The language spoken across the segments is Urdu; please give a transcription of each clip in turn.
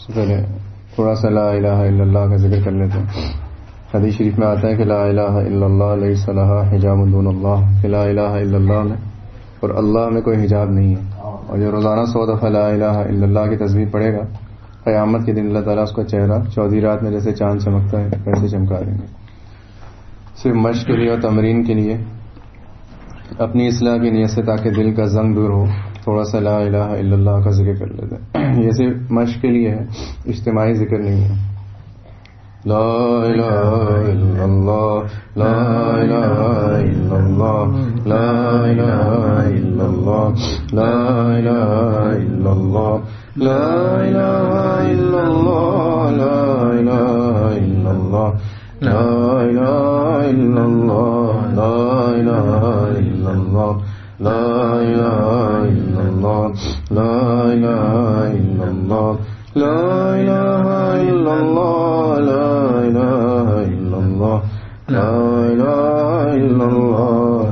سے پہلے تھوڑا سا لا الہ الا اللہ کا ذکر کر لیتے ہیں. حدیث شریف میں آتا ہے کہ لا الہ الا اللہ لیس لہا حجاب دون اللہ، کہ لا الہ الا اللہ میں اور اللہ میں کوئی حجاب نہیں ہے. اور جو روزانہ 100 دفعہ لا الہ الا اللہ کی تسبیح پڑھے گا، قیامت کے دن اللہ تعالیٰ اس کا چہرہ 14 رات میں جیسے چاند چمکتا ہے ویسے چمکا دیں گے. صرف مشق کے لیے اور تمرین کے لیے، اپنی اصلاح کی نیت سے، تاکہ دل کا زنگ دور ہو، تھوڑا سا لا الہ الا اللہ کا ذکر کر لیتے ہیں. یہ صرف مشق کے لیے ہے، اجتماعی ذکر نہیں ہے. لا الہ الا اللہ، لا الہ الا اللہ، لا الہ الا اللہ، لا الہ الا اللہ، لا الہ الا اللہ، لا الہ الا اللہ، لا الہ الا اللہ، لا الہ الا اللہ، لا الہ الا اللہ، لا الہ الا اللہ، لا الہ الا اللہ، لا الہ الا اللہ، لا الہ الا اللہ،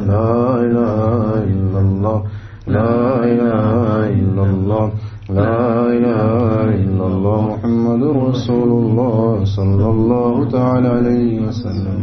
لا الہ الا اللہ، لا الہ الا اللہ، محمد رسول اللہ صلی اللہ تعالی علیہ وسلم.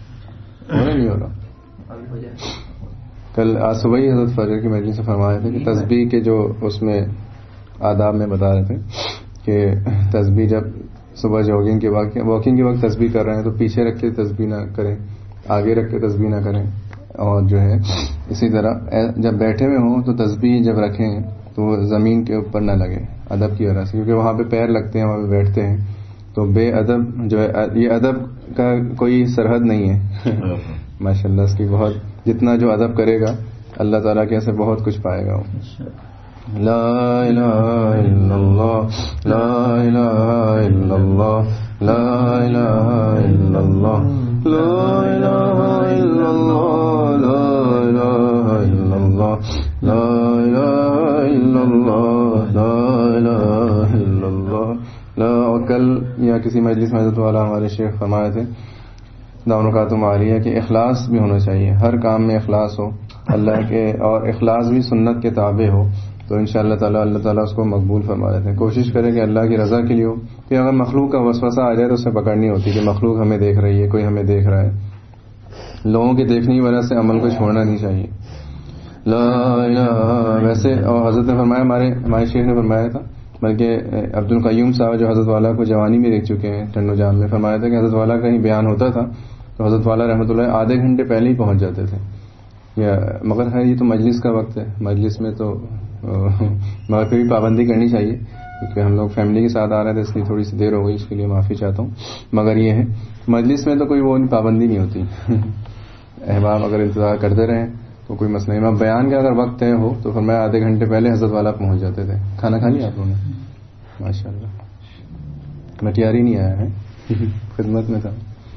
کل آج صبح ہی حضرت فجر کی مجلس سے فرمایا تھے کہ تسبیح کے جو اس میں آداب میں بتا رہے تھے کہ تسبیح جب صبح جاگنگ کے وقت، واکنگ کے وقت تسبیح کر رہے ہیں تو پیچھے رکھ کے تسبیح نہ کریں، آگے رکھ کے تسبیح نہ کریں. اور جو ہے اسی طرح جب بیٹھے ہوئے ہوں تو تسبیح جب رکھیں تو وہ زمین کے اوپر نہ لگے، ادب کی وجہ سے، کیونکہ وہاں پہ پیر لگتے ہیں، وہاں پہ بیٹھتے ہیں. تو بے ادب جو ہے، یہ ادب کا کوئی سرحد نہیں ہے. ماشاء اللہ اس کی بہت، جتنا جو ادب کرے گا اللہ تعالیٰ کے سے بہت کچھ پائے گا. لا الہ الا اللہ، لا الہ الا اللہ، لا الہ الا اللہ، لا الہ الا اللہ، لا الہ الا اللہ، لا الہ الا اللہ، لا الہ الا اللہ. اور کل یا کسی مجلس میں حضرت والا ہمارے شیخ فرمائے تھے دعوتم عالیہ کہ اخلاص بھی ہونا چاہیے، ہر کام میں اخلاص ہو اللہ کے، اور اخلاص بھی سنت کے تابع ہو تو انشاءاللہ تعالی اللہ تعالیٰ اس کو مقبول فرما لیتے ہیں. کوشش کریں کہ اللہ کی رضا کے لیے ہو، کہ اگر مخلوق کا وسوسہ آ جائے تو اسے پکڑنی ہوتی کہ مخلوق ہمیں دیکھ رہی ہے، کوئی ہمیں دیکھ رہا ہے. لوگوں کے دیکھنے کی وجہ سے عمل کو چھوڑنا نہیں چاہیے. لا الہ، ویسے اور حضرت نے فرمایا، ہمارے شیخ نے فرمایا تھا، بلکہ عبد القیوم صاحب جو حضرت والا کو جوانی میں دیکھ چکے ہیں ٹنڈو جام میں، فرمایا تھا کہ حضرت والا کا ہی بیان ہوتا تھا تو حضرت والا رحمۃ اللہ آدھے گھنٹے پہلے ہی پہنچ جاتے تھے. مگر ہے یہ تو مجلس کا وقت ہے، مجلس میں تو مگر پھر بھی پابندی کرنی چاہیے، کیونکہ ہم لوگ فیملی کے ساتھ آ رہے تھے اس لیے تھوڑی سی دیر ہو گئی، اس کے لیے معافی چاہتا ہوں. مگر یہ ہے مجلس میں تو کوئی وہ پابندی نہیں ہوتی. احباب اگر انتظار کرتے رہیں تو کوئی مسئلہ نہیں. بیان کا اگر وقت طے ہو تو فرمایا آدھے گھنٹے پہلے حضرت والا پہنچ جاتے تھے. کھانا کھا لیا آپ لوگوں نے؟ ماشاء اللہ، مٹیاری نہیں آیا ہے، خدمت میں تھا.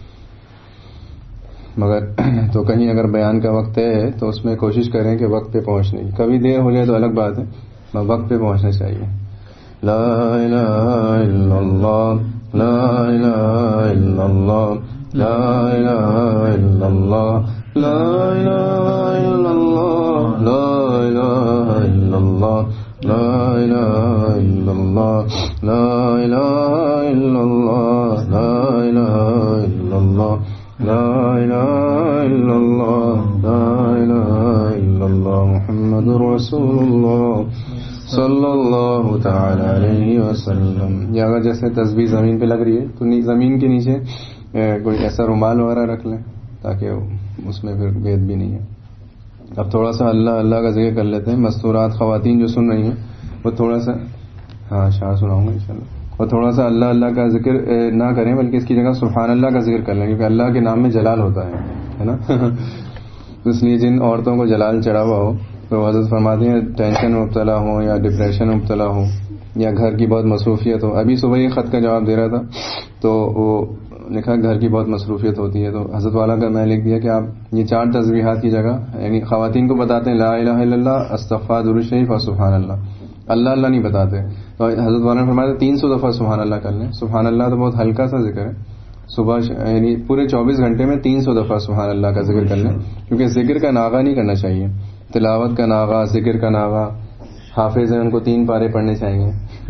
مگر تو کہیں اگر بیان کا وقت ہے تو اس میں کوشش کریں کہ وقت پہ پہنچنے کی. کبھی دیر ہو جائے تو الگ بات ہے، وقت پہ پہنچنا چاہیے. لا الہ الا اللہ، لا الہ الا اللہ، لا الہ الا اللہ، لا الہ الا اللہ، لا الہ الا اللہ، لا الہ الا اللہ، لا الہ الا اللہ، لا الہ الا اللہ، لا الہ الا اللہ، لا الہ الا اللہ، محمد رسول اللہ صلی اللہ تعالی علیہ وسلم. یا اگر جیسے تسبیح زمین پہ لگ رہی ہے تو زمین کے نیچے کوئی ایسا رومال وغیرہ رکھ لیں تاکہ اس میں پھر بید بھی نہیں ہے. اب تھوڑا سا اللہ اللہ کا ذکر کر لیتے ہیں. مستورات خواتین جو سن رہی ہیں وہ تھوڑا سا، ہاں شاہ سناؤں گا انشاءاللہ، اور تھوڑا سا اللہ اللہ کا ذکر نہ کریں بلکہ اس کی جگہ سبحان اللہ کا ذکر کر لیں، کیونکہ اللہ کے نام میں جلال ہوتا ہے نا. اس لیے جن عورتوں کو جلال چڑھا ہوا ہو تو حضرت فرماتی ہیں ٹینشن میں مبتلا ہوں یا ڈپریشن میں مبتلا ہوں یا گھر کی بہت مصروفیت ہو. ابھی صبح یہ خط کا جواب دے رہا تھا تو وہ لکھا گھر کی بہت مصروفیت ہوتی ہے، تو حضرت والا کا میں لکھ دیا کہ آپ یہ 4 تسبیحات کی جگہ یعنی خواتین کو بتاتے ہیں لا الہ الا اللہ، استغفار، درود شریف اور سبحان اللہ. اللہ اللہ نہیں بتاتے. تو حضرت والا نے فرمایا 300 دفعہ سبحان اللہ کر لیں. سبحان اللہ تو بہت ہلکا سا ذکر ہے، صبح یعنی پورے 24 گھنٹے میں 300 دفعہ سبحان اللہ کا ذکر کر لیں، کیونکہ ذکر کا ناغہ نہیں کرنا چاہیے. تلاوت کا ناغہ، ذکر کا ناغہ. حافظ ہیں ان کو 3 پارے پڑھنے چاہیے،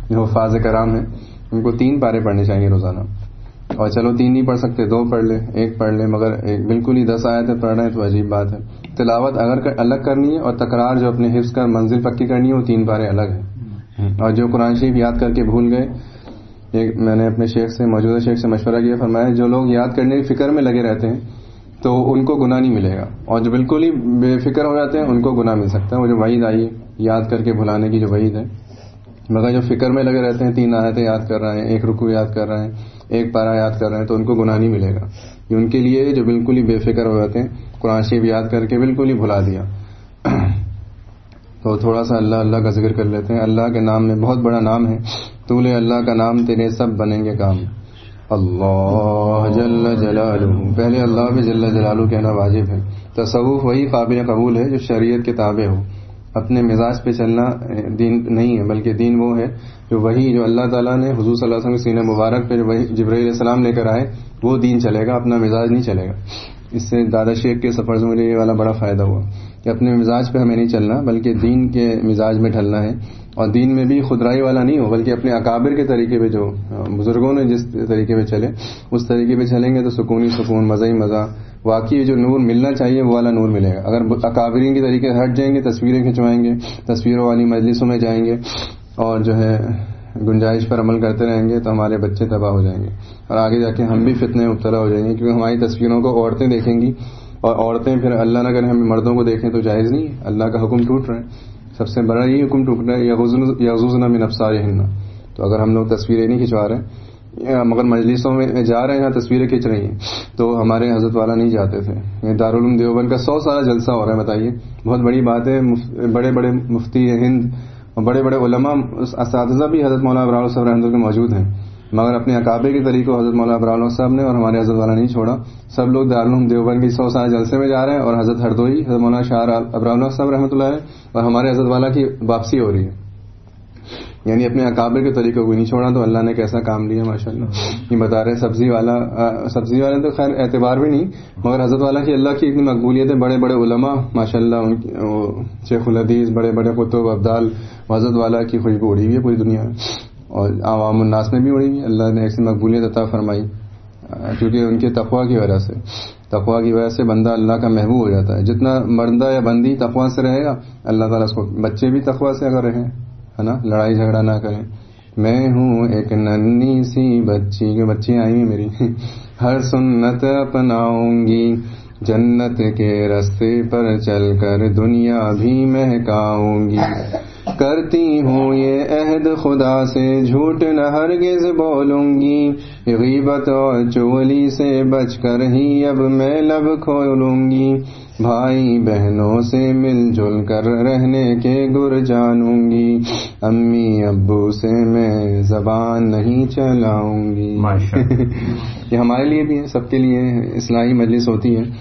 جو حفاظ کرام ہیں ان کو 3 پارے پڑھنے چاہیے روزانہ. اور چلو 3 نہیں پڑھ سکتے 2 پڑھ لے 1 پڑھ لے, مگر بالکل ہی 10 آیتیں پڑھ رہے ہیں تو عجیب بات ہے. تلاوت اگر الگ کرنی ہے اور تکرار جو اپنے حفظ کا منزل پکی کرنی ہے وہ 3 پارے الگ ہیں. اور جو قرآن شریف یاد کر کے بھول گئے, میں نے اپنے شیخ سے موجودہ شیخ سے مشورہ کیا, فرمایا جو لوگ یاد کرنے کی فکر میں لگے رہتے ہیں تو ان کو گناہ نہیں ملے گا, اور جو بالکل ہی بے فکر ہو جاتے ہیں ان کو گناہ مل سکتا ہے. وہ جو وعید آئی ہے یاد کر کے بھلانے کی جو وعید ہے, مگر جو فکر میں لگے رہتے ہیں 3 آیتیں یاد کر رہے ہیں 1 رکوع یاد کر رہے ہیں 1 پارہ یاد کر رہے ہیں تو ان کو گناہ نہیں ملے گا. یہ ان کے لیے جو بالکل ہی بے فکر ہو جاتے ہیں قرآن شریف یاد کر کے بالکل ہی بھلا دیا. تو تھوڑا سا اللہ اللہ کا ذکر کر لیتے ہیں. اللہ کے نام میں بہت بڑا نام ہے, تو لے اللہ کا نام تیرے سب بنیں گے کام. اللہ جل جلالہ, پہلے اللہ بھی جل جلالہ کہنا واجب ہے. تصوف وہی قابل قبول ہے جو شریعت کے تابع ہو. اپنے مزاج پہ چلنا دین نہیں ہے, بلکہ دین وہ ہے جو وہی جو اللہ تعالیٰ نے حضور صلی اللہ علیہ وسلم کے سینہ مبارک پہ وہی جبرائیل علیہ السلام لے کر آئے وہ دین چلے گا, اپنا مزاج نہیں چلے گا. اس سے دادا شیخ کے سفر سے مجھے یہ والا بڑا فائدہ ہوا کہ اپنے مزاج پہ ہمیں نہیں چلنا بلکہ دین کے مزاج میں ڈھلنا ہے. اور دین میں بھی خودرائی والا نہیں ہو بلکہ اپنے اکابر کے طریقے پہ, جو بزرگوں نے جس طریقے پہ چلے اس طریقے پہ چلیں گے تو سکون ہی سکون, مزہ ہی مزہ. واقعی جو نور ملنا چاہیے وہ والا نور ملے گا. اگر اکابرین کے طریقے ہٹ جائیں گے, تصویریں کھنچوائیں گے, تصویروں والی مجلسوں میں جائیں گے اور جو ہے گنجائش پر عمل کرتے رہیں گے تو ہمارے بچے تباہ ہو جائیں گے اور آگے جا کے ہم بھی فتنے میں مبتلا ہو جائیں گے, کیونکہ ہماری تصویروں کو عورتیں دیکھیں گی اور عورتیں پھر اللہ نہ کرے ہم مردوں کو دیکھیں تو جائز نہیں. اللہ کا حکم ٹوٹ رہا ہے, سب سے بڑا یہ حکم ٹوٹ رہا ہے یغضضن من ابصارہن. تو اگر ہم لوگ تصویریں نہیں کھنچوا رہے مگر مجلسوں میں جا رہے ہیں جہاں تصویریں کھینچ رہی ہیں, تو ہمارے حضرت والا نہیں جاتے تھے. دارالعلوم دیوبند کا 100 سالہ جلسہ ہو رہا ہے, بتائیے بہت بڑی بات ہے. بڑے بڑے مفتی ہند اور بڑے بڑے علماء اساتذہ بھی حضرت مولانا ابرار صاحب رحمۃ اللہ کے موجود ہیں, مگر اپنے اکابر کے طریقوں حضرت مولانا ابرار صاحب نے اور ہمارے حضرت والا نہیں چھوڑا. سب لوگ دارالعلوم دیوبند کے 100 سالہ جلسے میں جا رہے ہیں اور حضرت ہردوئی حضرت مولانا شاہ ابرار صاحب رحمۃ اللہ علیہ اور ہمارے حضرت والا کی واپسی ہو رہی ہے. یعنی اپنے اکابر کے طریقوں کو نہیں چھوڑا تو اللہ نے کیسا کام لیا ماشاءاللہ. یہ بتا رہے سبزی والے تو خیر اعتبار بھی نہیں, مگر حضرت والا کی اللہ کی اتنی مقبولیت ہے. بڑے بڑے علماء ماشاءاللہ, ان کی شیخ الحدیث بڑے بڑے قطب ابدال حضرت والا کی خوشبو اڑی ہوئی ہے پوری دنیا میں اور عوام الناس میں بھی اڑی ہوئی. اللہ نے ایسی مقبولیت عطا فرمائی کیونکہ ان کے تقویٰ کی وجہ سے بندہ اللہ کا محبوب ہو جاتا ہے. جتنا بندہ یا بندی تقویٰ سے رہے گا اللہ تعالیٰ اس کو, بچے بھی تقویٰ سے اگر رہیں ہے نا, لڑائی جھگڑا نہ کریں. میں ہوں ایک ننھی سی بچی, کہ بچی آئی ہیں میری, ہر سنت اپناؤں گی, جنت کے راستے پر چل کر دنیا بھی مہکاؤں گی. کرتی ہوں یہ عہد خدا سے جھوٹ نہ ہرگز بولوں گی, غیبت اور چغلی سے بچ کر ہی اب میں لب کھولوں گی. بھائی بہنوں سے مل جل کر رہنے کے گر جانوں گی, امی ابو سے میں زبان نہیں چلاؤں گی. یہ ہمارے لیے بھی ہے, سب کے لیے اصلاحی مجلس ہوتی ہے.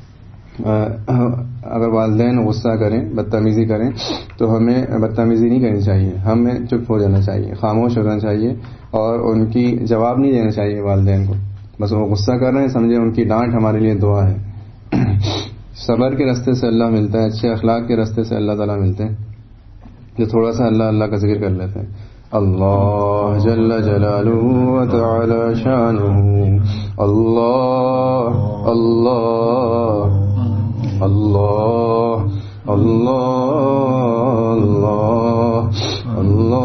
اگر والدین غصہ کریں بدتمیزی کریں تو ہمیں بدتمیزی نہیں کرنی چاہیے, ہمیں چپ ہو جانا چاہیے, خاموش ہو جانا چاہیے اور ان کی جواب نہیں دینا چاہیے والدین کو. بس وہ غصہ کر رہے ہیں سمجھے ان کی ڈانٹ ہمارے لیے دعا ہے. صبر کے راستے سے اللہ ملتا ہے, اچھے اخلاق کے راستے سے اللہ تعالیٰ ملتے ہیں. جو تھوڑا سا اللہ اللہ کا ذکر کر لیتے ہیں. اللہ جل جلالہ و تعالی شانہ, اللہ اللہ اللہ اللہ اللہ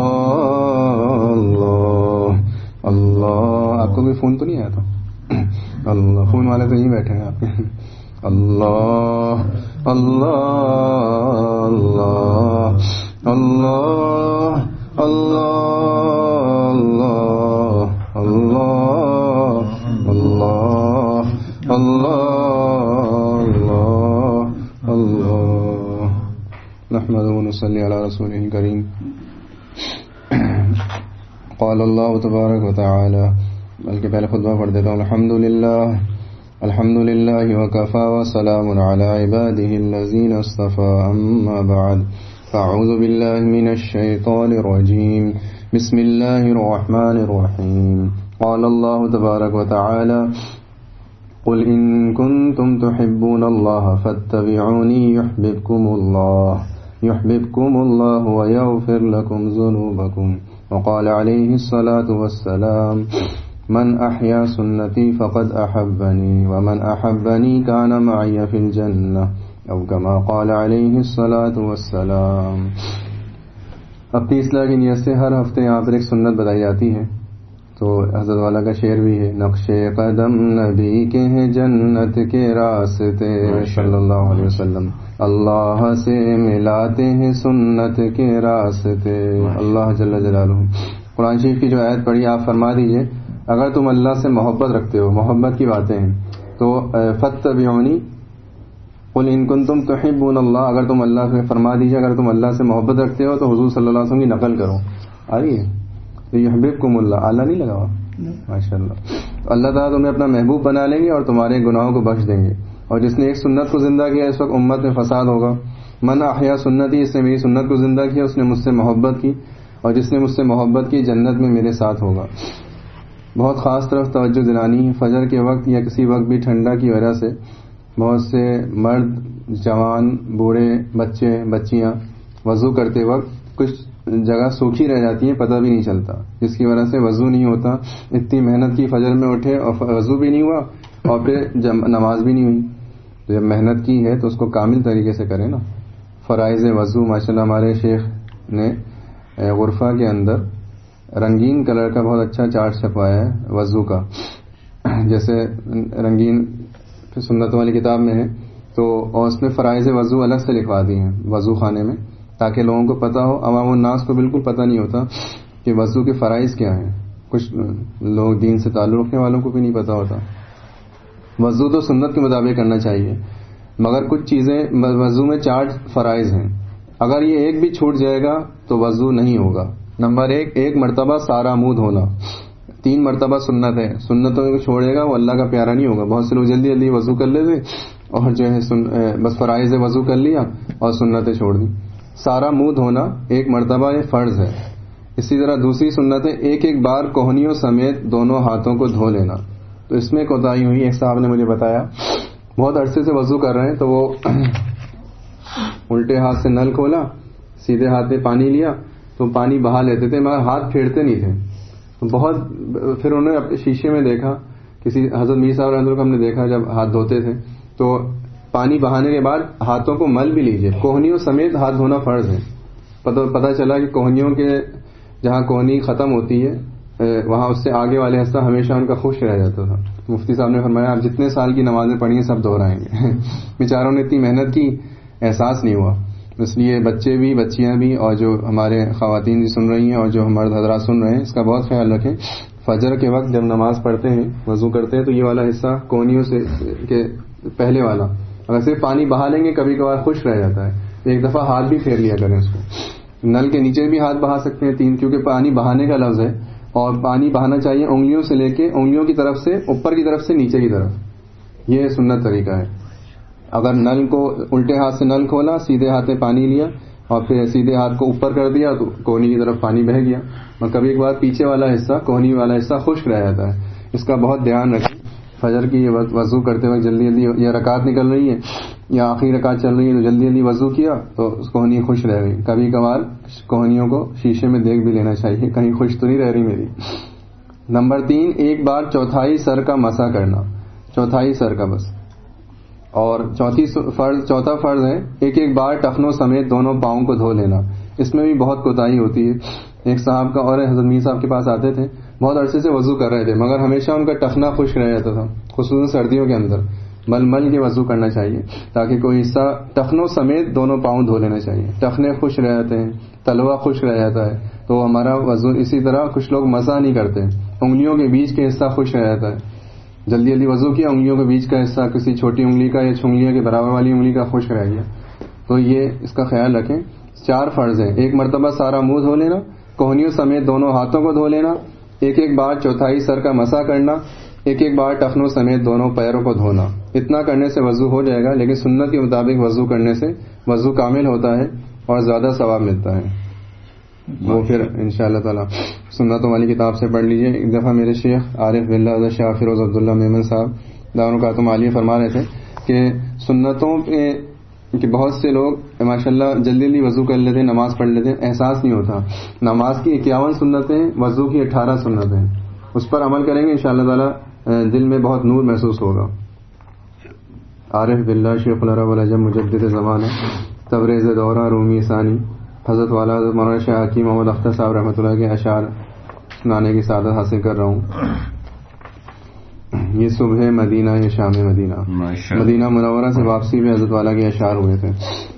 اللہ اللہ. آپ کو کوئی فون تو نہیں آیا تھا؟ اللہ, فون والے تو یہیں بیٹھے ہیں آپ کے. اللہ اللہ اللہ اللہ اللہ اللہ اللہ اللہ اللہ. نحمده ونصلي على رسوله الكريم. قال الله تبارك وتعالى, بلکہ پہلے خطبہ پڑھ دیتا ہوں. الحمد لله وكفى وسلام على عباده الذين اصطفى, أما بعد, فأعوذ بالله من الشيطان الرجيم. بسم الله الرحمن الرحيم. قال الله تبارك وتعالى, قل إن كنتم تحبون الله فاتبعوني يحببكم الله ويغفر لكم ذنوبكم وقال علیہ الصلاۃ والسلام من احیا سنتی فقد احبنی ومن احبنی کان معی فی الجنہ او کما قال علیہ الصلاۃ والسلام. اپنی اصلاح کی نیت سے ہر ہفتے یہاں پر ایک سنت بتائی جاتی ہے. تو حضرت والا کا شعر بھی ہے، نقش قدم نبی کے ہیں جنت کے راستے صلی اللہ علیہ وسلم، اللہ سے ملاتے ہیں سنت کے راستے. اللہ جل جلالہ. قرآن شریف کی جو آیت پڑھی آپ فرما دیجئے اگر تم اللہ سے محبت رکھتے ہو، محبت کی باتیں ہیں تو فاتبعونی قل ان کنتم تحبون اللہ. اگر تم اللہ سے فرما دیجئے اگر تم اللہ سے محبت رکھتے ہو تو حضور صلی اللہ علیہ وسلم کی نقل کرو. آ رہی ہے تو یحببکم اللہ. اللہ نہیں لگا ہوا ماشاء اللہ. اللہ تعالیٰ تمہیں اپنا محبوب بنا لیں گے اور تمہارے گناہوں کو بخش دیں گے. اور جس نے ایک سنت کو زندہ کیا اس وقت امت میں فساد ہوگا. من احیا سنتی، اس نے میری سنت کو زندہ کیا، اس نے مجھ سے محبت کی، اور جس نے مجھ سے محبت کی جنت میں میرے ساتھ ہوگا. بہت خاص طرف توجہ دلانی. فجر کے وقت یا کسی وقت بھی ٹھنڈا کی وجہ سے بہت سے مرد، جوان، بوڑھے، بچے، بچیاں وضو کرتے وقت کچھ جگہ سوکھی رہ جاتی ہیں، پتہ بھی نہیں چلتا، جس کی وجہ سے وضو نہیں ہوتا. اتنی محنت کی فجر میں اٹھے اور وضو بھی نہیں ہوا اور پھر نماز بھی نہیں ہوئی. جب محنت کی ہے تو اس کو کامل طریقے سے کریں نا. فرائض وضو ماشاءاللہ ہمارے شیخ نے غرفہ کے اندر رنگین کلر کا بہت اچھا چارٹ چھپوایا ہے وضو کا. جیسے رنگین سنتوں والی کتاب میں ہے تو اور اس میں فرائض وضو الگ سے لکھوا دی ہیں وضو خانے میں، تاکہ لوگوں کو پتہ ہو. عوام الناس کو بالکل پتہ نہیں ہوتا کہ وضو کے فرائض کیا ہیں. کچھ لوگ دین سے تعلق رکھنے والوں کو بھی نہیں پتہ ہوتا. وضو تو سنت کے مطابق کرنا چاہیے، مگر کچھ چیزیں وضو میں 4 فرائض ہیں. اگر یہ ایک بھی چھوٹ جائے گا تو وضو نہیں ہوگا. نمبر 1، ایک مرتبہ سارا منہ دھونا. 3 مرتبہ سنت ہے. سنتوں کو چھوڑے گا وہ اللہ کا پیارا نہیں ہوگا. بہت سے لوگ جلدی جلدی وضو کر لیتے اور جو ہے بس فرائض وضو کر لیا اور سنتیں چھوڑ دی. سارا منہ دھونا 1 مرتبہ یہ فرض ہے. اسی طرح دوسری سنت ہے ایک ایک بار کوہنیوں سمیت دونوں ہاتھوں کو دھو لینا. تو اس میں کوتاہی ہوئی. ایک صاحب نے مجھے بتایا بہت عرصے سے وضو کر رہے ہیں تو وہ الٹے ہاتھ سے نل کھولا، سیدھے ہاتھ میں پانی لیا تو پانی بہا لیتے تھے مگر ہاتھ پھیرتے نہیں تھے. بہت پھر انہوں نے اپنے شیشے میں دیکھا، کسی حضرت میر صاحب رحمۃ اللہ کو ہم نے دیکھا جب ہاتھ دھوتے تھے تو پانی بہانے کے بعد ہاتھوں کو مل بھی لیجئے. کوہنیوں سمیت ہاتھ دھونا فرض ہے. پتہ چلا کہ کوہنیوں کے جہاں کوہنی ختم ہوتی ہے وہاں اس سے آگے والے حصہ ہمیشہ ان کا خشک رہ جاتا تھا. مفتی صاحب نے فرمایا آپ جتنے سال کی نمازیں پڑھی ہیں سب دہرائیں گے. بیچاروں نے اتنی محنت کی، احساس نہیں ہوا. اس لیے بچے بھی، بچیاں بھی، اور جو ہمارے خواتین بھی سن رہی ہیں اور جو مرد حضرات سن رہے ہیں اس کا بہت خیال رکھیں. فجر کے وقت جب نماز پڑھتے ہیں، وضو کرتے ہیں تو یہ والا حصہ کوہنیوں سے کے پہلے والا اگر صرف پانی بہا لیں گے کبھی کبھار خشک رہ جاتا ہے. ایک دفعہ ہاتھ بھی پھیر لیا کریں اس کو. نل کے نیچے بھی ہاتھ بہا سکتے ہیں 3، کیونکہ پانی بہانے کا لفظ ہے اور پانی بہانا چاہیے انگلیوں سے لے کے انگلیوں کی طرف سے اوپر کی طرف سے نیچے کی طرف. یہ سنت طریقہ ہے. اگر نل کو الٹے ہاتھ سے نل کھولا، سیدھے ہاتھ میں پانی لیا اور پھر سیدھے ہاتھ کو اوپر کر دیا تو کوہنی کی طرف پانی بہہ گیا. اور کبھی ایک بار پیچھے والا حصہ، کوہنی والا حصہ خشک رہ جاتا ہے. اس کا بہت دھیان رکھیں. فجر کی وضو کرتے وقت جلدی جلدی یا رکعت نکل رہی ہے یا آخری رکعت چل رہی ہے تو جلدی جلدی وضو کیا تو کوہنی خشک رہ گئی. کبھی کبھار کوہنیوں کو شیشے میں دیکھ بھی لینا چاہیے کہیں خشک تو نہیں رہ رہی میری. نمبر 3، ایک بار چوتھائی سر کا مسح کرنا. چوتھائی سر کا بس. اور چوتھا فرض ہے ایک ایک بار ٹخنوں سمیت دونوں پاؤں کو دھو لینا. اس میں بھی بہت کوتاہی ہوتی ہے. ایک صاحب کا اور حضرت میر صاحب کے پاس آتے تھے، بہت عرصے سے وضو کر رہے تھے مگر ہمیشہ ان کا ٹخنا خشک رہ جاتا تھا، خصوصاً سردیوں کے اندر. مل کے وضو کرنا چاہیے تاکہ کوئی حصہ ٹخنوں سمیت دونوں پاؤں دھو لینا چاہیے. ٹخنے خشک رہ جاتے ہیں، تلوا خشک رہ جاتا ہے تو ہمارا وضو. اسی طرح کچھ لوگ مسح نہیں کرتے، انگلیوں کے بیچ کے حصہ خشک رہ جاتا ہے. جلدی جلدی وضو کیا، انگلیوں کے بیچ کا حصہ کسی چھوٹی انگلی کا یا چھنگلیوں کے برابر والی انگلی کا خشک رہ گیا. تو یہ اس کا خیال رکھیں. 4 فرض ہیں. ایک مرتبہ سارا منہ دھو لینا، کوہنیوں سمیت دونوں ہاتھوں کو دھو لینا، ایک ایک بار چوتھائی سر کا مسح کرنا، ایک ایک بار ٹخنوں سمیت دونوں پیروں کو دھونا. اتنا کرنے سے وضو ہو جائے گا. لیکن سنت کے مطابق وضو کرنے سے وضو کامل ہوتا ہے اور زیادہ ثواب ملتا ہے. وہ پھر انشاءاللہ تعالی سنتوں والی کتاب سے پڑھ لیجئے. ایک دفعہ میرے شیخ عارف باللہ حضرت شاہ فیروز عبداللہ میمن صاحب دارالقاتم عالیہ فرما رہے تھے کہ سنتوں کے بہت سے لوگ ماشاءاللہ جلدی جلدی وضو کر لیتے ہیں, نماز پڑھ لیتے ہیں, احساس نہیں ہوتا. نماز کی 51 سنتیں, وضو کی 18 سنتیں, اس پر عمل کریں گے انشاءاللہ تعالی دل میں بہت نور محسوس ہوگا. عارف باللہ شیخ العرب العجم مجدد زمانہ تبریز دورہ رومی ثانی حضرت والا حضرت مولانا شاہ حکیم محمد اختر صاحب رحمۃ اللہ کے اشعار سنانے کی سعادت حاصل کر رہا ہوں. یہ صبح مدینہ, یہ شام مدینہ. مدینہ منورہ سے واپسی میں حضرت والا کے اشعار ہوئے تھے.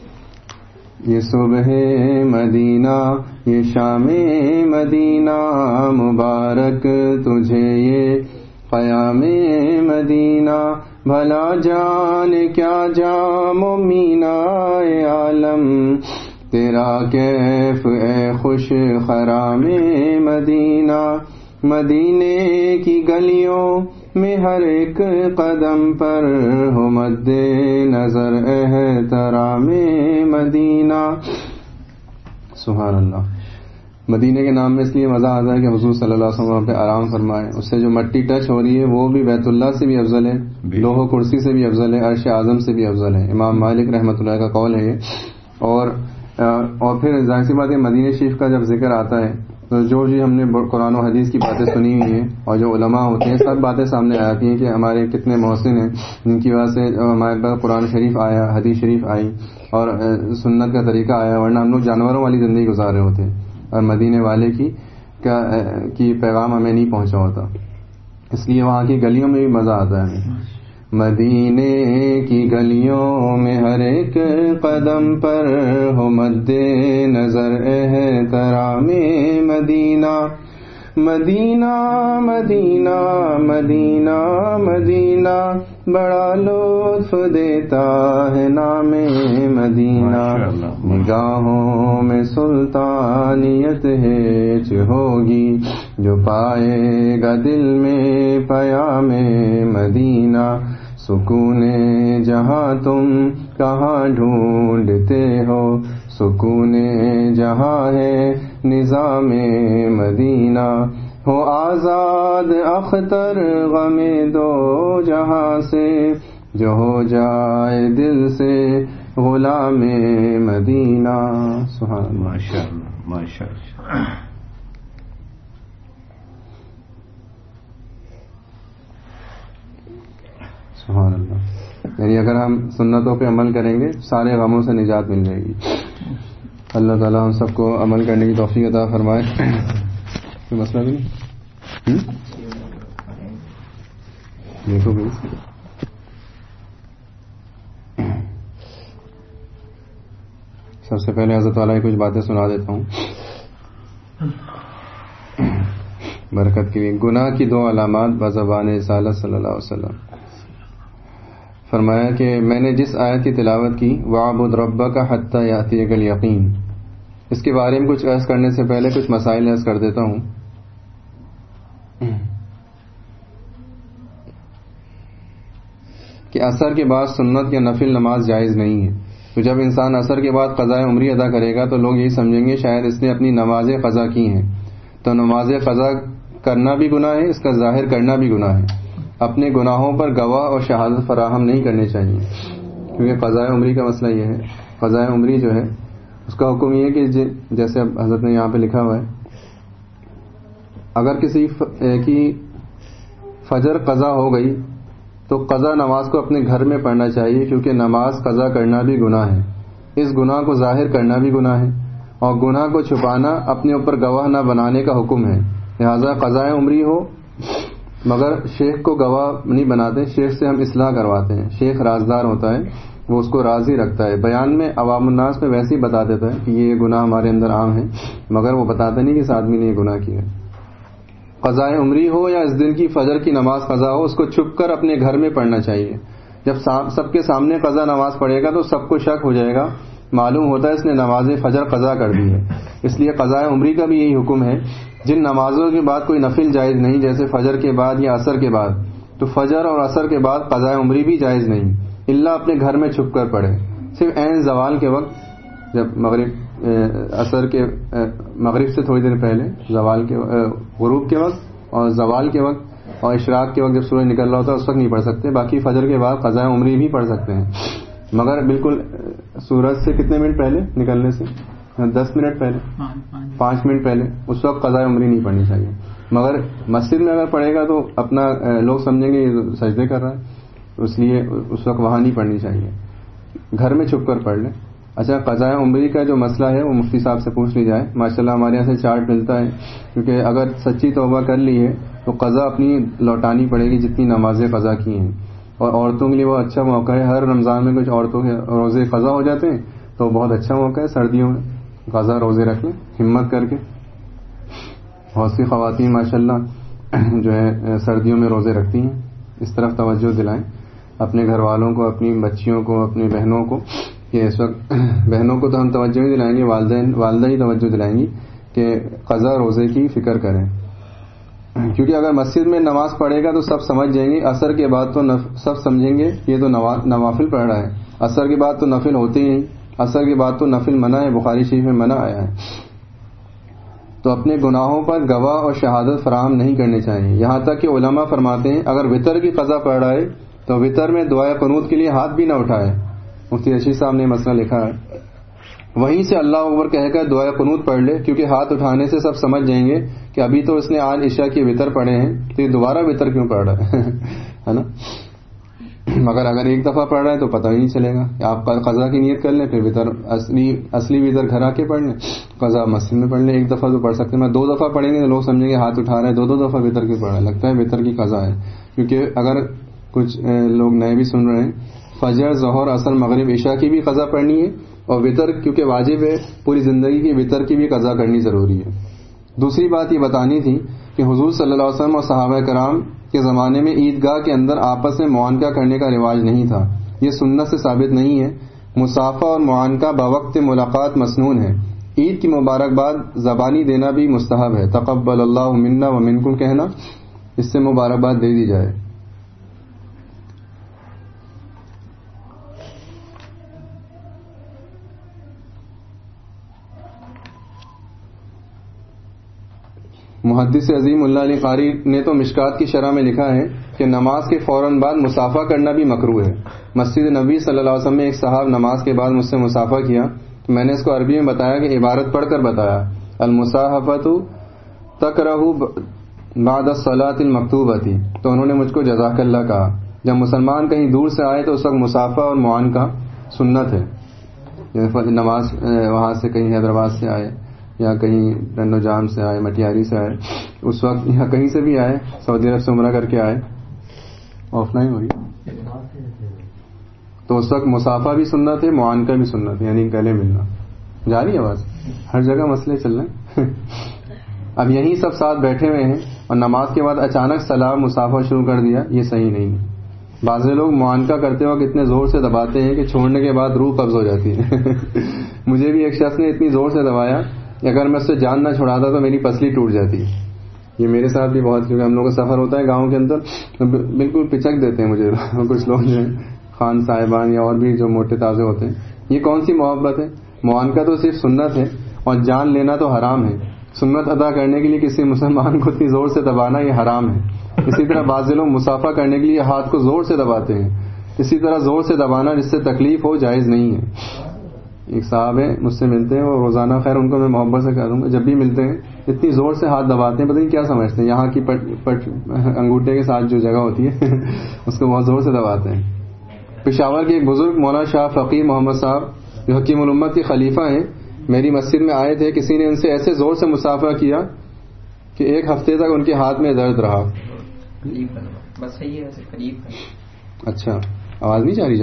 یہ صبح مدینہ, یہ شام مدینہ, مبارک تجھے یہ قیام مدینہ. بھلا جان کیا جام و مینا عالم, تیرا کیف اے خوش خرام مدینہ. مدینے کی گلیوں میں ہر ایک قدم پر ہو مد نظر احترام مدینہ. سبحان اللہ. مدینے کے نام میں اس لیے مزہ آتا ہے کہ حضور صلی اللہ علیہ وسلم پہ آرام فرمائے. اس سے جو مٹی ٹچ ہو رہی ہے وہ بھی بیت اللہ سے بھی افضل ہے, لوح و کرسی سے بھی افضل ہے, عرش اعظم سے بھی افضل ہے. امام مالک رحمۃ اللہ کا قول ہے یہ. اور پھر ظاہر سی بات ہے مدینہ شریف کا جب ذکر آتا ہے تو جو جی ہم نے قرآن و حدیث کی باتیں سنی ہوئی ہیں اور جو علماء ہوتے ہیں سب باتیں سامنے آتی ہیں کہ ہمارے کتنے محسن ہیں جن کی وجہ سے ہمارے پاس قرآن شریف آیا, حدیث شریف آئی اور سنت کا طریقہ آیا, ورنہ ہم لوگ جانوروں والی زندگی گزار رہے ہوتے ہیں اور مدینے والے کی پیغام ہمیں نہیں پہنچا ہوتا. اس لیے وہاں کی گلیوں میں بھی مزہ آتا ہے ہمیں. مدینے کی گلیوں میں ہر ایک قدم پر ہو مد نظر احترام مدینہ. مدینہ مدینہ مدینہ مدینہ, بڑا لطف دیتا ہے نام مدینہ. نگاہوں میں سلطانیت ہیچ ہوگی جو پائے گا دل میں پیام مدینہ. سکون جہاں تم کہاں ڈھونڈتے ہو, سکون جہاں ہے نظام مدینہ. ہو آزاد اختر غم دو جہاں سے, جو ہو جائے دل سے غلام مدینہ. سبحان اللہ. ماشاءاللہ ماشاءاللہ. سبحان اللہ. یعنی اگر ہم سنتوں پہ عمل کریں گے سارے غموں سے نجات مل جائے گی. اللہ تعالیٰ ہم سب کو عمل کرنے کی توفیق عطا فرمائے. کوئی مسئلہ بھی نہیں. دیکھو بھی سب سے پہلے حضرت والا کی کچھ باتیں سنا دیتا ہوں برکت کے لیے. گناہ کی 2 علامات بزبان رسالت صلی اللہ علیہ وسلم. فرمایا کہ میں نے جس آیت کی تلاوت کی وَاعْبُدْ رَبَّكَ حَتَّى يَأْتِيَكَ الْيَقِينُ, اس کے بارے میں کچھ عرض کرنے سے پہلے کچھ مسائل عرض کر دیتا ہوں. کہ عصر کے بعد سنت یا نفل نماز جائز نہیں ہے. تو جب انسان عصر کے بعد قضاء عمری ادا کرے گا تو لوگ یہی سمجھیں گے شاید اس نے اپنی نمازیں قضا کی ہیں. تو نماز قضا کرنا بھی گناہ ہے, اس کا ظاہر کرنا بھی گناہ ہے. اپنے گناہوں پر گواہ اور شہادت فراہم نہیں کرنی چاہیے, کیونکہ قضاء عمری کا مسئلہ یہ ہے. قضاء عمری جو ہے اس کا حکم یہ ہے کہ جیسے اب حضرت نے یہاں پہ لکھا ہوا ہے, اگر کسی کی فجر قضا ہو گئی تو قضا نماز کو اپنے گھر میں پڑھنا چاہیے, کیونکہ نماز قضا کرنا بھی گناہ ہے. اس گناہ کو ظاہر کرنا بھی گناہ ہے, اور گناہ کو چھپانا اپنے اوپر گواہ نہ بنانے کا حکم ہے. لہذا قضاء عمری ہو مگر شیخ کو گواہ نہیں بناتے, شیخ سے ہم اصلاح کرواتے ہیں. شیخ رازدار ہوتا ہے, وہ اس کو راضی رکھتا ہے. بیان میں عوام الناس میں ویسے ہی بتا دیتا ہے کہ یہ گناہ ہمارے اندر عام ہے, مگر وہ بتاتا نہیں کہ اس آدمی نے یہ گناہ کیا ہے. قضاء عمری ہو یا اس دن کی فجر کی نماز قضا ہو, اس کو چھپ کر اپنے گھر میں پڑھنا چاہیے. جب سب کے سامنے قضا نماز پڑھے گا تو سب کو شک ہو جائے گا, معلوم ہوتا ہے اس نے نماز فجر قضا کر دی ہے. اس لیے قضاء عمری کا بھی یہی حکم ہے. جن نمازوں کے بعد کوئی نفل جائز نہیں, جیسے فجر کے بعد یا عصر کے بعد, تو فجر اور عصر کے بعد قضاء عمری بھی جائز نہیں, الا اپنے گھر میں چھپ کر پڑھے. صرف عین زوال کے وقت, جب عصر کے مغرب سے تھوڑی دیر پہلے, زوال کے غروب کے وقت اور زوال کے وقت اور اشراق کے وقت جب سورج نکل رہا ہوتا ہے اس وقت نہیں پڑھ سکتے. باقی فجر کے بعد قضاء عمری بھی پڑھ سکتے ہیں, مگر بالکل سورج سے کتنے منٹ پہلے نکلنے سے 10 منٹ پہلے 5 منٹ پہلے اس وقت قضاء عمری نہیں پڑھنی چاہیے. مگر مسجد میں اگر پڑھے گا تو اپنا لوگ سمجھیں گے یہ سجدے کر رہا ہے, اس لیے اس وقت وہاں نہیں پڑھنی چاہیے, گھر میں چھپ کر پڑھ لیں. اچھا, قضاء عمری کا جو مسئلہ ہے وہ مفتی صاحب سے پوچھ لی جائے. ماشاءاللہ ہمارے یہاں سے چارٹ ملتا ہے, کیونکہ اگر سچی توبہ کر لی ہے تو قضا اپنی لوٹانی پڑے گی جتنی نمازیں قضا کی ہیں. اور عورتوں کے لیے وہ اچھا موقع ہے, ہر رمضان میں کچھ عورتوں کے روزے قضا ہو جاتے ہیں تو بہت اچھا موقع ہے سردیوں میں قضا روزے رکھ لیں ہمت کر کے. بہت سی خواتین ماشاءاللہ جو ہے سردیوں میں روزے رکھتی ہیں. اس طرف توجہ دلائیں اپنے گھر والوں کو, اپنی بچیوں کو, اپنی بہنوں کو. کہ اس وقت بہنوں کو تو ہم توجہ نہیں دلائیں گے, والدہ ہی توجہ دلائیں گی کہ قضا روزے کی فکر کریں. کیونکہ اگر مسجد میں نماز پڑھے گا تو سب سمجھ جائیں گے, اثر کے بعد تو سب سمجھیں گے یہ تو نوافل پڑھ رہا ہے, اثر کے بعد تو نفل ہوتے ہی نہیں, اثر کے بعد تو نفل منع ہے, بخاری شریف میں منع آیا ہے. تو اپنے گناہوں پر گواہ اور شہادت فراہم نہیں کرنی چاہیے. یہاں تک کہ علماء فرماتے ہیں اگر وتر کی قضا پڑھ رہا ہے تو وتر میں دعائے قنوت کے لیے ہاتھ بھی نہ اٹھائے. مفتی رشید صاحب نے مسئلہ لکھا ہے, وہیں سے اللہ اکبر کہہ کر دعائے قنوت پڑھ لے, کیونکہ ہاتھ اٹھانے سے سب سمجھ جائیں گے کہ ابھی تو اس نے آج عشاء کی وتر پڑھے ہیں تو یہ دوبارہ وتر کیوں پڑھ رہا ہے نا. مگر اگر ایک دفعہ پڑھ رہا ہے تو پتہ ہی نہیں چلے گا. آپ قضا کی نیت کر لیں, پھر وتر اصلی وتر گھر آ کے پڑھ لیں, قضا مسجد میں پڑھ لیں. ایک دفعہ تو پڑھ سکتے ہیں, 2 دفعہ پڑھیں گے تو لوگ سمجھیں گے ہاتھ اٹھا رہے ہیں, 2 دفعہ وتر کی پڑھ رہا ہے, لگتا ہے وتر کی قضا ہے. کیونکہ اگر کچھ لوگ نئے بھی سن رہے ہیں, فجر, ظہر, عصر, مغرب, عشاء کی بھی قضا پڑھنی ہے, اور وتر کیونکہ واجب ہے پوری زندگی کی, وتر کی بھی قضا کرنی ضروری ہے. دوسری بات یہ بتانی تھی کہ حضور صلی اللہ علیہ وسلم اور صحابہ کرام کے زمانے میں عیدگاہ کے اندر آپس میں معانقہ کرنے کا رواج نہیں تھا. یہ سنت سے ثابت نہیں ہے. مصافحہ اور معانقہ بوقت ملاقات مسنون ہے. عید کی مبارکباد زبانی دینا بھی مستحب ہے. تقبل اللہ منا و منکم کہنا, اس سے مبارکباد دے دی جائے. محدث عظیم اللہ علی قاری نے تو مشکات کی شرح میں لکھا ہے کہ نماز کے فوراً بعد مصافحہ کرنا بھی مکروہ ہے. مسجد نبی صلی اللہ علیہ وسلم میں ایک صاحب نماز کے بعد مجھ سے مصافحہ کیا تو میں نے اس کو عربی میں بتایا کہ عبارت پڑھ کر بتایا, المصاحبۃ تکرہ بعد الصلاۃ المکتوبۃ. تو انہوں نے مجھ کو جزاک اللہ کہا. جب مسلمان کہیں دور سے آئے تو اس وقت مصافحہ اور معانقہ سنت ہے. نماز وہاں سے کہیں حیدرآباد سے آئے یا کہیں رنو جام سے آئے, مٹیاری سے آئے, اس وقت یا کہیں سے بھی آئے, سعودی عرب سے عمرہ کر کے آئے, آف لائن ہوئی, تو اس وقت مصافحہ بھی سنت ہے, معانقہ بھی سنت ہے, یعنی گلے ملنا. جاری آواز, ہر جگہ مسئلے چل رہے ہیں. اب یہیں سب ساتھ بیٹھے ہوئے ہیں اور نماز کے بعد اچانک سلام مصافحہ شروع کر دیا, یہ صحیح نہیں ہے. بعض لوگ معانقہ کرتے وقت اتنے زور سے دباتے ہیں کہ چھوڑنے کے بعد روح قبض ہو جاتی ہے. مجھے بھی ایک شخص نے اتنی زور سے دبایا, اگر میں اس سے جان نہ چھڑاتا تو میری پسلی ٹوٹ جاتی. یہ میرے ساتھ بھی بہت, کیونکہ ہم لوگوں کا سفر ہوتا ہے گاؤں کے اندر, بالکل پچک دیتے ہیں مجھے کچھ لوگ جو ہیں خان صاحبان یا اور بھی جو موٹے تازے ہوتے ہیں. یہ کون سی محبت ہے؟ معانقہ تو صرف سنت ہے اور جان لینا تو حرام ہے. سنت ادا کرنے کے لیے کسی مسلمان کو اتنی زور سے دبانا یہ حرام ہے. اسی طرح بعض لوگ مصافحہ کرنے کے لیے ہاتھ کو زور سے دباتے ہیں. اسی طرح زور سے دبانا جس سے تکلیف ہو جائز نہیں ہے. ایک صاحب ہیں مجھ سے ملتے ہیں, اور روزانہ, خیر ان کو میں محبت سے کہہ دوں گا, جب بھی ملتے ہیں اتنی زور سے ہاتھ دباتے ہیں, پتہ نہیں کیا سمجھتے ہیں, یہاں کی پٹ انگوٹھے کے ساتھ جو جگہ ہوتی ہے اس کو بہت زور سے دباتے ہیں. پشاور کے ایک بزرگ مولانا شاہ فقیر محمد صاحب جو حکیم الامت کے خلیفہ ہیں, میری مسجد میں آئے تھے. کسی نے ان سے ایسے زور سے مصافحہ کیا کہ 1 ہفتے تک ان کے ہاتھ میں درد رہا. اچھا, آواز نہیں جا رہی؟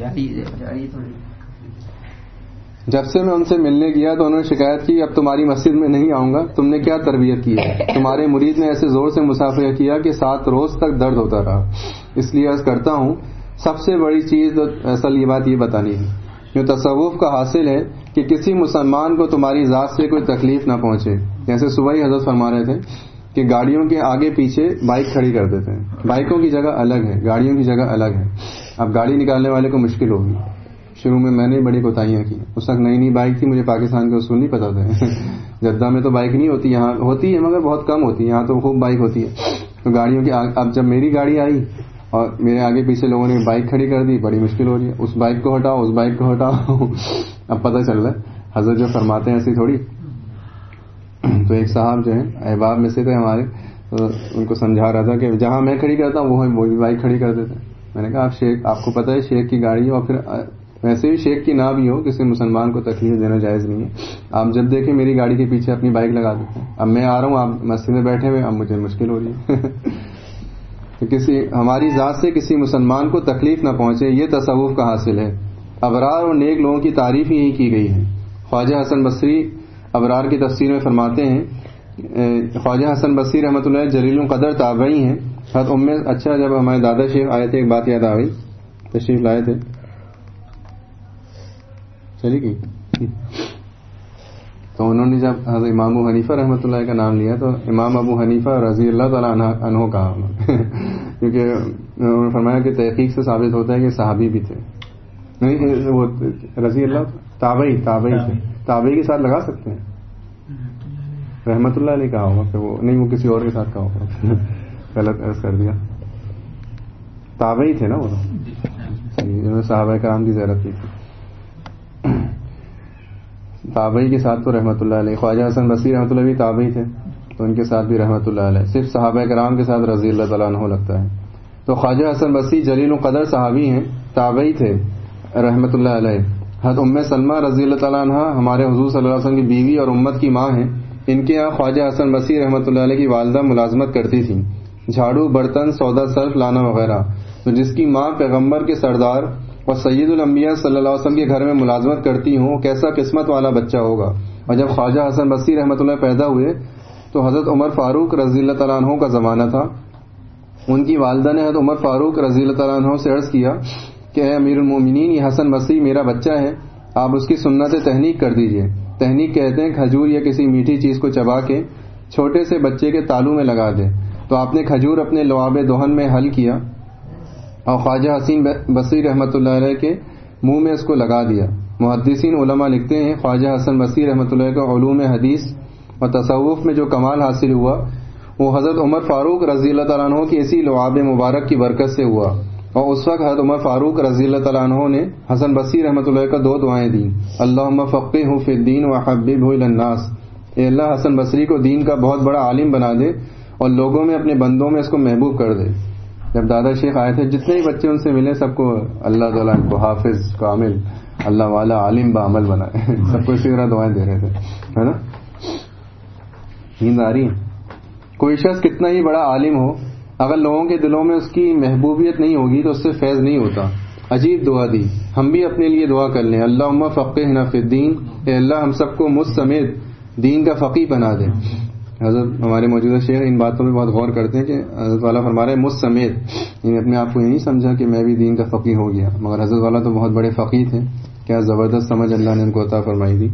جب سے میں ان سے ملنے گیا تو انہوں نے شکایت کی, اب تمہاری مسجد میں نہیں آؤں گا, تم نے کیا تربیت کی ہے, تمہارے مرید نے ایسے زور سے مصافحہ کیا کہ 7 روز تک درد ہوتا رہا. اس لیے عرض کرتا ہوں سب سے بڑی چیز اصل یہ بات یہ بتانی ہے جو تصوف کا حاصل ہے کہ کسی مسلمان کو تمہاری ذات سے کوئی تکلیف نہ پہنچے. جیسے صبح ہی حضرت فرما رہے تھے کہ گاڑیوں کے آگے پیچھے بائک کھڑی کر دیتے ہیں. بائکوں کی جگہ الگ ہے, گاڑیوں کی جگہ الگ ہے. اب گاڑی نکالنے والے کو مشکل ہوگی. شروع میں نے بڑی کوتاہیاں کی. اس وقت نئی بائک تھی, مجھے پاکستان کے اصول نہیں پتا تھے. جدہ میں تو بائک نہیں ہوتی, یہاں ہوتی ہے مگر بہت کم ہوتی ہے, یہاں تو خوب بائک ہوتی ہے. تو گاڑیوں کی اب جب میری گاڑی آئی اور میرے آگے پیچھے لوگوں نے بائک کھڑی کر دی, بڑی مشکل ہو رہی ہے, اس بائک کو ہٹاؤ, اس بائک کو ہٹاؤ. اب پتہ چل رہا ہے حضرت جو فرماتے ہیں ایسی تھوڑی. تو ایک صاحب جو ہیں احباب میں سے تھے ہمارے, تو ان کو سمجھا رہا تھا کہ جہاں میں کھڑی کرتا ہوں وہ بھی بائک کھڑی کر دیتے ہیں. میں نے کہا آپ شیخ, آپ کو پتہ ہے شیخ کی گاڑی ہے, اور پھر ویسے بھی شیخ کی نہ بھی ہو, کسی مسلمان کو تکلیف دینا جائز نہیں ہے. آپ جب دیکھیں میری گاڑی کے پیچھے اپنی بائک لگا دیتے ہیں. اب میں آ رہا ہوں, آپ مسجد میں بیٹھے ہوئے, اب مجھے مشکل ہو رہی ہے. تو ہماری ذات سے کسی مسلمان کو تکلیف نہ پہنچے, یہ تصوف کا حاصل ہے. ابرار اور نیک لوگوں کی تعریف یہی کی گئی ہے. خواجہ حسن بصری ابرار کی تفسیر میں فرماتے ہیں, خواجہ حسن بصری رحمۃ اللہ جلیل القدر تابعی ہیں. اچھا, جب ہمارے دادا شیخ آئے تھے ایک بات یاد آ گئی, تشریف لائے تھے, چلی گئی. تو انہوں نے جب حضرت امام ابو حنیفہ رحمۃ اللہ کا نام لیا تو امام ابو حنیفہ رضی اللہ تعالیٰ عنہ کہا, کیونکہ انہوں نے فرمایا کہ تحقیق سے ثابت ہوتا ہے کہ صحابی بھی تھے. نہیں, وہ رضی اللہ تابعی تھے, تابعی کے ساتھ لگا سکتے ہیں. رحمۃ اللہ علیہ کہا ہوگا کہ وہ نہیں, وہ کسی اور کے ساتھ کہا ہوگا, غلط عرض کر دیا. تابعی تھے نا وہ, انہوں نے صحابہ کرام کی زیارت کی تھی. تابعی کے ساتھ تو رحمۃ اللہ علیہ. خواجہ حسن بصری رحمۃ اللہ بھی تابعی تھے, تو ان کے ساتھ بھی رحمۃ اللہ علیہ. صرف صحابہ کرام کے ساتھ رضی اللہ تعالیٰ عنہ لگتا ہے. تو خواجہ حسن بصری جلیل القدر صحابی ہیں, تابعی تھے رحمۃ اللہ علیہ. حضرت ام سلمہ رضی اللہ تعالیٰ عنہ ہمارے حضور صلی اللہ علیہ وسلم کی بیوی اور امت کی ماں ہیں. ان کے یہاں خواجہ حسن بصری رحمۃ اللہ علیہ کی والدہ ملازمت کرتی تھیں, جھاڑو, برتن, سودا صرف لانا وغیرہ. تو جس کی ماں پیغمبر کے سردار اور سید الانبیاء صلی اللہ علیہ وسلم کے گھر میں ملازمت کرتی ہوں, کیسا قسمت والا بچہ ہوگا. اور جب خواجہ حسن بصری رحمۃ اللہ پیدا ہوئے تو حضرت عمر فاروق رضی اللہ تعالیٰ عنہ کا زمانہ تھا. ان کی والدہ نے حضرت عمر فاروق رضی اللہ تعالیٰ عنہ سے عرض کیا کہ اے امیر المومنین, یہ حسن بصری میرا بچہ ہے, آپ اس کی سنت تحنیک کر دیجئے. تحنیک کہتے ہیں کھجور یا کسی میٹھی چیز کو چبا کے چھوٹے سے بچے کے تالو میں لگا دے. تو آپ نے کھجور اپنے لعاب دہن میں حل کیا اور خواجہ حسین بصری رحمۃ اللہ علیہ کے منہ میں اس کو لگا دیا. محدثین علماء لکھتے ہیں خواجہ حسن بصری رحمۃ اللہ کو علوم حدیث اور تصوف میں جو کمال حاصل ہوا وہ حضرت عمر فاروق رضی اللہ تعالیٰ عنہ کی اسی لعاب مبارک کی برکت سے ہوا. اور اس وقت حضرت عمر فاروق رضی اللہ تعالیٰ عنہ نے حسن بصری رحمۃ اللہ کا 2 دعائیں دیں, اللہم فقہہ فی الدین وحببہ الی الناس. اے اللہ حسن بصری کو دین کا بہت بڑا عالم بنا دے اور لوگوں میں اپنے بندوں میں اس کو محبوب کر دے. جب دادا شیخ آئے تھے, جتنے ہی بچے ان سے ملے سب کو اللہ تعالیٰ کو حافظ, کامل, اللہ والا, عالم بعمل بنائے. سب کو اسی طرح دعائیں دے رہے تھے, ہے نا. نیند آ رہی ہے. کوئی شخص کتنا ہی بڑا عالم ہو, اگر لوگوں کے دلوں میں اس کی محبوبیت نہیں ہوگی تو اس سے فیض نہیں ہوتا. عجیب دعا دی, ہم بھی اپنے لیے دعا کر لیں, اللہم فقہنا فی الدین, اے اللہ ہم سب کو مجھ سمیت دین کا فقیہ بنا دے. حضرت ہمارے موجودہ شیخ ان باتوں میں بہت غور کرتے ہیں کہ حضرت والا فرما رہے ہیں مجھ سمیت, یعنی اپنے آپ کو یہ نہیں سمجھا کہ میں بھی دین کا فقیہ ہو گیا, مگر حضرت والا تو بہت بڑے فقیہ تھے. کیا زبردست سمجھ اللہ نے ان کو عطا فرمائی دی.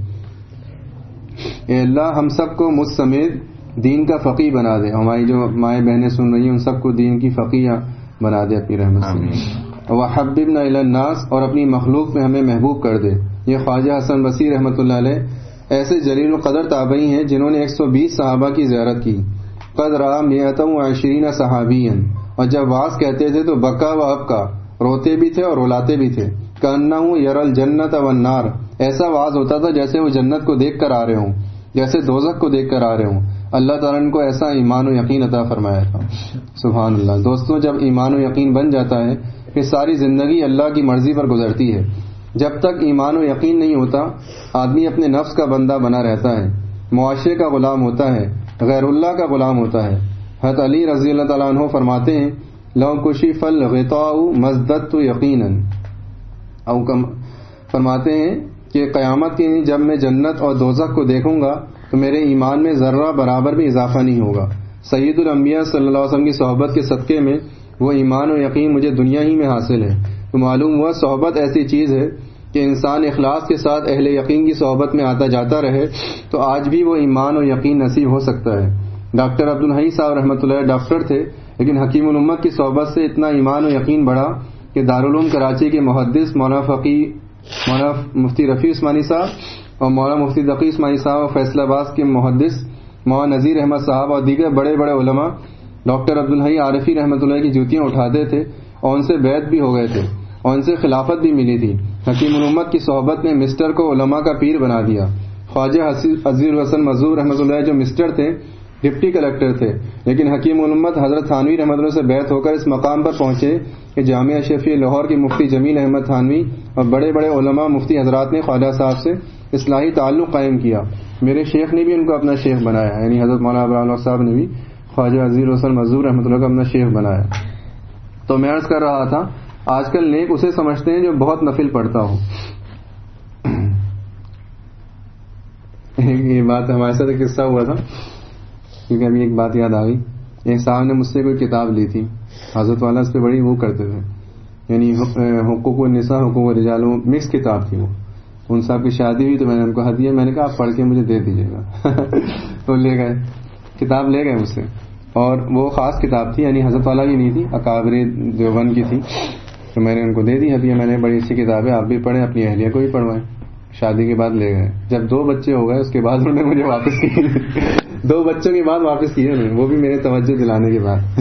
اے اللہ ہم سب کو مجھ سمیت دین کا فقیہ بنا دے. ہماری جو مائیں بہنیں سن رہی ہیں ان سب کو دین کی فقیہ بنا دے اپنی رحمت سے. وحببنا الی الناس, اور اپنی مخلوق میں ہمیں محبوب کر دے. یہ خواجہ حسن بصری رحمۃ اللہ علیہ ایسے جلیل القدر تابعی ہیں جنہوں نے 120 صحابہ کی زیارت کی. قد رأى 120 صحابیا, اور جب واعظ کہتے تھے تو بکا و ابکا, روتے بھی تھے اور رلاتے بھی تھے. کأنہ یری الجنۃ والنار, ایسا واعظ ہوتا تھا جیسے وہ جنت کو دیکھ کر آ رہے ہوں, جیسے دوزخ کو دیکھ کر آ رہے ہوں. اللہ تعالیٰ نے کو ایسا ایمان و یقین عطا فرمایا تھا. سبحان اللہ. دوستوں, جب ایمان و یقین بن جاتا ہے پھر ساری زندگی اللہ کی مرضی پر گزرتی ہے. جب تک ایمان و یقین نہیں ہوتا آدمی اپنے نفس کا بندہ بنا رہتا ہے, معاشرے کا غلام ہوتا ہے, غیر اللہ کا غلام ہوتا ہے. حضرت علی رضی اللہ تعالیٰ عنہ فرماتے ہیں لو کشف الغطاء مزددت یقینا, او فرماتے ہیں کہ قیامت کے دن جب میں جنت اور دوزخ کو دیکھوں گا تو میرے ایمان میں ذرہ برابر بھی اضافہ نہیں ہوگا. سید الانبیاء صلی اللہ علیہ وسلم کی صحبت کے صدقے میں وہ ایمان و یقین مجھے دنیا ہی میں حاصل ہے. تو معلوم ہوا صحبت ایسی چیز ہے کہ انسان اخلاص کے ساتھ اہل یقین کی صحبت میں آتا جاتا رہے تو آج بھی وہ ایمان و یقین نصیب ہو سکتا ہے. ڈاکٹر عبدالحی صاحب رحمۃ اللہ ڈاکٹر تھے, لیکن حکیم الامت کی صحبت سے اتنا ایمان و یقین بڑھا کہ دارالعلوم کراچی کے محدث مولانا مفتی رفیع عثمانی صاحب اور مولانا مفتی تقی عثمانی صاحب اور فیصل آباد کے محدث مولانا نذیر احمد صاحب اور دیگر بڑے بڑے علماء ڈاکٹر عبدالحی عارفی رحمۃ اللہ کی جوتیاں اٹھاتے تھے اور ان سے بیعت بھی ہو گئے تھے اور ان سے خلافت بھی ملی تھی. حکیم الامت کی صحبت نے مسٹر کو علماء کا پیر بنا دیا. خواجہ عزیز الحسن مظہور رحمۃ اللہ جو مسٹر تھے ڈپٹی کلیکٹر تھے, لیکن حکیم الامت حضرت تھانوی رحمۃ اللہ سے بیعت ہو کر اس مقام پر پہنچے کہ جامعہ اشرفیہ لاہور کی مفتی جمیل احمد تھانوی اور بڑے بڑے علماء مفتی حضرات نے خواجہ صاحب سے اصلاحی تعلق قائم کیا. میرے شیخ نے بھی ان کو اپنا شیخ بنایا, یعنی حضرت مولانا ابراہیم صاحب نے بھی خواجہ عزیز الحسن مظہور رحمۃ اللہ کو اپنا شیخ بنایا. تو میں عرض کر رہا تھا آج کل نیک اسے سمجھتے ہیں جو بہت نفل پڑھتا ہو. یہ بات ہمارے ساتھ ایک قصہ ہوا تھا, کیونکہ ابھی ایک بات یاد آ گئی. ایک صاحب نے مجھ سے کوئی کتاب لی تھی, حضرت والا اس پہ بڑی وہ کرتے تھے, یعنی حقوق النساء حقوق الرجال, مکس کتاب تھی وہ. ان صاحب کی شادی ہوئی تو میں نے ان کو ہدیہ, میں نے کہا آپ پڑھ کے مجھے دے دیجیے گا. تو لے گئے, کتاب لے گئے مجھ سے, اور وہ خاص کتاب تھی, یعنی حضرت والا کی نہیں تھی, اکابر دیوبند کی تھی. تو میں نے ان کو دے دی ہدیہ, میں نے بڑی اچھی کتاب ہے, آپ بھی پڑھیں, اپنی اہلیہ کو بھی پڑھوائیں. شادی کے بعد لے گئے. جب 2 بچے ہو گئے اس کے بعد انہوں نے مجھے واپس کیے. 2 بچوں کے بعد واپس کیے انہوں نے, وہ بھی میرے توجہ دلانے کے بعد.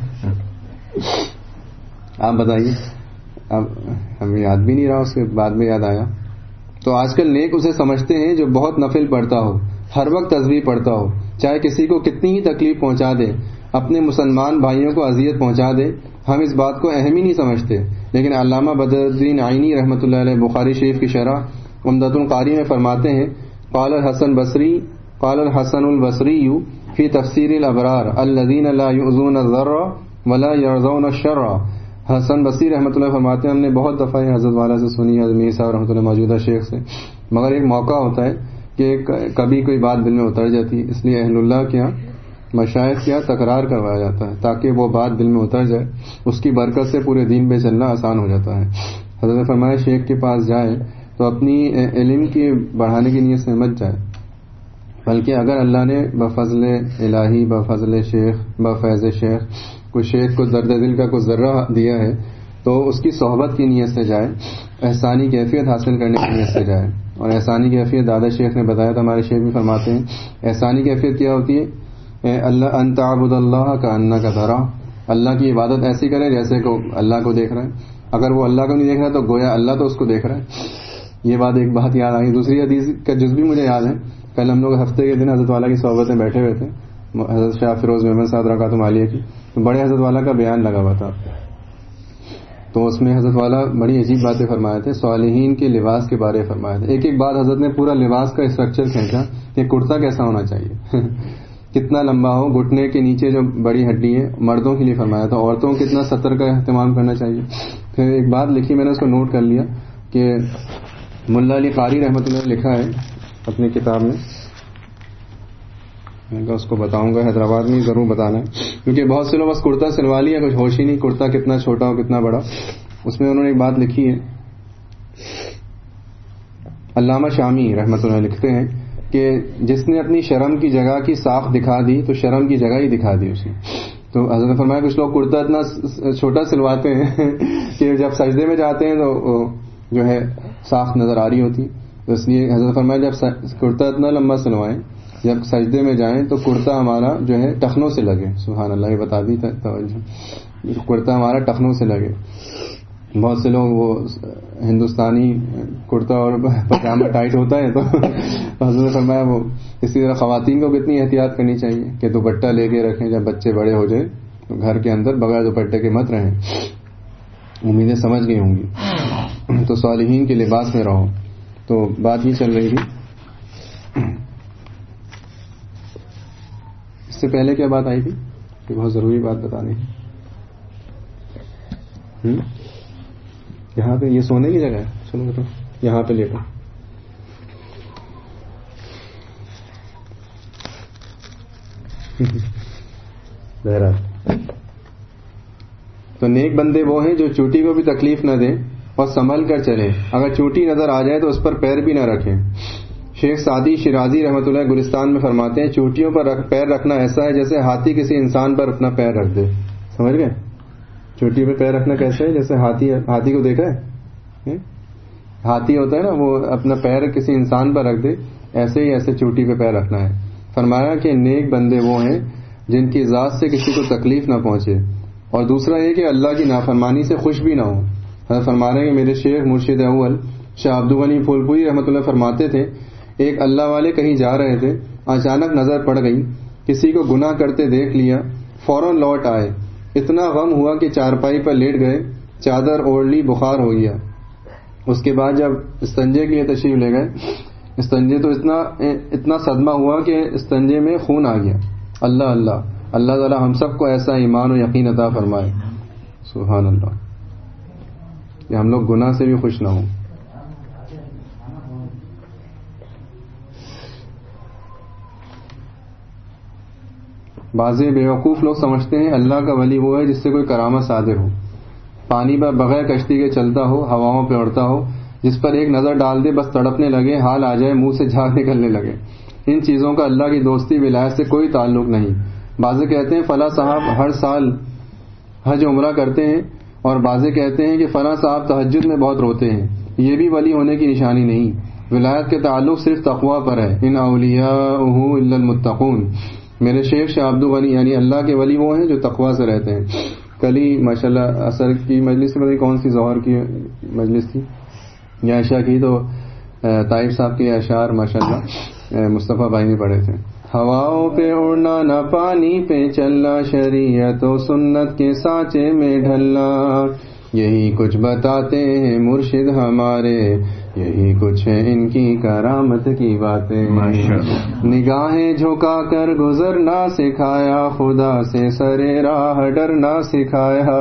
آپ بتائیے, اب ہمیں یاد بھی نہیں رہا, اس کے بعد میں یاد آیا. تو آج کل نیک اسے سمجھتے ہیں جو بہت نفل پڑھتا ہو, ہر وقت تسبیح پڑھتا ہو, چاہے کسی کو کتنی ہی تکلیف پہنچا دے, اپنے مسلمان بھائیوں کو اذیت پہنچا دے. ہم اس بات کو اہم ہی نہیں سمجھتے, لیکن علامہ بدر الدین عینی رحمۃ اللہ علیہ بخاری شریف کی شرح عمدۃ القاری میں فرماتے ہیں, قال الحسن البصری فی تفسیر الابرار الذین لا یؤذون الضر ولا یرضون الشر. حسن بصری رحمۃ اللہ فرماتے ہیں ہم نے بہت دفعہ حضرت والا سے سنی, میر صاحب رحمۃ اللہ موجودہ شیخ سے, مگر ایک موقع ہوتا ہے کہ کبھی کوئی بات دل میں اتر جاتی ہے, اس لیے اہل اللہ کے یہاں مشائخ کیا تکرار کروایا جاتا ہے تاکہ وہ بات دل میں اتر جائے. اس کی برکت سے پورے دین پہ چلنا آسان ہو جاتا ہے. حضرت نے فرمایا شیخ کے پاس جائے تو اپنی علم کی بڑھانے کی نیت سے مت جائے, بلکہ اگر اللہ نے بفضل الہی بفضل شیخ بفیض شیخ کوئی شیخ کو درد دل کا کوئی ذرہ دیا ہے تو اس کی صحبت کی نیت سے جائے, احسانی کیفیت حاصل کرنے کی نیت سے جائے. اور احسانی کیفیت دادا شیخ نے بتایا تھا, ہمارے شیخ بھی فرماتے ہیں احسانی کیفیت کیا ہوتی ہے, اللہ ان تعبد اللہ کا انک ترا, اللہ کی عبادت ایسی کرے جیسے کو اللہ کو دیکھ رہا ہے. اگر وہ اللہ کو نہیں دیکھ رہا تو گویا اللہ تو اس کو دیکھ رہا ہے. یہ بات ایک بات یاد آئی. دوسری حدیث کا جز بھی مجھے یاد ہے, کل ہم لوگ ہفتے کے دن حضرت والا کی صحبت میں بیٹھے ہوئے تھے, حضرت شاہ فیروز محمد صاحب رکعتم عالیہ کی, تو بڑے حضرت والا کا بیان لگا ہوا تھا. تو اس میں حضرت والا بڑی عجیب باتیں فرمائے تھے, صالحین کے لباس کے بارے میں فرمائے تھے. ایک ایک بات حضرت نے پورا لباس کا اسٹرکچر کھینچا کہ کرتا کیسا ہونا چاہیے, کتنا لمبا ہو, گھٹنے کے نیچے جو بڑی ہڈی ہے مردوں کے لیے فرمایا تھا, عورتوں کو کتنا سطر کا اہتمام کرنا چاہیے. پھر ایک بات لکھی, میں نے اس کو نوٹ کر لیا کہ ملا علی قاری رحمۃ اللہ نے لکھا ہے اپنی کتاب میں, میں اس کو بتاؤں گا, حیدرآباد میں ضرور بتانا ہے, کیونکہ بہت سے لوگ بس کرتا سلوا لیا, کچھ ہوش ہی نہیں کرتا کتنا چھوٹا ہو کتنا بڑا. اس میں انہوں نے ایک بات لکھی ہے, علامہ شامی رحمۃ اللہ لکھتے ہیں کہ جس نے اپنی شرم کی جگہ کی ساخت دکھا دی تو شرم کی جگہ ہی دکھا دی اسی. تو حضرت نے فرمایا کچھ لوگ کرتا اتنا چھوٹا سلواتے ہیں کہ جب سجدے میں جاتے ہیں تو جو ہے ساخت نظر آ رہی ہوتی, تو اس لیے حضرت فرمایا جب کرتا اتنا لمبا سلوائیں جب سجدے میں جائیں تو کرتا ہمارا جو ہے ٹخنوں سے لگے. سبحان اللہ, یہ بتا دی توجہ, کرتا ہمارا ٹخنوں سے لگے. بہت سے لوگ وہ ہندوستانی کرتا اور پاجامہ ٹائٹ ہوتا ہے, تو حضرت نے فرمایا وہ اسی طرح خواتین کو کتنی احتیاط کرنی چاہیے کہ دوپٹہ لے کے رکھیں, جب بچے بڑے ہو جائیں تو گھر کے اندر بغیر دوپٹے کے مت رہیں. امیدیں سمجھ گئی ہوں گی. تو صالحین کے لباس میں رہو. تو بات یہ چل رہی تھی, اس سے پہلے کیا بات آئی تھی کہ بہت ضروری بات بتانی ہے. یہاں پہ یہ سونے کی جگہ ہے, سنو تو یہاں پہ لیٹو. بہرحال تو نیک بندے وہ ہیں جو چوٹی کو بھی تکلیف نہ دیں اور سنبھل کر چلیں, اگر چوٹی نظر آ جائے تو اس پر پیر بھی نہ رکھیں. شیخ سعدی شیرازی رحمۃ اللہ گلستان میں فرماتے ہیں چوٹیوں پر پیر رکھنا ایسا ہے جیسے ہاتھی کسی انسان پر اپنا پیر رکھ دے. سمجھ گئے, چوٹی پہ پیر رکھنا کیسے ہے, جیسے ہاتھی کو دیکھا ہے, ہاتھی ہوتا ہے نا, وہ اپنا پیر کسی انسان پر رکھ دے, ایسے ہی ایسے چوٹی پہ پیر رکھنا ہے. فرمایا کہ نیک بندے وہ ہیں جن کی ذات سے کسی کو تکلیف نہ پہنچے, اور دوسرا یہ کہ اللہ کی نافرمانی سے خوش بھی نہ ہو. حضرت فرما رہے ہیں کہ میرے شیخ مرشد اول شاہ عبد الغنی پھولپوری رحمۃ اللہ فرماتے تھے ایک اللہ والے کہیں جا رہے تھے, اچانک نظر پڑ گئی, کسی کو گناہ کرتے دیکھ لیا, فوراً لوٹ آئے. اتنا غم ہوا کہ چارپائی پر لیٹ گئے, چادر اوڑھ لی, بخار ہو گیا. اس کے بعد جب استنجے کے لیے تشریف لے گئے, استنجے تو اتنا صدمہ ہوا کہ استنجے میں خون آ گیا. اللہ اللہ اللہ تعالی ہم سب کو ایسا ایمان و یقین عطا فرمائے. سبحان اللہ, کہ ہم لوگ گناہ سے بھی خوش نہ ہوں. بعض بیوقوف لوگ سمجھتے ہیں اللہ کا ولی وہ ہے جس سے کوئی کرامت صادر ہو, پانی پر بغیر کشتی کے چلتا ہو, ہواؤں پہ اڑتا ہو, جس پر ایک نظر ڈال دے بس تڑپنے لگے, حال آ جائے منہ سے جھاگ نکلنے لگے. ان چیزوں کا اللہ کی دوستی ولایت سے کوئی تعلق نہیں. بعضے کہتے ہیں فلاں صاحب ہر سال حج عمرہ کرتے ہیں, اور بعضے کہتے ہیں کہ فلاں صاحب تہجد میں بہت روتے ہیں. یہ بھی ولی ہونے کی نشانی نہیں. ولایت کے تعلق صرف تقویٰ پر ہے. ان اولیاءہ الا المتقون. میرے شیخ شاہ عبد الغنی یعنی اللہ کے ولی وہ ہیں جو تقویٰ سے رہتے ہیں. کل ہی ماشاءاللہ عصر کی مجلس میں کون سی ظہر کی مجلس تھی یا عشاء کی, تو طائف صاحب کے اشعار ماشاءاللہ مصطفیٰ بھائی نے پڑھے تھے. ہواؤں پہ اڑنا نہ پانی پہ چلنا, شریعت و سنت کے سانچے میں ڈھلنا, یہی کچھ بتاتے ہیں مرشد ہمارے, یہی کچھ ہے ان کی کرامت کی باتیں. نگاہیں جھکا کر گزرنا سکھایا, خدا سے سرے راہ ڈرنا سکھایا,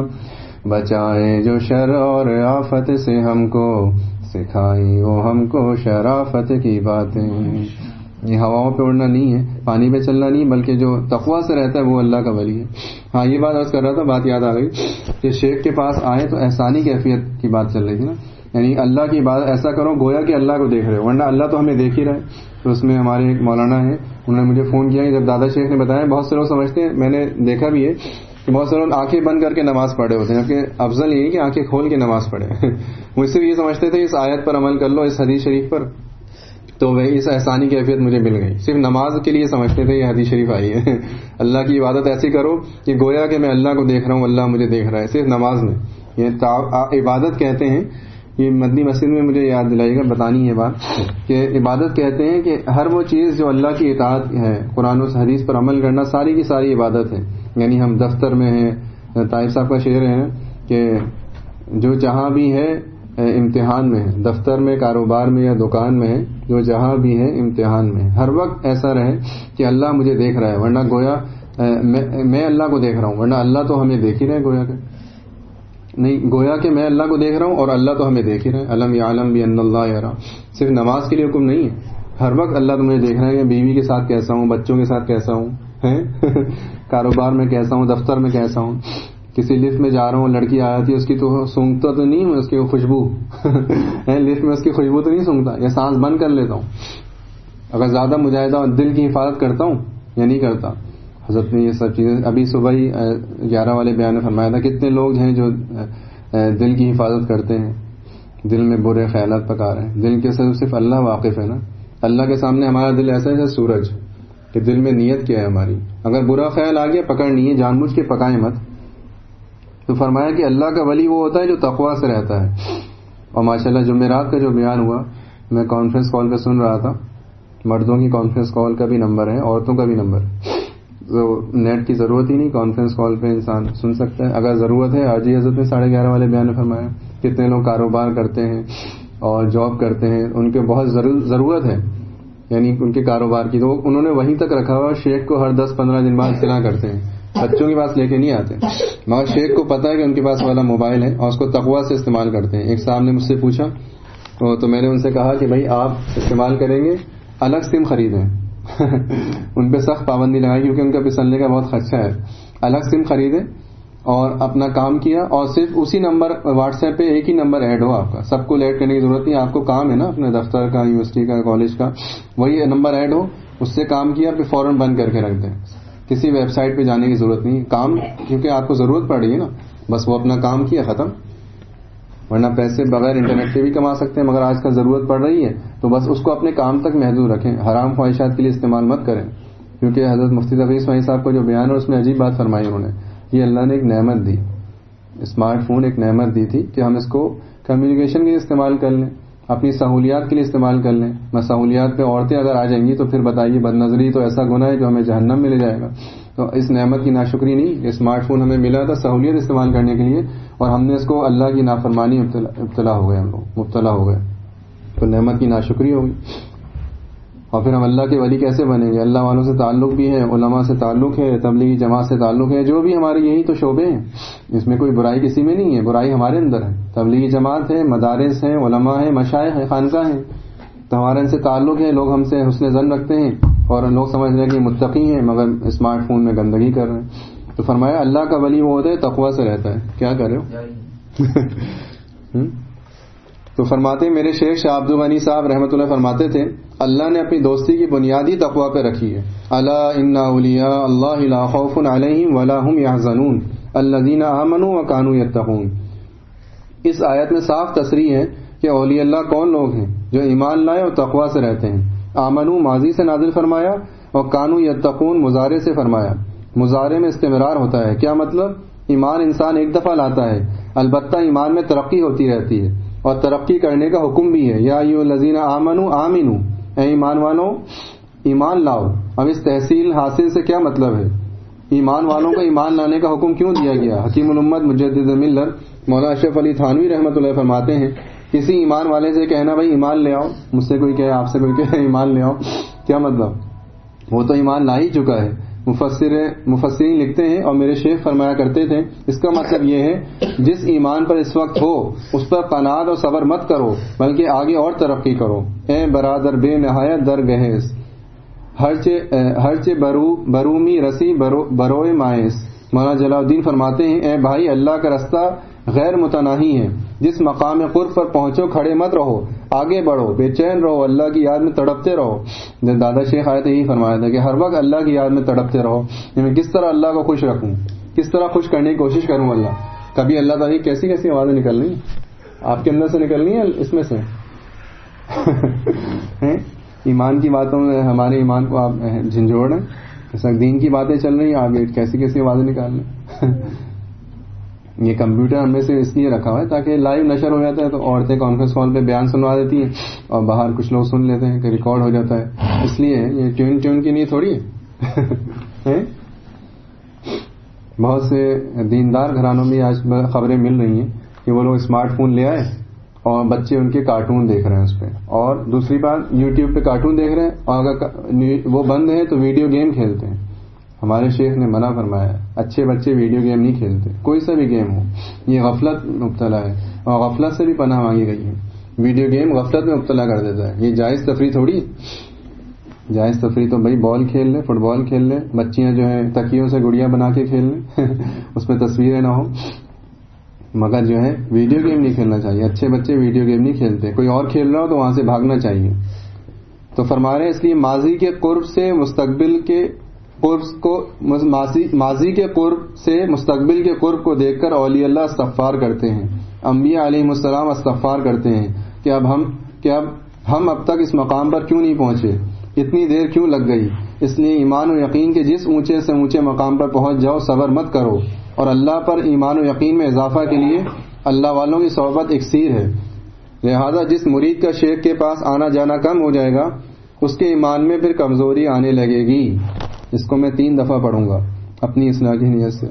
بچائے جو شر اور آفت سے ہم کو, سکھائی وہ ہم کو شرافت کی باتیں. یہ ہواؤں پہ اڑنا نہیں ہے, پانی پہ چلنا نہیں, بلکہ جو تقویٰ سے رہتا ہے وہ اللہ کا ولی ہے. ہاں یہ بات عرض کر رہا تھا, بات یاد آ گئی کہ شیخ کے پاس آئے تو احسانی کیفیت کی بات چل رہی تھی نا, یعنی اللہ کی بات ایسا کرو گویا کہ اللہ کو دیکھ رہے ہو, ورنہ اللہ تو ہمیں دیکھ ہی رہے. تو اس میں ہمارے ایک مولانا ہیں, انہوں نے مجھے فون کیا جب دادا شیخ نے بتایا. بہت سے لوگ سمجھتے ہیں, میں نے دیکھا بھی ہے کہ بہت سے لوگ آنکھیں بند کر کے نماز پڑھے ہوتے ہیں, جبکہ افضل یہ ہے کہ آنکھیں کھول کے نماز پڑھے. مجھ سے بھی یہ سمجھتے تھے اس آیت پر عمل کر لو, اس حدیث شریف پر, تو وہ اس احسانی کیفیت مجھے مل گئی. صرف نماز کے لیے سمجھتے تھے یہ حدیث شریف آئی ہے. اللہ کی عبادت ایسی کرو کہ گویا کہ میں اللہ کو دیکھ رہا ہوں, اللہ مجھے دیکھ رہا ہے, صرف نماز میں. یہ عبادت کہتے ہیں, یہ مدنی مسجد میں مجھے یاد دلائیے گا, بتانی ہے بات, کہ عبادت کہتے ہیں کہ ہر وہ چیز جو اللہ کی اطاعت ہے, قرآن و حدیث پر عمل کرنا, ساری کی ساری عبادت ہے. یعنی ہم دفتر میں ہیں, طائف صاحب کا شعر ہے کہ جو جہاں بھی ہے امتحان میں ہے, دفتر میں, کاروبار میں یا دکان میں ہے, جو جہاں بھی ہے امتحان میں. ہر وقت ایسا رہے کہ اللہ مجھے دیکھ رہا ہے, ورنہ گویا میں اللہ کو دیکھ رہا ہوں, ورنہ اللہ تو ہمیں دیکھ ہی رہے, گویا کہ نہیں, گویا کہ میں اللہ کو دیکھ رہا ہوں اور اللہ تو ہمیں دیکھ ہی رہے. علم یعلم بان اللہ یرا. صرف نماز کے لیے حکم نہیں ہے, ہر وقت اللہ تمہیں دیکھ رہا ہے کہ بیوی کے ساتھ کیسا ہوں, بچوں کے ساتھ کیسا ہوں, کاروبار میں کیسا ہوں, دفتر میں کیسا ہوں. کسی لفٹ میں جا رہا ہوں, لڑکی آ جاتی ہے, اس کی تو سونگتا تو نہیں ہوں, اس کی خوشبو لفٹ میں اس کی خوشبو تو نہیں سونگتا, یا سانس بند کر لیتا ہوں. اگر زیادہ مجاہدہ اور دل کی حفاظت کرتا ہوں یا نہیں کرتا. حضرت نے یہ سب چیزیں ابھی صبح ہی 11 والے بیان میں فرمایا تھا. کتنے لوگ ہیں جو دل کی حفاظت کرتے ہیں, دل میں برے خیالات پکا رہے ہیں. دل کے صرف اللہ واقف ہے نا. اللہ کے سامنے ہمارا دل ایسا ہے سورج, کہ دل میں نیت کیا ہے ہماری. اگر برا خیال آ گیا پکڑنی ہے, جان بوجھ کے پکائیں مت. تو فرمایا کہ اللہ کا ولی وہ ہوتا ہے جو تقویٰ سے رہتا ہے. اور ماشاءاللہ جمعرات کا جو بیان ہوا, میں کانفرنس کال پہ سن رہا تھا, مردوں کی کانفرنس کال کا بھی نمبر ہے, عورتوں کا بھی نمبر ہے. تو نیٹ کی ضرورت ہی نہیں, کانفرنس کال پہ انسان سن سکتا ہے اگر ضرورت ہے. حاجی حضرت نے 11:30 والے بیان میں فرمایا کتنے لوگ کاروبار کرتے ہیں اور جاب کرتے ہیں, ان کے بہت ضرورت ہے یعنی ان کے کاروبار کی, تو انہوں نے وہیں تک رکھا ہوا. شیخ کو ہر 10-15 دن بعد اطلاع کرتے ہیں, بچوں کے پاس لے کے نہیں آتے, مگر شیخ کو پتا ہے کہ ان کے پاس والا موبائل ہے اور اس کو تقویٰ سے استعمال کرتے ہیں. ایک صاحب نے مجھ سے پوچھا تو میں نے ان سے کہا کہ بھائی آپ استعمال کریں گے الگ سم خریدیں. ان پہ سخت پابندی لگائی کیونکہ ان کا پھسلنے کا بہت خدشہ ہے. الگ سم خریدیں اور اپنا کام کیا, اور صرف اسی نمبر واٹس ایپ پہ ایک ہی نمبر ایڈ ہو آپ کا, سب کو ایڈ کرنے کی ضرورت نہیں. آپ کو کام ہے نا اپنے دفتر کا, یونیورسٹی کا, کالج کا, وہی نمبر ایڈ ہو, اس سے کام کیا پھر فوراً بند کر کے رکھ دیں. کسی ویب سائٹ پہ جانے کی ضرورت نہیں, کام کیونکہ آپ کو ضرورت پڑ رہی ہے نا, بس وہ اپنا کام کیا ختم. ورنہ پیسے بغیر انٹرنیٹ کے بھی کما سکتے ہیں, مگر آج کل ضرورت پڑ رہی ہے تو بس اس کو اپنے کام تک محدود رکھیں, حرام خواہشات کے لیے استعمال مت کریں. کیونکہ حضرت مفتی تقی اسماعیل صاحب کو جو بیان ہے اس میں عجیب بات فرمائی انہوں نے, یہ اللہ نے ایک نعمت دی. اسمارٹ فون ایک نعمت دی تھی کہ ہم اس کو کمیونیکیشن کے لیے استعمال کر لیں, اپنی سہولیات کے لیے استعمال کر لیں. سہولیات پہ عورتیں اگر آ جائیں گی تو پھر بتائیے بد نظری تو ایسا گناہ ہے جو ہمیں جہنم میں لے جائے گا. تو اس نعمت کی ناشکری نہیں. اسمارٹ فون ہمیں ملا تھا سہولیت استعمال کرنے کے لیے, اور ہم نے اس کو اللہ کی نافرمانی مبتلا ہو گئے, ہم لوگ مبتلا ہو گئے, تو نعمت کی ناشکری ہوگی. اور پھر ہم اللہ کے ولی کیسے بنیں گے؟ اللہ والوں سے تعلق بھی ہے, علماء سے تعلق ہے, تبلیغی جماعت سے تعلق ہے, جو بھی ہمارے یہی تو شعبے ہیں. اس میں کوئی برائی کسی میں نہیں ہے, برائی ہمارے اندر ہے. تبلیغی جماعت ہے, مدارس ہیں, علماء ہیں, مشائخ ہیں, خانقاہ ہیں, تو ہمارے ان سے تعلق ہے. لوگ ہم سے حسن ظن رکھتے ہیں اور لوگ سمجھ رہے ہیں کہ متقی ہیں, مگر اسمارٹ فون میں گندگی کر رہے ہیں. تو فرمایا اللہ کا ولی وہ ہوتا ہے تقوی سے رہتا ہے. کیا کر رہے ہو؟ تو فرماتے میرے شیخ شاہ عبد الغنی صاحب رحمۃ اللہ فرماتے تھے اللہ نے اپنی دوستی کی بنیادی تقوی پہ رکھی ہے. الا ان اولیاء اللہ لا خوف علیہم ولا هم يحزنون الذین آمنوا وكانوا يتقون. اس آیت میں صاف تصریح ہے کہ اولیاء اللہ کون لوگ ہیں؟ جو ایمان لائے اور تقوی سے رہتے ہیں. آمنو ماضی سے نازل فرمایا اور کانوا یتقون مضارع سے فرمایا. مضارع میں استمرار ہوتا ہے. کیا مطلب؟ ایمان انسان ایک دفعہ لاتا ہے, البتہ ایمان میں ترقی ہوتی رہتی ہے اور ترقی کرنے کا حکم بھی ہے. یا ایھا الذین آمنوا آمنو, اے ایمان والوں ایمان لاؤ. اب اس تحصیل حاصل سے کیا مطلب ہے؟ ایمان والوں کو ایمان لانے کا حکم کیوں دیا گیا؟ حکیم الامت مجدد ملت مولانا اشرف علی تھانوی رحمۃ اللہ فرماتے ہیں کسی ایمان والے سے کہنا بھائی ایمان لے آؤ, مجھ سے کوئی کہے, آپ سے کوئی کہے ایمان لے آؤ, کیا مطلب؟ وہ تو ایمان لا ہی چکا ہے. مفسرین لکھتے ہیں اور میرے شیخ فرمایا کرتے تھے اس کا مطلب یہ ہے جس ایمان پر اس وقت ہو اس پر قناعت اور صبر مت کرو بلکہ آگے اور ترقی کرو. اے برادر بے نہایت در گہیز ہرچے برومی رسی بروئے مائز. مولانا جلال الدین فرماتے ہیں اے بھائی اللہ کا رستہ غیر متناہی ہے. جس مقام قرب پر پہنچو کھڑے مت رہو, آگے بڑھو, بے چین رہو, اللہ کی یاد میں تڑپتے رہو. دادا شیخ آئے تو یہی فرمایا تھا کہ ہر وقت اللہ کی یاد میں تڑپتے رہو. میں کس طرح اللہ کو خوش رکھوں, کس طرح خوش کرنے کی کوشش کروں اللہ. کبھی اللہ تعالیٰ کیسی کیسی آوازیں نکل رہی ہیں آپ کے اندر سے نکلنی ہے, اس میں سے ایمان کی باتوں میں ہمارے ایمان کو آپ جھنجھوڑ رہے ہیں. دین کی باتیں چل رہی ہیں, آپ کیسی کیسی آوازیں نکال رہے ہیں. یہ کمپیوٹر ہم نے سے اس لیے رکھا ہوا ہے تاکہ لائیو نشر ہو جاتا ہے تو عورتیں کانفرنس کال پہ بیان سنوا دیتی ہیں اور باہر کچھ لوگ سن لیتے ہیں کہ ریکارڈ ہو جاتا ہے. اس لیے یہ ٹیون کی نہیں تھوڑی ہے. بہت سے دیندار گھرانوں میں آج خبریں مل رہی ہیں کہ وہ لوگ اسمارٹ فون لے آئے اور بچے ان کے کارٹون دیکھ رہے ہیں اس پہ. اور دوسری بات یوٹیوب پہ کارٹون دیکھ رہے ہیں اور اگر وہ بند ہے تو ویڈیو گیم کھیلتے ہیں. ہمارے شیخ نے منع فرمایا ہے اچھے بچے ویڈیو گیم نہیں کھیلتے, کوئی سا بھی گیم ہو. یہ غفلت مبتلا ہے اور غفلت سے بھی پناہ مانگی گئی ہے. ویڈیو گیم غفلت میں مبتلا کر دیتا ہے. یہ جائز تفریح تھوڑی. جائز تفریح تو بھائی بال کھیل لیں, فٹ بال کھیل لیں, بچیاں جو ہیں تکیوں سے گڑیا بنا کے کھیل لیں اس پہ تصویریں نہ ہوں, مگر جو ہے ویڈیو گیم نہیں کھیلنا چاہیے. اچھے بچے ویڈیو گیم نہیں کھیلتے. کوئی اور کھیل رہا ہو تو وہاں سے بھاگنا چاہیے. تو فرما رہے ہیں اس لیے ماضی کے قرب سے مستقبل کے قرب کو ماضی کے قرب سے مستقبل کے قرب کو دیکھ کر اولیاء اللہ استغفار کرتے ہیں. انبیاء علیہ السلام استغفار کرتے ہیں کہ اب ہم اب تک اس مقام پر کیوں نہیں پہنچے, اتنی دیر کیوں لگ گئی. اس لیے ایمان و یقین کے جس اونچے سے اونچے مقام پر پہنچ جاؤ صبر مت کرو, اور اللہ پر ایمان و یقین میں اضافہ کے لیے اللہ والوں کی صحبت اکسیر ہے. لہذا جس مرید کا شیخ کے پاس آنا جانا کم ہو جائے گا اس کے ایمان میں پھر کمزوری آنے لگے گی. اس کو میں 3 دفعہ پڑھوں گا اپنی اصلاح کی نیت سے.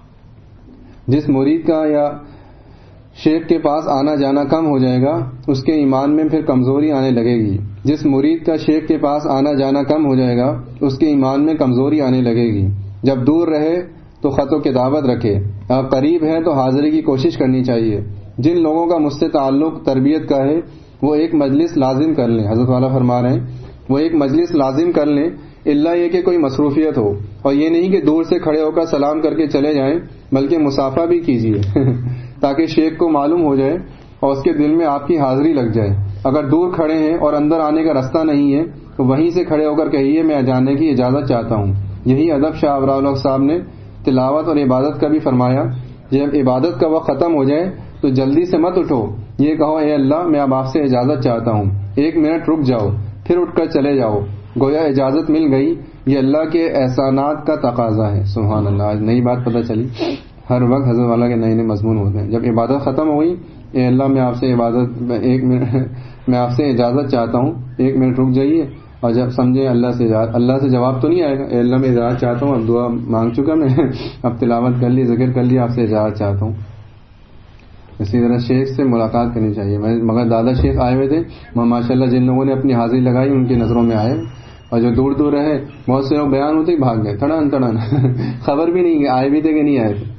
جس مرید کا یا شیخ کے پاس آنا جانا کم ہو جائے گا اس کے ایمان میں پھر کمزوری آنے لگے گی. جس مرید کا شیخ کے پاس آنا جانا کم ہو جائے گا اس کے ایمان میں کمزوری آنے لگے گی. جب دور رہے تو خط و کتابت رکھے, اگر قریب ہے تو حاضری کی کوشش کرنی چاہیے. جن لوگوں کا مجھ سے تعلق تربیت کا ہے وہ ایک مجلس لازم کر لیں. حضرت والا فرما رہے ہیں وہ ایک مجلس لازم کر لیں, اللہ یہ کہ کوئی مصروفیت ہو, اور یہ نہیں کہ دور سے کھڑے ہو کر سلام کر کے چلے جائیں بلکہ مصافحہ بھی کیجیے تاکہ شیخ کو معلوم ہو جائے اور اس کے دل میں آپ کی حاضری لگ جائے. اگر دور کھڑے ہیں اور اندر آنے کا راستہ نہیں ہے تو وہیں سے کھڑے ہو کر کہیے میں جانے کی اجازت چاہتا ہوں. یہی ادب شاہ ابراہیم صاحب نے تلاوت اور عبادت کا بھی فرمایا. جب عبادت کا وقت ختم ہو جائے تو جلدی سے مت اٹھو, یہ کہو اے اللہ میں اب آپ سے اجازت چاہتا ہوں, 1 منٹ رک جاؤ, پھر اٹھ کر چلے جاؤ. گویا اجازت مل گئی یہ اللہ کے احسانات کا تقاضا ہے. سبحان اللہ. آج نئی بات پتہ چلی. ہر وقت حضرت والا کے نئے نئے مضمون ہوتے ہیں. جب عبادت ختم ہوئی، اے اللہ میں آپ سے عبادت ایک منٹ میں آپ سے اجازت چاہتا ہوں، 1 منٹ رک جائیے. اور جب سمجھے اللہ سے جواب تو نہیں آئے گا. اے اللہ میں اجازت چاہتا ہوں، اب دعا مانگ چکا میں، اب تلاوت کر لی، ذکر کر لی، آپ سے اجازت چاہتا ہوں. اسی طرح شیخ سے ملاقات کرنی چاہیے. مگر دادا شیخ آئے ہوئے تھے، ماشاء اللہ جن لوگوں نے اپنی حاضری لگائی ان کی نظروں میں آئے، اور جو دور دور رہے بہت سے لوگ بیان ہوتے ہی بھاگ گئے تڑن تڑن، خبر بھی نہیں آئے بھی تھے کہ نہیں آئے تھے.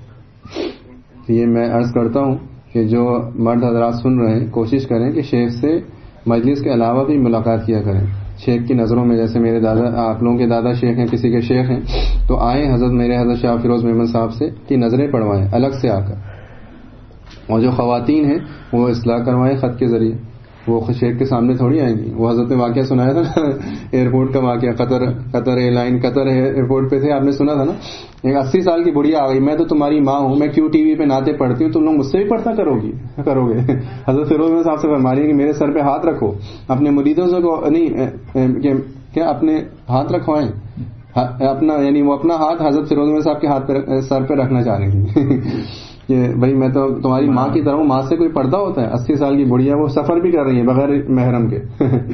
یہ میں عرض کرتا ہوں کہ جو مرد حضرات سن رہے ہیں کوشش کریں کہ شیخ سے مجلس کے علاوہ بھی ملاقات کیا کریں. شیخ کی نظروں میں، جیسے میرے دادا، آپ لوگوں کے دادا شیخ ہیں، کسی کے شیخ ہیں، تو آئیں حضرت شاہ فیروز محمد صاحب سے کی نظریں پڑھوائیں الگ سے آ کر. اور جو خواتین ہیں وہ اصلاح کروائیں خط کے ذریعے. وہ شیخ کے سامنے تھوڑی آئیں گی. وہ حضرت نے واقعہ سنایا تھا نا ایئرپورٹ کا واقعہ، Qatar air line, Qatar airport پہ تھے، آپ نے سنا تھا نا. ایک 80 سال کی بڑھیا آ گئی، میں تو تمہاری ماں ہوں، میں کیوں ٹی وی پہ نعتیں پڑھتی ہوں، تم لوگ مجھ سے بھی پڑھتا کرو گے. حضرت فیروز میں صاحب سے فرما رہی ہے کہ میرے سر پہ ہاتھ رکھو، اپنے مریدوں سے نہیں کیا اپنے ہاتھ رکھوائیں اپنا، یعنی وہ اپنا ہاتھ حضرت فیروز میں صاحب کے ہاتھ پہ سر پہ رکھنا چاہ رہی تھی کہ بھائی میں تو تمہاری ماں کی طرح ہوں. ماں سے کوئی پردہ ہوتا ہے؟ 80 سال کی بڑھیا وہ سفر بھی کر رہی ہے بغیر محرم کے.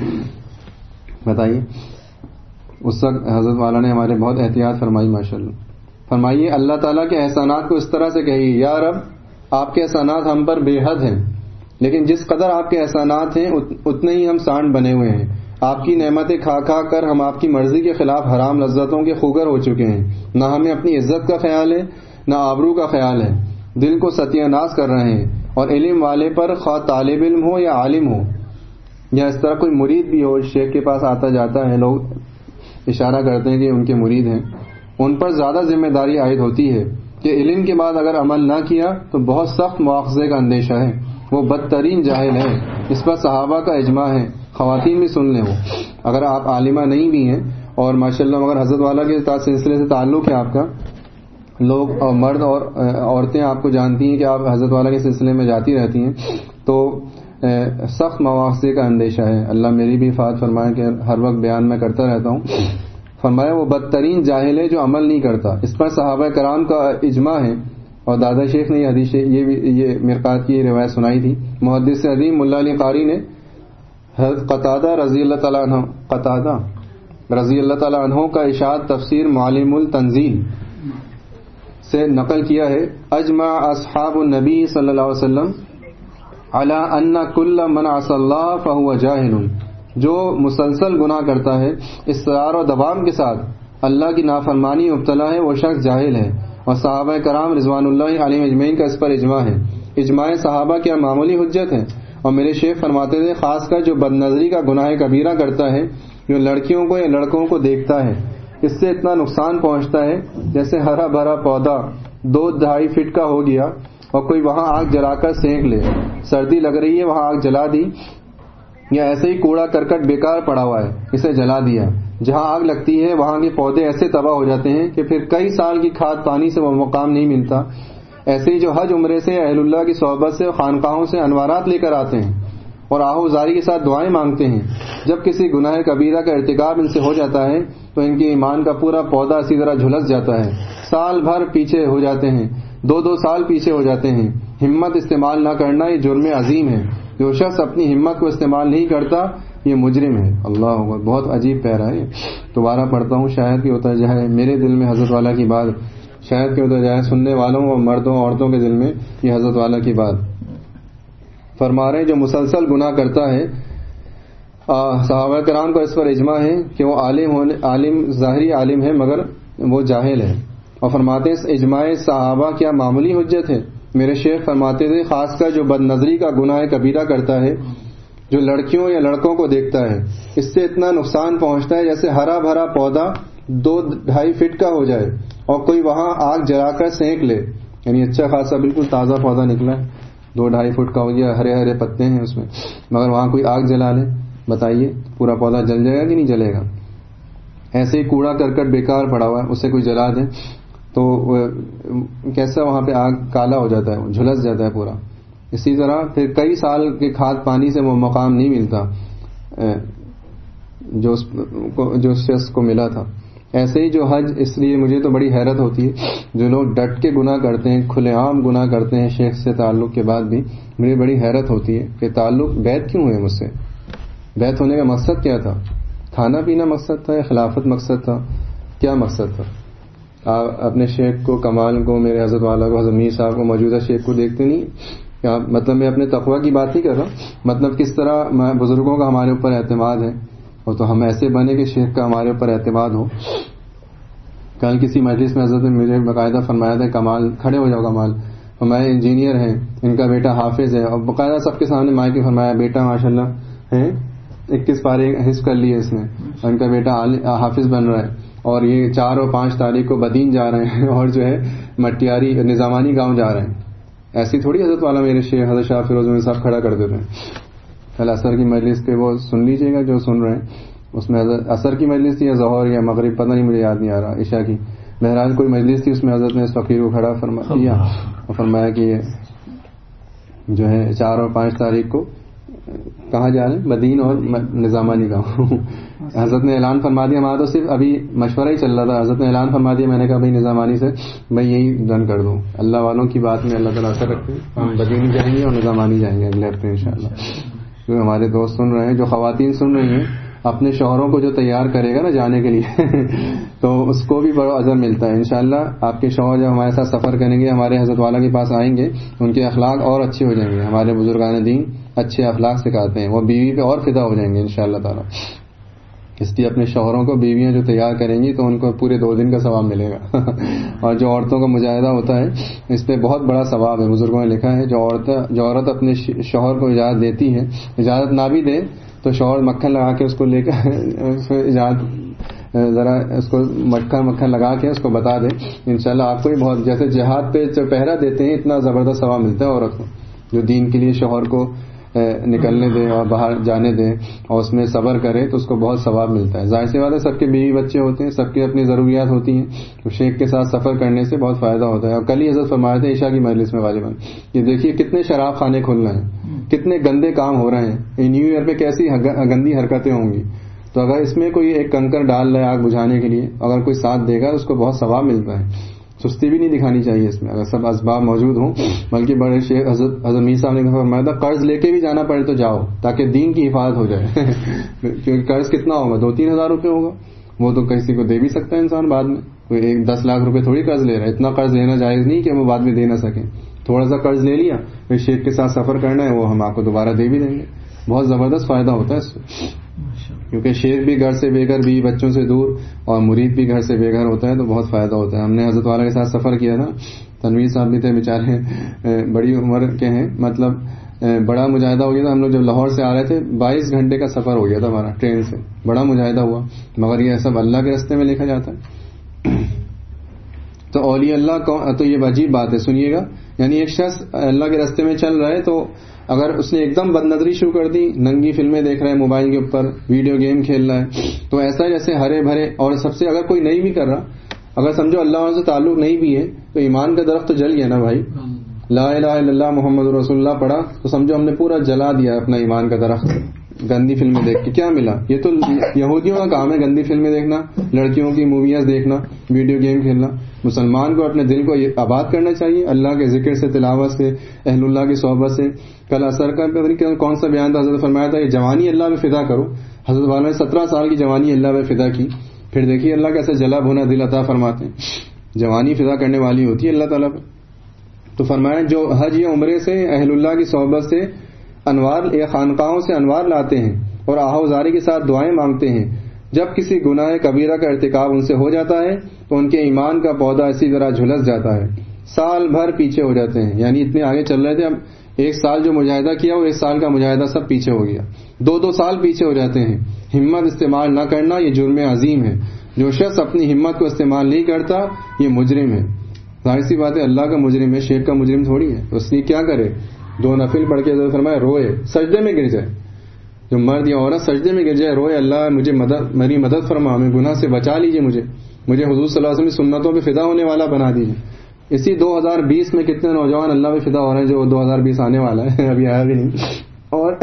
بتائیے. اس وقت حضرت والا نے ہمارے بہت احتیاط فرمائی ماشاءاللہ. فرمائیے اللہ تعالیٰ کے احسانات کو اس طرح سے کہیے، یا رب آپ کے احسانات ہم پر بے حد ہیں، لیکن جس قدر آپ کے احسانات ہیں اتنے ہی ہم سانڈ بنے ہوئے ہیں. آپ کی نعمتیں کھا کھا کر ہم آپ کی مرضی کے خلاف حرام لذتوں کے خوگر ہو چکے ہیں. نہ ہمیں اپنی عزت کا خیال ہے نہ آبرو کا خیال ہے. دل کو ستیہ ناز کر رہے ہیں، اور علم والے پر خواہ طالب علم ہو یا عالم ہو یا اس طرح کوئی مرید بھی ہو، شیخ کے پاس آتا جاتا ہے، لوگ اشارہ کرتے ہیں کہ ان کے مرید ہیں، ان پر زیادہ ذمہ داری عائد ہوتی ہے کہ علم کے بعد اگر عمل نہ کیا تو بہت سخت مواخذے کا اندیشہ ہے. وہ بدترین جاہل ہے. اس پر صحابہ کا اجماع ہے. خواتین بھی سن لیں. وہ اگر آپ عالمہ نہیں بھی ہیں اور ماشاءاللہ مگر حضرت والا کے سلسلے سے تعلق ہے آپ کا، لوگ اور مرد اور عورتیں آپ کو جانتی ہیں کہ آپ حضرت والا کے سلسلے میں جاتی رہتی ہیں، تو سخت مواخذے کا اندیشہ ہے. اللہ میری بھی حفاظت فرمائے کہ ہر وقت بیان میں کرتا رہتا ہوں. فرمایا وہ بدترین جاہل ہے جو عمل نہیں کرتا. اس پر صحابہ کرام کا اجماع ہے. اور دادا شیخ نے یہ حدیث یہ مرقات کی روایت سنائی تھی. محدث عظیم ملا علی قاری نے حضرت قتادہ رضی اللہ تعالی عنہ کا ارشاد تفسیر معالم التنزیل سے نقل کیا ہے. اجمع اصحاب النبی صلی اللہ علیہ وسلم علی ان کل من عصى اللہ فهو جاہل. جو مسلسل گناہ کرتا ہے اصرار و دوام کے ساتھ اللہ کی نافرمانی مبتلا ہے، وہ شخص جاہل ہے. اور صحابہ کرام رضوان اللہ علیہم اجمعین کا اس پر اجماع ہے. اجماع صحابہ کیا معمولی حجت ہے؟ اور میرے شیخ فرماتے تھے خاص کر جو بد نظری کا گناہ کبیرہ کرتا ہے، جو لڑکیوں کو یا لڑکوں کو دیکھتا ہے، اس سے اتنا نقصان پہنچتا ہے جیسے ہرا بھرا پودا 2-2.5 فٹ کا ہو گیا اور کوئی وہاں آگ جلا کر سینک لے. سردی لگ رہی ہے، وہاں آگ جلا دی، یا ایسے ہی کوڑا کرکٹ بیکار پڑا ہوا ہے، اسے جلا دیا. جہاں آگ لگتی ہے وہاں کے پودے ایسے تباہ ہو جاتے ہیں کہ پھر کئی سال کی کھاد پانی سے وہ مقام نہیں ملتا. ایسے ہی جو حج عمرے سے اہل اللہ کی صحبت سے خانقاہوں سے انوارات لے کر آتے ہیں اور آہوزاری کے ساتھ دعائیں مانگتے ہیں، جب کسی گناہ کبیرہ کا ارتکاب ان سے ہو جاتا ہے تو ان کے ایمان کا پورا پودا اسی طرح جھلس جاتا ہے. سال بھر پیچھے ہو جاتے ہیں، 2 سال پیچھے ہو جاتے ہیں. ہمت استعمال نہ کرنا یہ جرم عظیم ہے. جو شخص اپنی ہمت کو استعمال نہیں کرتا یہ مجرم ہے. اللہ اکبر. بہت عجیب پیرا ہے. دوبارہ پڑھتا ہوں، شاید کہ اتر جائے میرے دل میں حضرت والا کی بات، شاید کہ اتر جائے سننے والوں اور مردوں عورتوں کے دل میں یہ حضرت والا کی بات. فرما رہے ہیں جو مسلسل گناہ کرتا ہے، صحابہ کرام کا اس پر اجماع ہے کہ وہ عالم ظاہری عالم ہے مگر وہ جاہل ہے. اور فرماتے ہیں اجماع صحابہ کیا معمولی حجت ہے؟ میرے شیخ فرماتے تھے خاص کر جو بد نظری کا گناہ کبیرہ کرتا ہے، جو لڑکیوں یا لڑکوں کو دیکھتا ہے، اس سے اتنا نقصان پہنچتا ہے جیسے ہرا بھرا پودا 2-2.5 فٹ کا ہو جائے اور کوئی وہاں آگ جلا کر سینک لے. یعنی اچھا خاصا بالکل تازہ پودا نکلا ہے، 2-2.5 فٹ کا ہو گیا، ہرے ہرے پتے ہیں اس میں، مگر وہاں کوئی آگ جلا لے، بتائیے پورا پودا جل جائے گا کہ نہیں جلے گا؟ ایسے ہی کوڑا کرکٹ بیکار پڑا ہوا ہے، اسے کوئی جلا دے تو کیسا وہاں پہ آگ کالا ہو جاتا ہے، جھلس جاتا ہے پورا. اسی طرح پھر کئی سال کے کھاد پانی سے وہ مقام نہیں ملتا جو اس شخص کو ملا تھا. ایسے ہی جو حج، اس لیے مجھے تو بڑی حیرت ہوتی ہے جو لوگ ڈٹ کے گناہ کرتے ہیں، کھلے عام گناہ کرتے ہیں شیخ سے تعلق کے بعد بھی، مجھے بڑی حیرت ہوتی ہے کہ تعلق بیعت کیوں ہوئے مجھ سے؟ بیعت ہونے کا مقصد کیا تھا؟ کھانا پینا مقصد تھا یا خلافت مقصد تھا؟ کیا مقصد تھا؟ آپ اپنے شیخ کو، کمال کو، میرے حضرت والا کو، حضرت میر صاحب کو، موجودہ شیخ کو دیکھتے نہیں؟ مطلب میں اپنے تقویٰ کی بات نہیں کر رہا، مطلب کس طرح بزرگوں کا ہمارے اوپر اعتماد ہے، اور تو ہم ایسے بنے کہ شیخ کا ہمارے اوپر اعتماد ہو. کل کسی مجلس میں حضرت نے مجھے باقاعدہ فرمایا تھا کمال کھڑے ہو جاؤ کمال، ہمارے انجینئر ہیں، ان کا بیٹا حافظ ہے، اور باقاعدہ سب کے سامنے مائک میں فرمایا بیٹا ماشاءاللہ ہے 21 پارے حفظ کر لیے اس نے، ان کا بیٹا حافظ بن رہا ہے، اور یہ 4 اور 5 تاریخ کو بدین جا رہے ہیں اور جو ہے مٹیاری نظامانی گاؤں جا رہے ہیں. ایسی تھوڑی حضرت والا میرے شیخ حضرت شاہ فیروز میں صاحب کھڑا کر دیتے ہیں. کل عصر کی مجلس پہ وہ سن لیجئے گا جو سن رہے ہیں، اس میں حضرت عصر کی مجلس تھی یا ظہر یا مغرب، پتہ نہیں، مجھے یاد نہیں آ رہا، عشاء کی بہرحال کوئی مجلس تھی، اس میں حضرت نے اس فقیر کو کھڑا کیا اور فرمایا کہ یہ جو ہے 4 اور 5 تاریخ کو کہاں جا رہے ہیں؟ مدین اور نظامانی گاؤں. حضرت نے اعلان فرما دیا، ہمارا تو صرف ابھی مشورہ ہی چل رہا تھا، حضرت نے اعلان فرما دیا، میں نے کہا بھائی نظامانی سے میں یہی ڈن کر دوں. اللہ والوں کی بات میں اللہ تعالیٰ اثر رکھتے ہیں، ہم بدین جائیں گے اور نظامانی جائیں گے اگلے ہفتے انشاءاللہ. جو ہمارے دوست سن رہے ہیں، جو خواتین سن رہی ہیں، اپنے شوہروں کو جو تیار کرے گا نا جانے کے لیے تو اس کو بھی بڑا اجر ملتا ہے انشاءاللہ. آپ کے شوہر جب ہمارے ساتھ سفر کریں گے، ہمارے حضرت والا کے پاس آئیں گے، ان کے اخلاق اور اچھے ہو جائیں گے. ہمارے بزرگان دین اچھے اخلاق سکھاتے ہیں، وہ بیوی پہ اور فدا ہو جائیں گے انشاءاللہ تعالی. اس لیے اپنے شوہروں کو بیویاں جو تیار کریں گی تو ان کو پورے 2 دن کا ثواب ملے گا. اور جو عورتوں کا مجاہدہ ہوتا ہے اس پہ بہت بڑا ثواب ہے. بزرگوں نے لکھا ہے جو عورت اپنے شوہر کو اجازت دیتی ہے، اجازت نہ بھی دے تو شوہر مکھن لگا کے اس کو لے کر اجازت ذرا اس کو مکھن لگا کے اس کو بتا دے، انشاءاللہ آپ کو بھی بہت، جیسے جہاد پہ جو پہرا دیتے ہیں اتنا زبردست ثواب ملتا ہے عورت کو، جو دین کے لیے شوہر کو نکلنے دے اور باہر جانے دے اور اس میں صبر کرے تو اس کو بہت ثواب ملتا ہے. ظاہر سی بات ہے سب کے بیوی بچے ہوتے ہیں، سب کی اپنی ضروریات ہوتی ہیں، تو شیخ کے ساتھ سفر کرنے سے بہت فائدہ ہوتا ہے. اور کل ہی حضرت فرمایا تھے عشاء کی مجلس میں غالباً، یہ دیکھیے کتنے شراب خانے کھل رہے ہیں، کتنے گندے کام ہو رہے ہیں، نیو ایئر پہ کیسی گندی حرکتیں ہوں گی. تو اگر اس میں کوئی ایک کنکر ڈال رہا ہے آگ بجھانے کے لیے، اگر کوئی ساتھ دے گا اس کو بہت ثواب ملتا ہے. سستی بھی نہیں دکھانی چاہیے اس میں، اگر سب اسباب موجود ہوں. بلکہ بڑے شیخ حضرت میر صاحب نے فرمایا تھا قرض لے کے بھی جانا پڑے تو جاؤ تاکہ دین کی حفاظت ہو جائے. کیونکہ قرض کتنا ہوگا؟ 2-3 ہزار روپے ہوگا، وہ تو کسی کو دے بھی سکتا ہے انسان بعد میں. کوئی 10 لاکھ روپے تھوڑی قرض لے رہا ہے، اتنا قرض لینا جائز نہیں کہ وہ بعد میں دے نہ سکیں. تھوڑا سا قرض لے لیا، پھر شیخ کے ساتھ سفر کرنا ہے، وہ ہم آپ کو دوبارہ دے بھی دیں گے. بہت زبردست فائدہ ہوتا ہے اس سے، کیونکہ شیخ بھی گھر سے بے گھر، بھی بچوں سے دور، اور مرید بھی گھر سے بے گھر ہوتا ہے تو بہت فائدہ ہوتا ہے. ہم نے حضرت والا کے ساتھ سفر کیا تھا، تنویر صاحب بھی تھے بیچارے، بڑی عمر کے ہیں، مطلب بڑا مجاہدہ ہو گیا تھا. ہم لوگ جب لاہور سے آ رہے تھے 22 گھنٹے کا سفر ہو گیا تھا ہمارا ٹرین سے، بڑا مجاہدہ ہوا. مگر یہ سب اللہ کے راستے میں لکھا جاتا ہے. تو اولیاء اللہ تو یہ عجیب بات ہے، سنیے گا. یعنی ایک شخص اللہ کے راستے میں چل رہا ہے تو اگر اس نے ایک دم بد نظری شروع کر دی، ننگی فلمیں دیکھ رہا ہے موبائل کے اوپر، ویڈیو گیم کھیل رہا ہے، تو ایسا جیسے ہرے بھرے. اور سب سے اگر کوئی نہیں بھی کر رہا، اگر سمجھو اللہ سے تعلق نہیں بھی ہے تو ایمان کا درخت تو جل گیا نا بھائی. لا الہ الا اللہ محمد رسول اللہ پڑھا تو سمجھو ہم نے پورا جلا دیا اپنا ایمان کا درخت. گندی فلمیں دیکھ کے کیا ملا؟ یہ تو یہودیوں کا کام ہے، گندی فلمیں دیکھنا، لڑکیوں کی موویز دیکھنا، ویڈیو گیم کھیلنا. مسلمان کو اپنے دل کو آباد کرنا چاہیے اللہ کے ذکر سے، تلاوت سے، اہل اللہ کی صحبت سے. کل اثر کا کون سا بیان تھا؟ حضرت فرمایا تھا کہ جوانی اللہ میں فدا کرو. حضرت والا نے 17 سال کی جوانی اللہ میں فدا کی. پھر دیکھیے اللہ کیسے جلا بھونا دل عطا فرماتے ہیں. جوانی فدا کرنے والی ہوتی ہے اللہ تعالیٰ پر. تو فرمایا جو حج یا عمرے سے اہل اللہ کی صحبت سے انوار یا خانقاہوں سے انوار لاتے ہیں اور آہوزاری کے ساتھ دعائیں مانگتے ہیں، جب کسی گناہ کبیرہ کا ارتکاب ان سے ہو جاتا ہے تو ان کے ایمان کا پودا اسی طرح جھلس جاتا ہے، سال بھر پیچھے ہو جاتے ہیں. یعنی اتنے آگے چل رہے تھے، اب 1 سال جو مجاہدہ کیا وہ 1 سال کا مجاہدہ سب پیچھے ہو گیا. 2 سال پیچھے ہو جاتے ہیں. ہمت استعمال نہ کرنا یہ جرم عظیم ہے. جو شخص اپنی ہمت کو استعمال نہیں کرتا یہ مجرم ہے. ظاہر سی بات ہے اللہ کا مجرم ہے، شیخ کا مجرم تھوڑی ہے. تو اس لیے کیا کرے؟ 2 نفل پڑھ کے حضرت فرمایا روئے، سجدے میں گر جائے. جو مرد یا عورت سجدے میں گر جائے، روئے اللہ مجھے میری مدد فرما، ہمیں گناہ سے بچا لیجیے، مجھے حضور صلی اللہ علیہ وسلم کی سنتوں پہ فدا ہونے والا بنا دیجیے. اسی 2020 میں کتنے نوجوان اللہ پہ فدا ہو رہے ہیں، جو 2020 آنے والا ہے ابھی آیا بھی نہیں. اور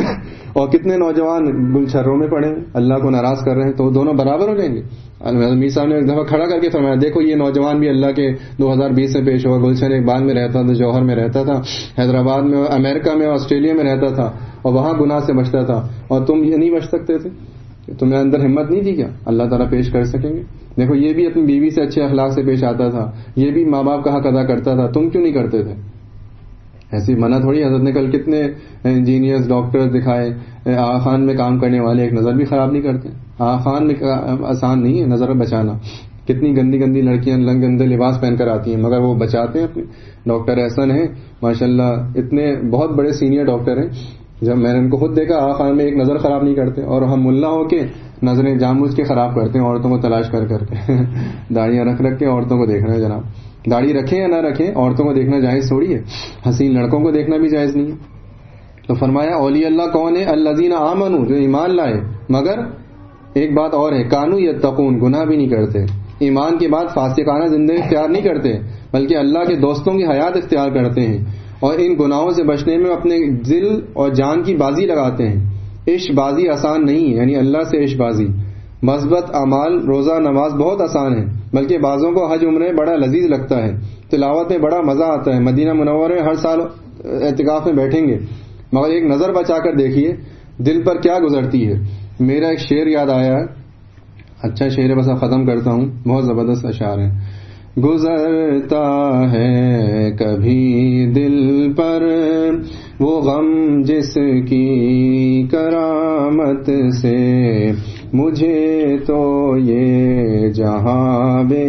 اور کتنے نوجوان گلچھروں میں پڑے ہیں اللہ کو ناراض کر رہے ہیں، تو دونوں برابر ہو جائیں گے؟ میر صاحب نے ایک دفعہ کھڑا کر کے فرمایا دیکھو یہ نوجوان بھی اللہ کے 2020 میں پیش ہوا، گلشن اقبال میں رہتا تھا، جوہر میں رہتا تھا، حیدرآباد میں، امریکہ میں، آسٹریلیا میں رہتا تھا اور وہاں گناہ سے بچتا تھا، اور تم یہ نہیں بچ سکتے تھے؟ تمہیں اندر ہمت نہیں تھی کیا؟ اللہ تعالیٰ پیش کر سکیں گے؟ دیکھو یہ بھی اپنی بیوی سے اچھے اخلاق سے پیش آتا تھا، یہ بھی ماں باپ کا حق ادا کرتا تھا، تم کیوں نہیں کرتے تھے؟ ایسی منع تھوڑی. حضرت نے کل کتنے انجینئرز ڈاکٹر دکھائے، آغا خان میں کام کرنے والے ایک نظر بھی خراب نہیں کرتے. آغا خان میں آسان نہیں ہے نظر بچانا، کتنی گندی گندی لڑکیاں گندے لباس پہن کر آتی ہیں، مگر وہ بچاتے ہیں اپنے. ڈاکٹر احسن ہیں ماشاءاللہ، اتنے بہت بڑے سینئر ڈاکٹر ہیں، جب میں نے ان کو خود دیکھا آغا خان میں ایک نظر خراب نہیں کرتے، اور ہم ملا ہو کے نظریں جان بوجھ کے خراب کرتے ہیں عورتوں کو تلاش کر کر کے. داڑیاں رکھ کے عورتوں کو دیکھ رہے ہیں جناب. داڑھی رکھیں یا نہ رکھیں عورتوں کو دیکھنا جائز تھوڑی ہے، حسین لڑکوں کو دیکھنا بھی جائز نہیں ہے. تو فرمایا اولیاء اللہ کون ہے؟ الذین آمنوا، جو ایمان لائے، مگر ایک بات اور ہے، کانوا یتقون، گناہ بھی نہیں کرتے. ایمان کے بعد فاسقانہ زندگی اختیار نہیں کرتے، بلکہ اللہ کے دوستوں کی حیات اختیار کرتے ہیں، اور ان گناہوں سے بچنے میں اپنے دل اور جان کی بازی لگاتے ہیں. عشق بازی آسان نہیں ہے، یعنی اللہ سے عشق بازی. مثبت اعمال روزہ نماز بہت آسان ہے، بلکہ بعضوں کو حج عمرے بڑا لذیذ لگتا ہے، تلاوت میں بڑا مزہ آتا ہے، مدینہ منورہ میں ہر سال اعتکاف میں بیٹھیں گے، مگر ایک نظر بچا کر دیکھیے دل پر کیا گزرتی ہے. میرا ایک شعر یاد آیا ہے، اچھا شعر ہے، بس اب ختم کرتا ہوں، بہت زبردست اشعار ہے. گزرتا ہے کبھی دل پر وہ غم جس کی کرامت سے، مجھے تو یہ جہاں بے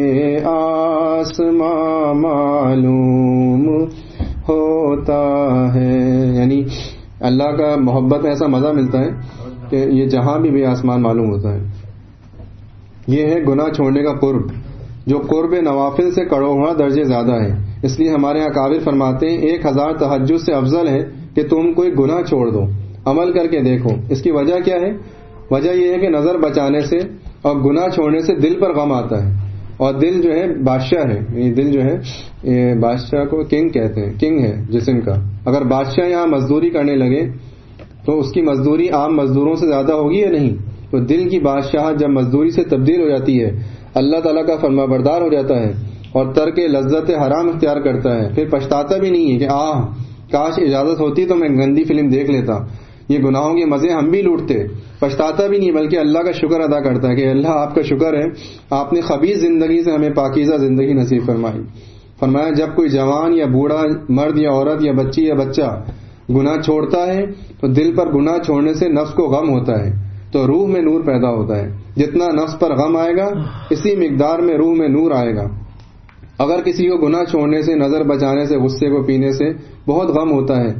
آسماں معلوم ہوتا ہے. یعنی اللہ کا محبت میں ایسا مزہ ملتا ہے کہ یہ جہاں بھی بے آسمان معلوم ہوتا ہے. یہ ہے گناہ چھوڑنے کا قرب، جو قرب نوافل سے کروڑواں درجے زیادہ ہے. اس لیے ہمارے اکابر فرماتے ہیں 1000 تہجد سے افضل ہے کہ تم کوئی گناہ چھوڑ دو. عمل کر کے دیکھو. اس کی وجہ کیا ہے؟ وجہ یہ ہے کہ نظر بچانے سے اور گناہ چھوڑنے سے دل پر غم آتا ہے، اور دل جو ہے بادشاہ ہے. یہ دل جو ہے یہ بادشاہ کو کنگ کہتے ہیں، کنگ ہے جسم کا. اگر بادشاہ یہاں مزدوری کرنے لگے تو اس کی مزدوری عام مزدوروں سے زیادہ ہوگی یا نہیں؟ تو دل کی بادشاہ جب مزدوری سے تبدیل ہو جاتی ہے، اللہ تعالیٰ کا فرما بردار ہو جاتا ہے اور ترک لذت حرام اختیار کرتا ہے، پھر پچھتاتا بھی نہیں ہے کہ کاش اجازت ہوتی تو میں گندی فلم دیکھ لیتا، یہ گناہوں کے مزے ہم بھی لوٹتے. پچھتاتا بھی نہیں، بلکہ اللہ کا شکر ادا کرتا ہے کہ اللہ آپ کا شکر ہے، آپ نے خبیث زندگی سے ہمیں پاکیزہ زندگی نصیب فرمائی. فرمایا جب کوئی جوان یا بوڑھا مرد یا عورت یا بچی یا بچہ گناہ چھوڑتا ہے تو دل پر گناہ چھوڑنے سے نفس کو غم ہوتا ہے، تو روح میں نور پیدا ہوتا ہے. جتنا نفس پر غم آئے گا اسی مقدار میں روح میں نور آئے گا. اگر کسی کو گناہ چھوڑنے سے، نظر بچانے سے، غصے کو پینے سے بہت غم ہوتا ہے،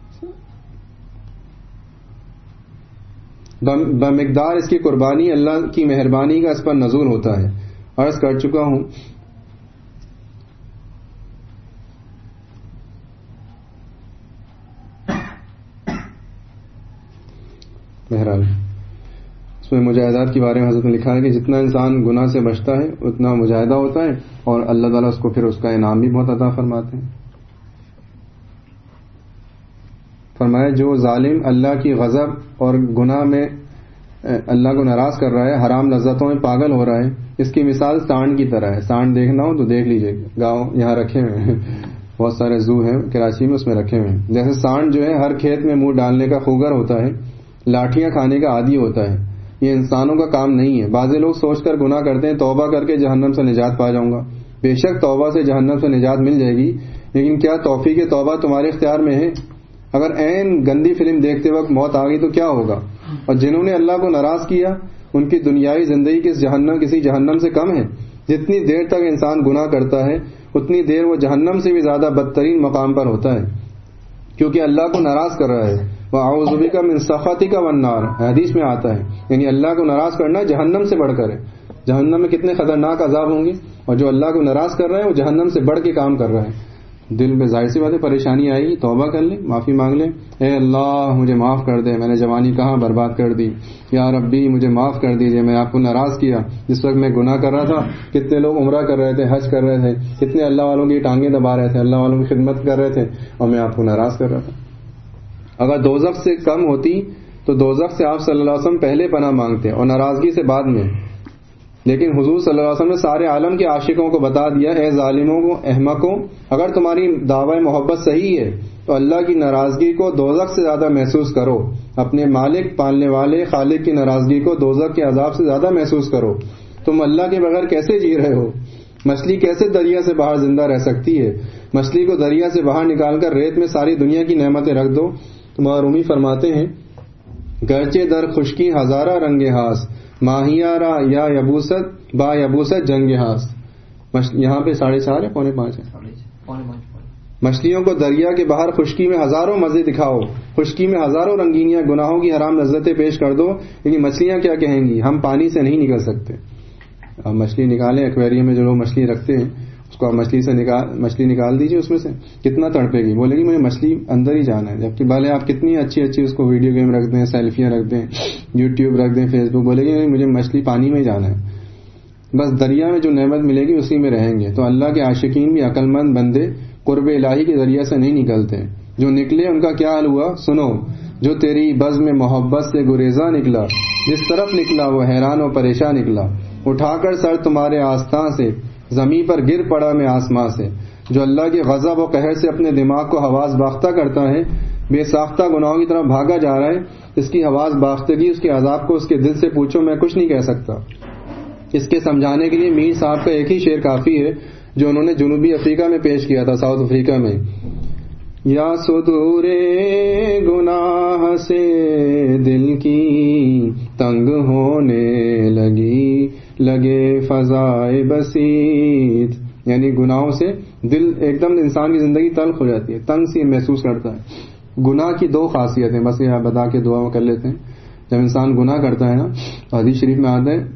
بمقدار اس کی قربانی اللہ کی مہربانی کا اس پر نزول ہوتا ہے. عرض کر چکا ہوں بہرحال اس میں مجاہدات کے بارے میں حضرت نے لکھا ہے کہ جتنا انسان گناہ سے بچتا ہے اتنا مجاہدہ ہوتا ہے، اور اللہ تعالیٰ اس کو پھر اس کا انعام بھی بہت عطا فرماتے ہیں. فرمایا جو ظالم اللہ کی غضب اور گناہ میں اللہ کو ناراض کر رہا ہے، حرام لذتوں میں پاگل ہو رہا ہے، اس کی مثال سانڈ کی طرح ہے. سانڈ دیکھنا ہو تو دیکھ لیجئے، گاؤں یہاں رکھے ہوئے ہیں، بہت سارے زو ہیں کراچی میں، اس میں رکھے ہوئے ہیں. جیسے سانڈ جو ہے ہر کھیت میں منہ ڈالنے کا خوگر ہوتا ہے، لاٹھیاں کھانے کا عادی ہوتا ہے. یہ انسانوں کا کام نہیں ہے. بعض لوگ سوچ کر گناہ کرتے ہیں توبہ کر کے جہنم سے نجات پا جاؤں گا. بے شک توبہ سے جہنم سے نجات مل جائے گی، لیکن کیا توفیق توبہ تمہارے اختیار میں ہے؟ اگر عین گندی فلم دیکھتے وقت موت آ گئی تو کیا ہوگا؟ اور جنہوں نے اللہ کو ناراض کیا ان کی دنیاوی زندگی کسی جہنم سے کم ہے. جتنی دیر تک انسان گناہ کرتا ہے اتنی دیر وہ جہنم سے بھی زیادہ بدترین مقام پر ہوتا ہے، کیونکہ اللہ کو ناراض کر رہا ہے. وَأَعُوذُ بِكَ مِن سَخَطِكَ وَالنَّارِ، حدیث میں آتا ہے، یعنی اللہ کو ناراض کرنا جہنم سے بڑھ کر ہے. جہنم میں کتنے خطرناک عذاب ہوں گے، اور جو اللہ کو ناراض کر رہا ہے وہ جہنم سے بڑھ کے کام کر رہا ہے. دل میں ظاہر سی بات ہے پریشانی آئے گی، توبہ کر لیں، معافی مانگ لیں. اے اللہ مجھے معاف کر دے، میں نے جوانی کہاں برباد کر دی، یا ربی مجھے معاف کر دیجئے، میں آپ کو ناراض کیا. جس وقت میں گناہ کر رہا تھا کتنے لوگ عمرہ کر رہے تھے، حج کر رہے تھے، کتنے اللہ والوں کی ٹانگیں دبا رہے تھے، اللہ والوں کی خدمت کر رہے تھے، اور میں آپ کو ناراض کر رہا تھا. اگر دوزخ سے کم ہوتی تو دوزخ سے آپ صلی اللہ علیہ وسلم پہلے پناہ مانگتے اور ناراضگی سے بعد میں. لیکن حضور صلی اللہ علیہ وسلم نے سارے عالم کے عاشقوں کو بتا دیا، اے ظالموں کو، احمقوں، اگر تمہاری دعوی محبت صحیح ہے تو اللہ کی ناراضگی کو دوزخ سے زیادہ محسوس کرو، اپنے مالک، پالنے والے، خالق کی ناراضگی کو دوزخ کے عذاب سے زیادہ محسوس کرو. تم اللہ کے بغیر کیسے جی رہے ہو؟ مچھلی کیسے دریا سے باہر زندہ رہ سکتی ہے؟ مچھلی کو دریا سے باہر نکال کر ریت میں ساری دنیا کی نعمتیں رکھ دو. تو رومی فرماتے ہیں، گرچہ در خشکی ہزارہ رنگ ہاس، ماہیارا یا یبوست با یبوست جنگ ہاس. یہاں پہ 4:30 ہے، 4:45 ہے. مچھلیوں کو دریا کے باہر خشکی میں ہزاروں مزے دکھاؤ، خشکی میں ہزاروں رنگینیاں، گناہوں کی حرام لذتیں پیش کر دو، لیکن مچھلیاں کیا کہیں گی؟ ہم پانی سے نہیں نکل سکتے. اب مچھلی نکالیں، ایکویریم میں جو لوگ مچھلی رکھتے ہیں اس کو آپ مچھلی نکال دیجیے، اس میں سے کتنا تڑپے گی، بولے گی مجھے مچھلی اندر ہی جانا ہے. جبکہ بھلے آپ کتنی اچھی اس کو ویڈیو گیم رکھ دیں، سیلفیاں رکھ دیں، یوٹیوب رکھ دیں، فیس بک، بولے گی مجھے مچھلی پانی میں ہی جانا ہے. بس دریا میں جو نعمت ملے گی اسی میں رہیں گے. تو اللہ کے عاشقین بھی عقل مند بندے قرب الہی کے ذریعے سے نہیں نکلتے. جو نکلے ان کا کیا حال ہوا سنو، جو تیری بزم میں محبت سے گریزاں نکلا، جس طرف نکلا وہ حیران و پریشان نکلا. اٹھا کر سر تمہارے آستاں سے، زمین پر گر پڑا میں آسماں سے. جو اللہ کے غضب و قہر سے اپنے دماغ کو حواس باختہ کرتا ہے، بے ساختہ گناہوں کی طرف بھاگا جا رہا ہے، اس کی حواس باختگی، اس کے عذاب کو اس کے دل سے پوچھو، میں کچھ نہیں کہہ سکتا. اس کے سمجھانے کے لیے میر صاحب کا ایک ہی شعر کافی ہے جو انہوں نے جنوبی افریقہ میں پیش کیا تھا، ساؤتھ افریقہ میں. یا صدور گناہ سے دل کی تنگ ہونے لگے فضائے بسیط. یعنی گناہوں سے دل ایک دم انسان کی زندگی تلخ ہو جاتی ہے، تنگ سی محسوس کرتا ہے. گناہ کی 2 خاصیتیں بس یہ آپ بتا کے دعا کر لیتے ہیں. جب انسان گناہ کرتا ہے نا، حدیث شریف میں آتا ہے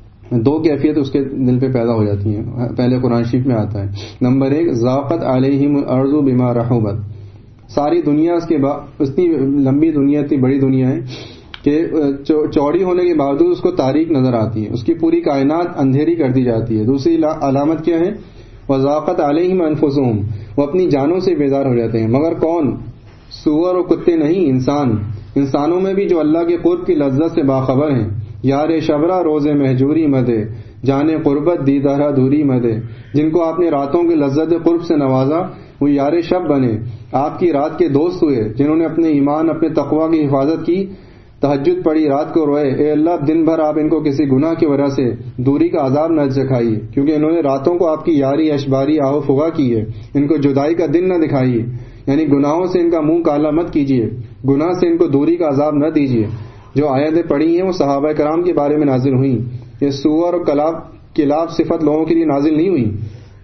2 کیفیت اس کے دل پہ پیدا ہو جاتی ہیں. پہلے قرآن شریف میں آتا ہے، نمبر 1 ذاقت علیہم الارض بما رحبت. ساری دنیا اس کے اتنی لمبی دنیا، اتنی بڑی دنیا ہے کہ چوڑی ہونے کے باوجود اس کو تاریک نظر آتی ہے، اس کی پوری کائنات اندھیری کر دی جاتی ہے. دوسری علامت کیا ہے؟ وذاقت علیہم انفسہم، وہ اپنی جانوں سے بیزار ہو جاتے ہیں. مگر کون؟ سور و کتے نہیں، انسانوں میں بھی جو اللہ کے قرب کی لذت سے باخبر ہیں. یار شبرا روز مہجوری مدے، جانے قربت دیدارہ دوری مدے. جن کو آپ نے راتوں کی لذت قرب سے نوازا وہ یار شب بنے، آپ کی رات کے دوست ہوئے. جنہوں نے اپنے ایمان، اپنے تقوی کی حفاظت کی، تہجد پڑھی، رات کو روئے، اے اللہ دن بھر آپ ان کو کسی گناہ کی وجہ سے دوری کا عذاب نہ چکھائیے، کیونکہ انہوں نے راتوں کو آپ کی یاری، اشباری، آہو فغا کی ہے. ان کو جدائی کا دن نہ دکھائیے، یعنی گناہوں سے ان کا منہ کالا مت کیجیے، گناہ سے ان کو دوری کا عذاب نہ دیجیے. جو آیتیں پڑھی ہیں وہ صحابہ کرام کے بارے میں نازل ہوئیں. یہ سور اور کلاب صفت لوگوں کے لیے نازل نہیں ہوئی.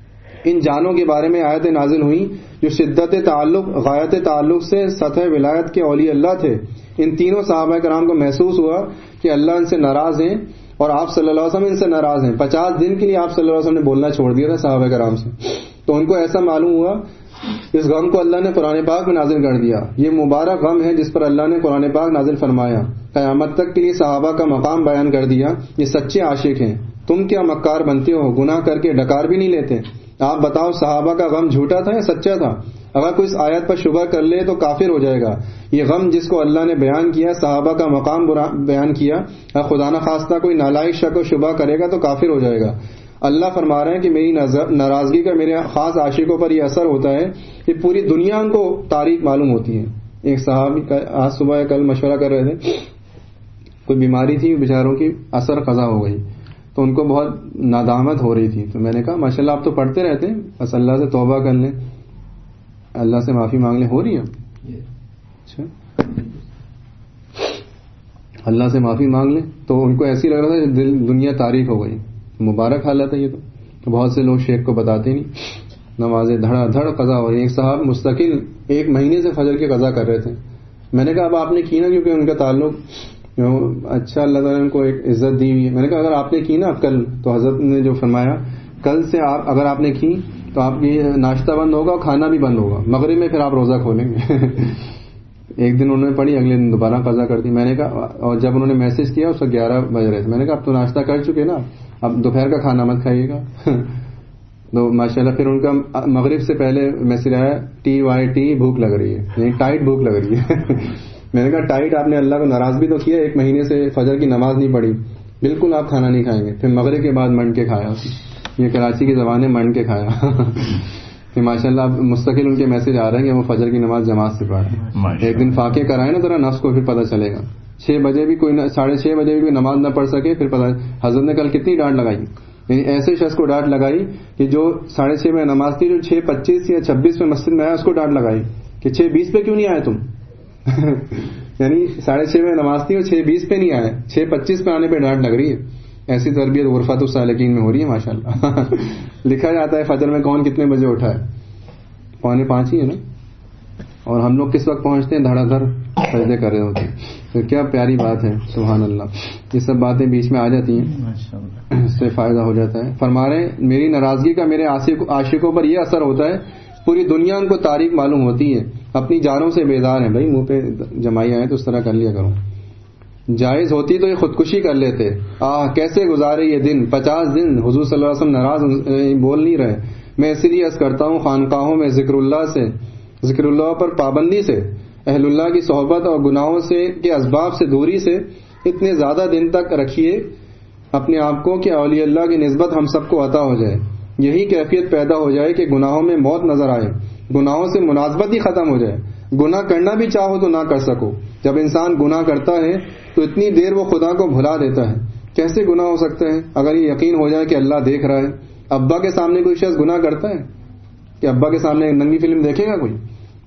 ان جانوں کے بارے میں آیتیں نازل ہوئیں جو شدت تعلق، غایت تعلق سے سطح ولایت کے اولیاء اللہ تھے. ان تینوں صحابہ کرام کو محسوس ہوا کہ اللہ ان سے ناراض ہیں اور آپ صلی اللہ علیہ وسلم ان سے ناراض ہیں. 50 دن کے لیے آپ صلی اللہ علیہ وسلم نے بولنا چھوڑ دیا تھا صحابہ کرام سے. تو ان کو ایسا معلوم ہوا اس غم کو اللہ نے قرآن پاک میں نازل کر دیا. یہ مبارک غم ہے جس پر اللہ نے قرآن پاک نازل فرمایا، قیامت تک کے لیے صحابہ کا مقام بیان کر دیا. یہ سچے عاشق ہیں. تم کیا مکار بنتے ہو، گناہ کر کے ڈکار بھی نہیں لیتے. آپ بتاؤ صحابہ کا غم جھوٹا تھا یا سچا تھا؟ اگر کوئی اس آیت پر شبہ کر لے تو کافر ہو جائے گا. یہ غم جس کو اللہ نے بیان کیا، صحابہ کا مقام بیان کیا، اگر خدا نہ خواستہ کوئی نالائق شک و شبہ کرے گا تو کافر ہو جائے گا. اللہ فرما رہے ہیں کہ میری ناراضگی کا میرے خاص عاشقوں پر یہ اثر ہوتا ہے کہ پوری دنیا ان کو تاریخ معلوم ہوتی ہے. ایک صحابی آج صبح کل مشورہ کر رہے تھے، کوئی بیماری تھی بیچاروں کی، اثر قضا ہو گئی، تو ان کو بہت ندامت ہو رہی تھی. تو میں نے کہا ماشاءاللہ آپ تو پڑھتے رہتے ہیں، بس اللہ سے توبہ کر لیں، اللہ سے معافی مانگ لیں. ہو رہی ہے اچھا، اللہ سے معافی مانگ لیں. تو ان کو ایسی لگ رہا تھا کہ دنیا تاریخ ہو گئی. مبارک حالت ہے یہ. تو بہت سے لوگ شیخ کو بتاتے نہیں، نمازیں دھڑا دھڑ قضا ہو رہی. ایک صاحب مستقل 1 مہینے سے فجر کی قضا کر رہے تھے. میں نے کہا اب آپ نے کی نا، کیونکہ ان کا تعلق اچھا اللہ تعالیٰ نے ان کو ایک عزت دی ہوئی ہے. میں نے کہا اگر آپ نے کی نا کل، تو حضرت نے جو فرمایا کل سے اگر آپ نے کی تو آپ کی ناشتہ بند ہوگا اور کھانا بھی بند ہوگا. مغرب میں پھر آپ روزہ کھولیں گے. ایک دن انہوں نے پڑھی، اگلے دن دوبارہ قضا کر دی. میں نے کہا، اور جب انہوں نے میسج کیا اس وقت 11 بج رہے تھے. میں نے کہا اب تو ناشتہ کر چکے نا، اب دوپہر کا کھانا مت کھائیے گا. تو ماشاءاللہ پھر ان کا مغرب سے پہلے میسج آیا TYT بھوک لگ رہی ہے، یعنی ٹائٹ بھوک لگ رہی ہے. میں نے کہا ٹائٹ آپ نے اللہ کو ناراض بھی تو کیا, 1 مہینے سے فجر کی نماز نہیں پڑھی, بالکل آپ کھانا نہیں کھائیں گے. پھر مغرب کے بعد منڈ کے کھایا, یہ کراچی کی زبان ہے, منڈ کے کھایا. کہ ماشاء اللہ اب مستقل ان کے میسج آ رہے ہیں کہ وہ فجر کی نماز جماعت سے پڑھیں. ایک دن فاقے کرائے نا ذرا نفس کو, پھر پتہ چلے گا. 6 بجے بھی کوئی 6:30 بجے بھی کوئی نماز نہ پڑھ سکے, پھر پتہ. حضرت نے کل کتنی ڈانٹ لگائی, یعنی ایسے شخص کو ڈانٹ لگائی کہ جو 6:30 بجے نماز تھی, جو 6:25 یا 26 میں مسجد میں آیا اس کو ڈانٹ لگائی کہ 6:20 پہ کیوں نہیں آئے تم. یعنی 6:30 بجے نماز تھی اور 6:20 پہ نہیں آئے, 6:25 پہ آنے پہ ڈانٹ لگ رہی ہے. ایسی تربیت غرفت السالکین میں ہو رہی ہے ماشاءاللہ. لکھا جاتا ہے فجر میں کون کتنے بجے اٹھا ہے, 4:45 ہی ہے نا, اور ہم لوگ کس وقت پہنچتے ہیں, دھڑا دھڑ سجدے کر رہے ہوتے ہیں. تو کیا پیاری بات ہے, سبحان اللہ. یہ سب باتیں بیچ میں آ جاتی ہیں, اس سے فائدہ ہو جاتا ہے. فرما رہے ہیں میری ناراضگی کا میرے عاشقوں پر یہ اثر ہوتا ہے, پوری دنیا ان کو تاریک معلوم ہوتی ہے, اپنی جانوں سے بیدار ہیں. بھائی منہ پہ جمائی آئے تو اس طرح کر لیا کرو. جائز ہوتی تو یہ خودکشی کر لیتے. کیسے گزارے یہ دن, 50 دن حضور صلی اللہ علیہ وسلم ناراض بول نہیں رہے. میں اسی لیے عرض کرتا ہوں خانقاہوں میں ذکر اللہ پر پابندی سے, اہل اللہ کی صحبت اور گناہوں سے کے اسباب سے دوری سے اتنے زیادہ دن تک رکھیے اپنے آپ کو کہ اولیاء اللہ کی نسبت ہم سب کو عطا ہو جائے. یہی کیفیت پیدا ہو جائے کہ گناہوں میں موت نظر آئے, گناہوں سے مناسبت ہی ختم ہو جائے. گناہ کرنا بھی چاہو تو نہ کر سکو. جب انسان گناہ کرتا ہے تو اتنی دیر وہ خدا کو بھلا دیتا ہے. کیسے گناہ ہو سکتا ہے اگر یہ یقین ہو جائے کہ اللہ دیکھ رہا ہے. ابا کے سامنے کوئی شخص گناہ کرتا ہے کہ ابا کے سامنے ننگی فلم دیکھے گا کوئی؟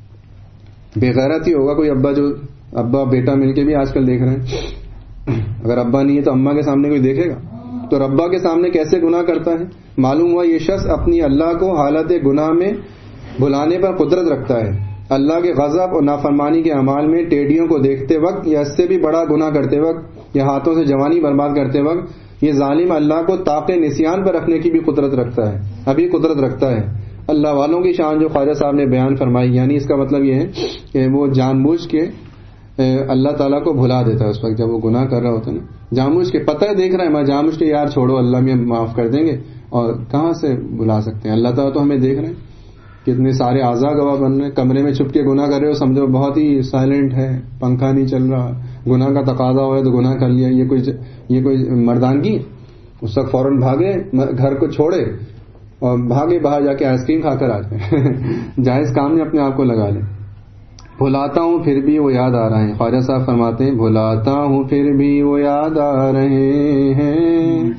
بے غیرت ہی ہوگا کوئی ابا, جو ابا بیٹا مل کے بھی آج کل دیکھ رہے ہیں. اگر ابا نہیں ہے تو اماں کے سامنے کوئی دیکھے گا. تو ابا کے سامنے کیسے گناہ کرتا ہے؟ معلوم ہوا یہ شخص اپنی اللہ کو حالت گناہ میں بھلانے پر قدرت رکھتا ہے. اللہ کے غضب اور نافرمانی کے اعمال میں ٹیڈیوں کو دیکھتے وقت یا اس سے بھی بڑا گناہ کرتے وقت یا ہاتھوں سے جوانی برباد کرتے وقت یہ ظالم اللہ کو طاق نسیان پر رکھنے کی بھی قدرت رکھتا ہے, ابھی قدرت رکھتا ہے. اللہ والوں کی شان جو خواجہ صاحب نے بیان فرمائی, یعنی اس کا مطلب یہ ہے کہ وہ جان بوجھ کے اللہ تعالیٰ کو بھلا دیتا ہے اس وقت جب وہ گناہ کر رہا ہوتا ہے نا. جان بوجھ کے پتہ ہے دیکھ رہا ہے, میں جان بوجھ کے یار چھوڑو اللہ میں معاف کر دیں گے, اور کہاں سے بھلا سکتے ہیں. اللہ تعالیٰ تو ہمیں دیکھ رہے ہیں, کتنے سارے اعضاء گواہ بن رہے ہیں. کمرے میں چھپ کے گناہ کر رہے ہو, سمجھو بہت ہی سائلنٹ ہے, پنکھا نہیں چل رہا, گناہ کا تقاضا ہوا ہے تو گناہ کر لیا. یہ کوئی مردانگی؟ اس وقت فوراً بھاگے, گھر کو چھوڑے اور بھاگے باہر جا کے آئس کریم کھا کر آ جائیں. جائز کام میں اپنے آپ کو لگا لیں. بھلاتا ہوں پھر بھی وہ یاد آ رہے ہیں. خواجہ صاحب فرماتے ہیں بھلاتا ہوں پھر بھی وہ یاد آ رہے ہیں.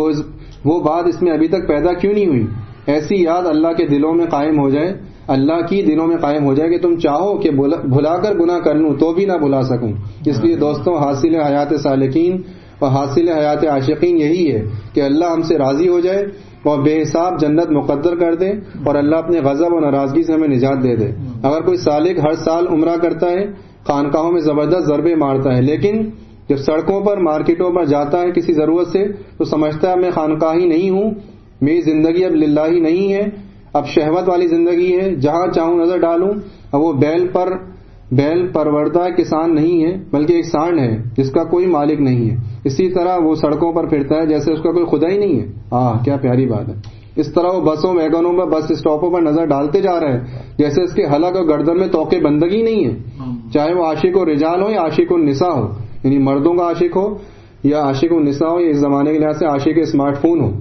وہ بات اس میں ابھی تک پیدا کیوں نہیں ہوئی؟ ایسی یاد اللہ کے دلوں میں قائم ہو جائے, اللہ کی دلوں میں قائم ہو جائے کہ تم چاہو کہ بھلا کر گناہ کر لوں تو بھی نہ بھلا سکوں. اس لیے دوستوں حاصل حیات سالکین اور حاصل حیات عاشقین یہی ہے کہ اللہ ہم سے راضی ہو جائے اور بے حساب جنت مقدر کر دے, اور اللہ اپنے غضب اور ناراضگی سے ہمیں نجات دے دے. اگر کوئی سالک ہر سال عمرہ کرتا ہے, خانقاہوں میں زبردست ضربے مارتا ہے, لیکن جب سڑکوں پر مارکیٹوں پر جاتا ہے کسی ضرورت سے تو سمجھتا ہے میں خانقاہی نہیں ہوں, میری زندگی اب للہ ہی نہیں ہے, اب شہوت والی زندگی ہے, جہاں چاہوں نظر ڈالوں. اب وہ بیل پروردہ کسان نہیں ہے بلکہ ایک سانڈ ہے جس کا کوئی مالک نہیں ہے. اسی طرح وہ سڑکوں پر پھرتا ہے جیسے اس کا کوئی خدا ہی نہیں ہے. کیا پیاری بات ہے. اس طرح وہ بسوں ویگنوں پر بس اسٹاپوں پر نظر ڈالتے جا رہے ہیں جیسے اس کے حلق اور گردن میں توقع بندگی نہیں ہے, چاہے وہ عاشق و رجال ہو یا عاشق النساء ہو, یعنی مردوں کا عاشق ہو یا عاشق النساء ہو, یا اس زمانے کے لحاظ سے عاشق اسمارٹ فون ہو.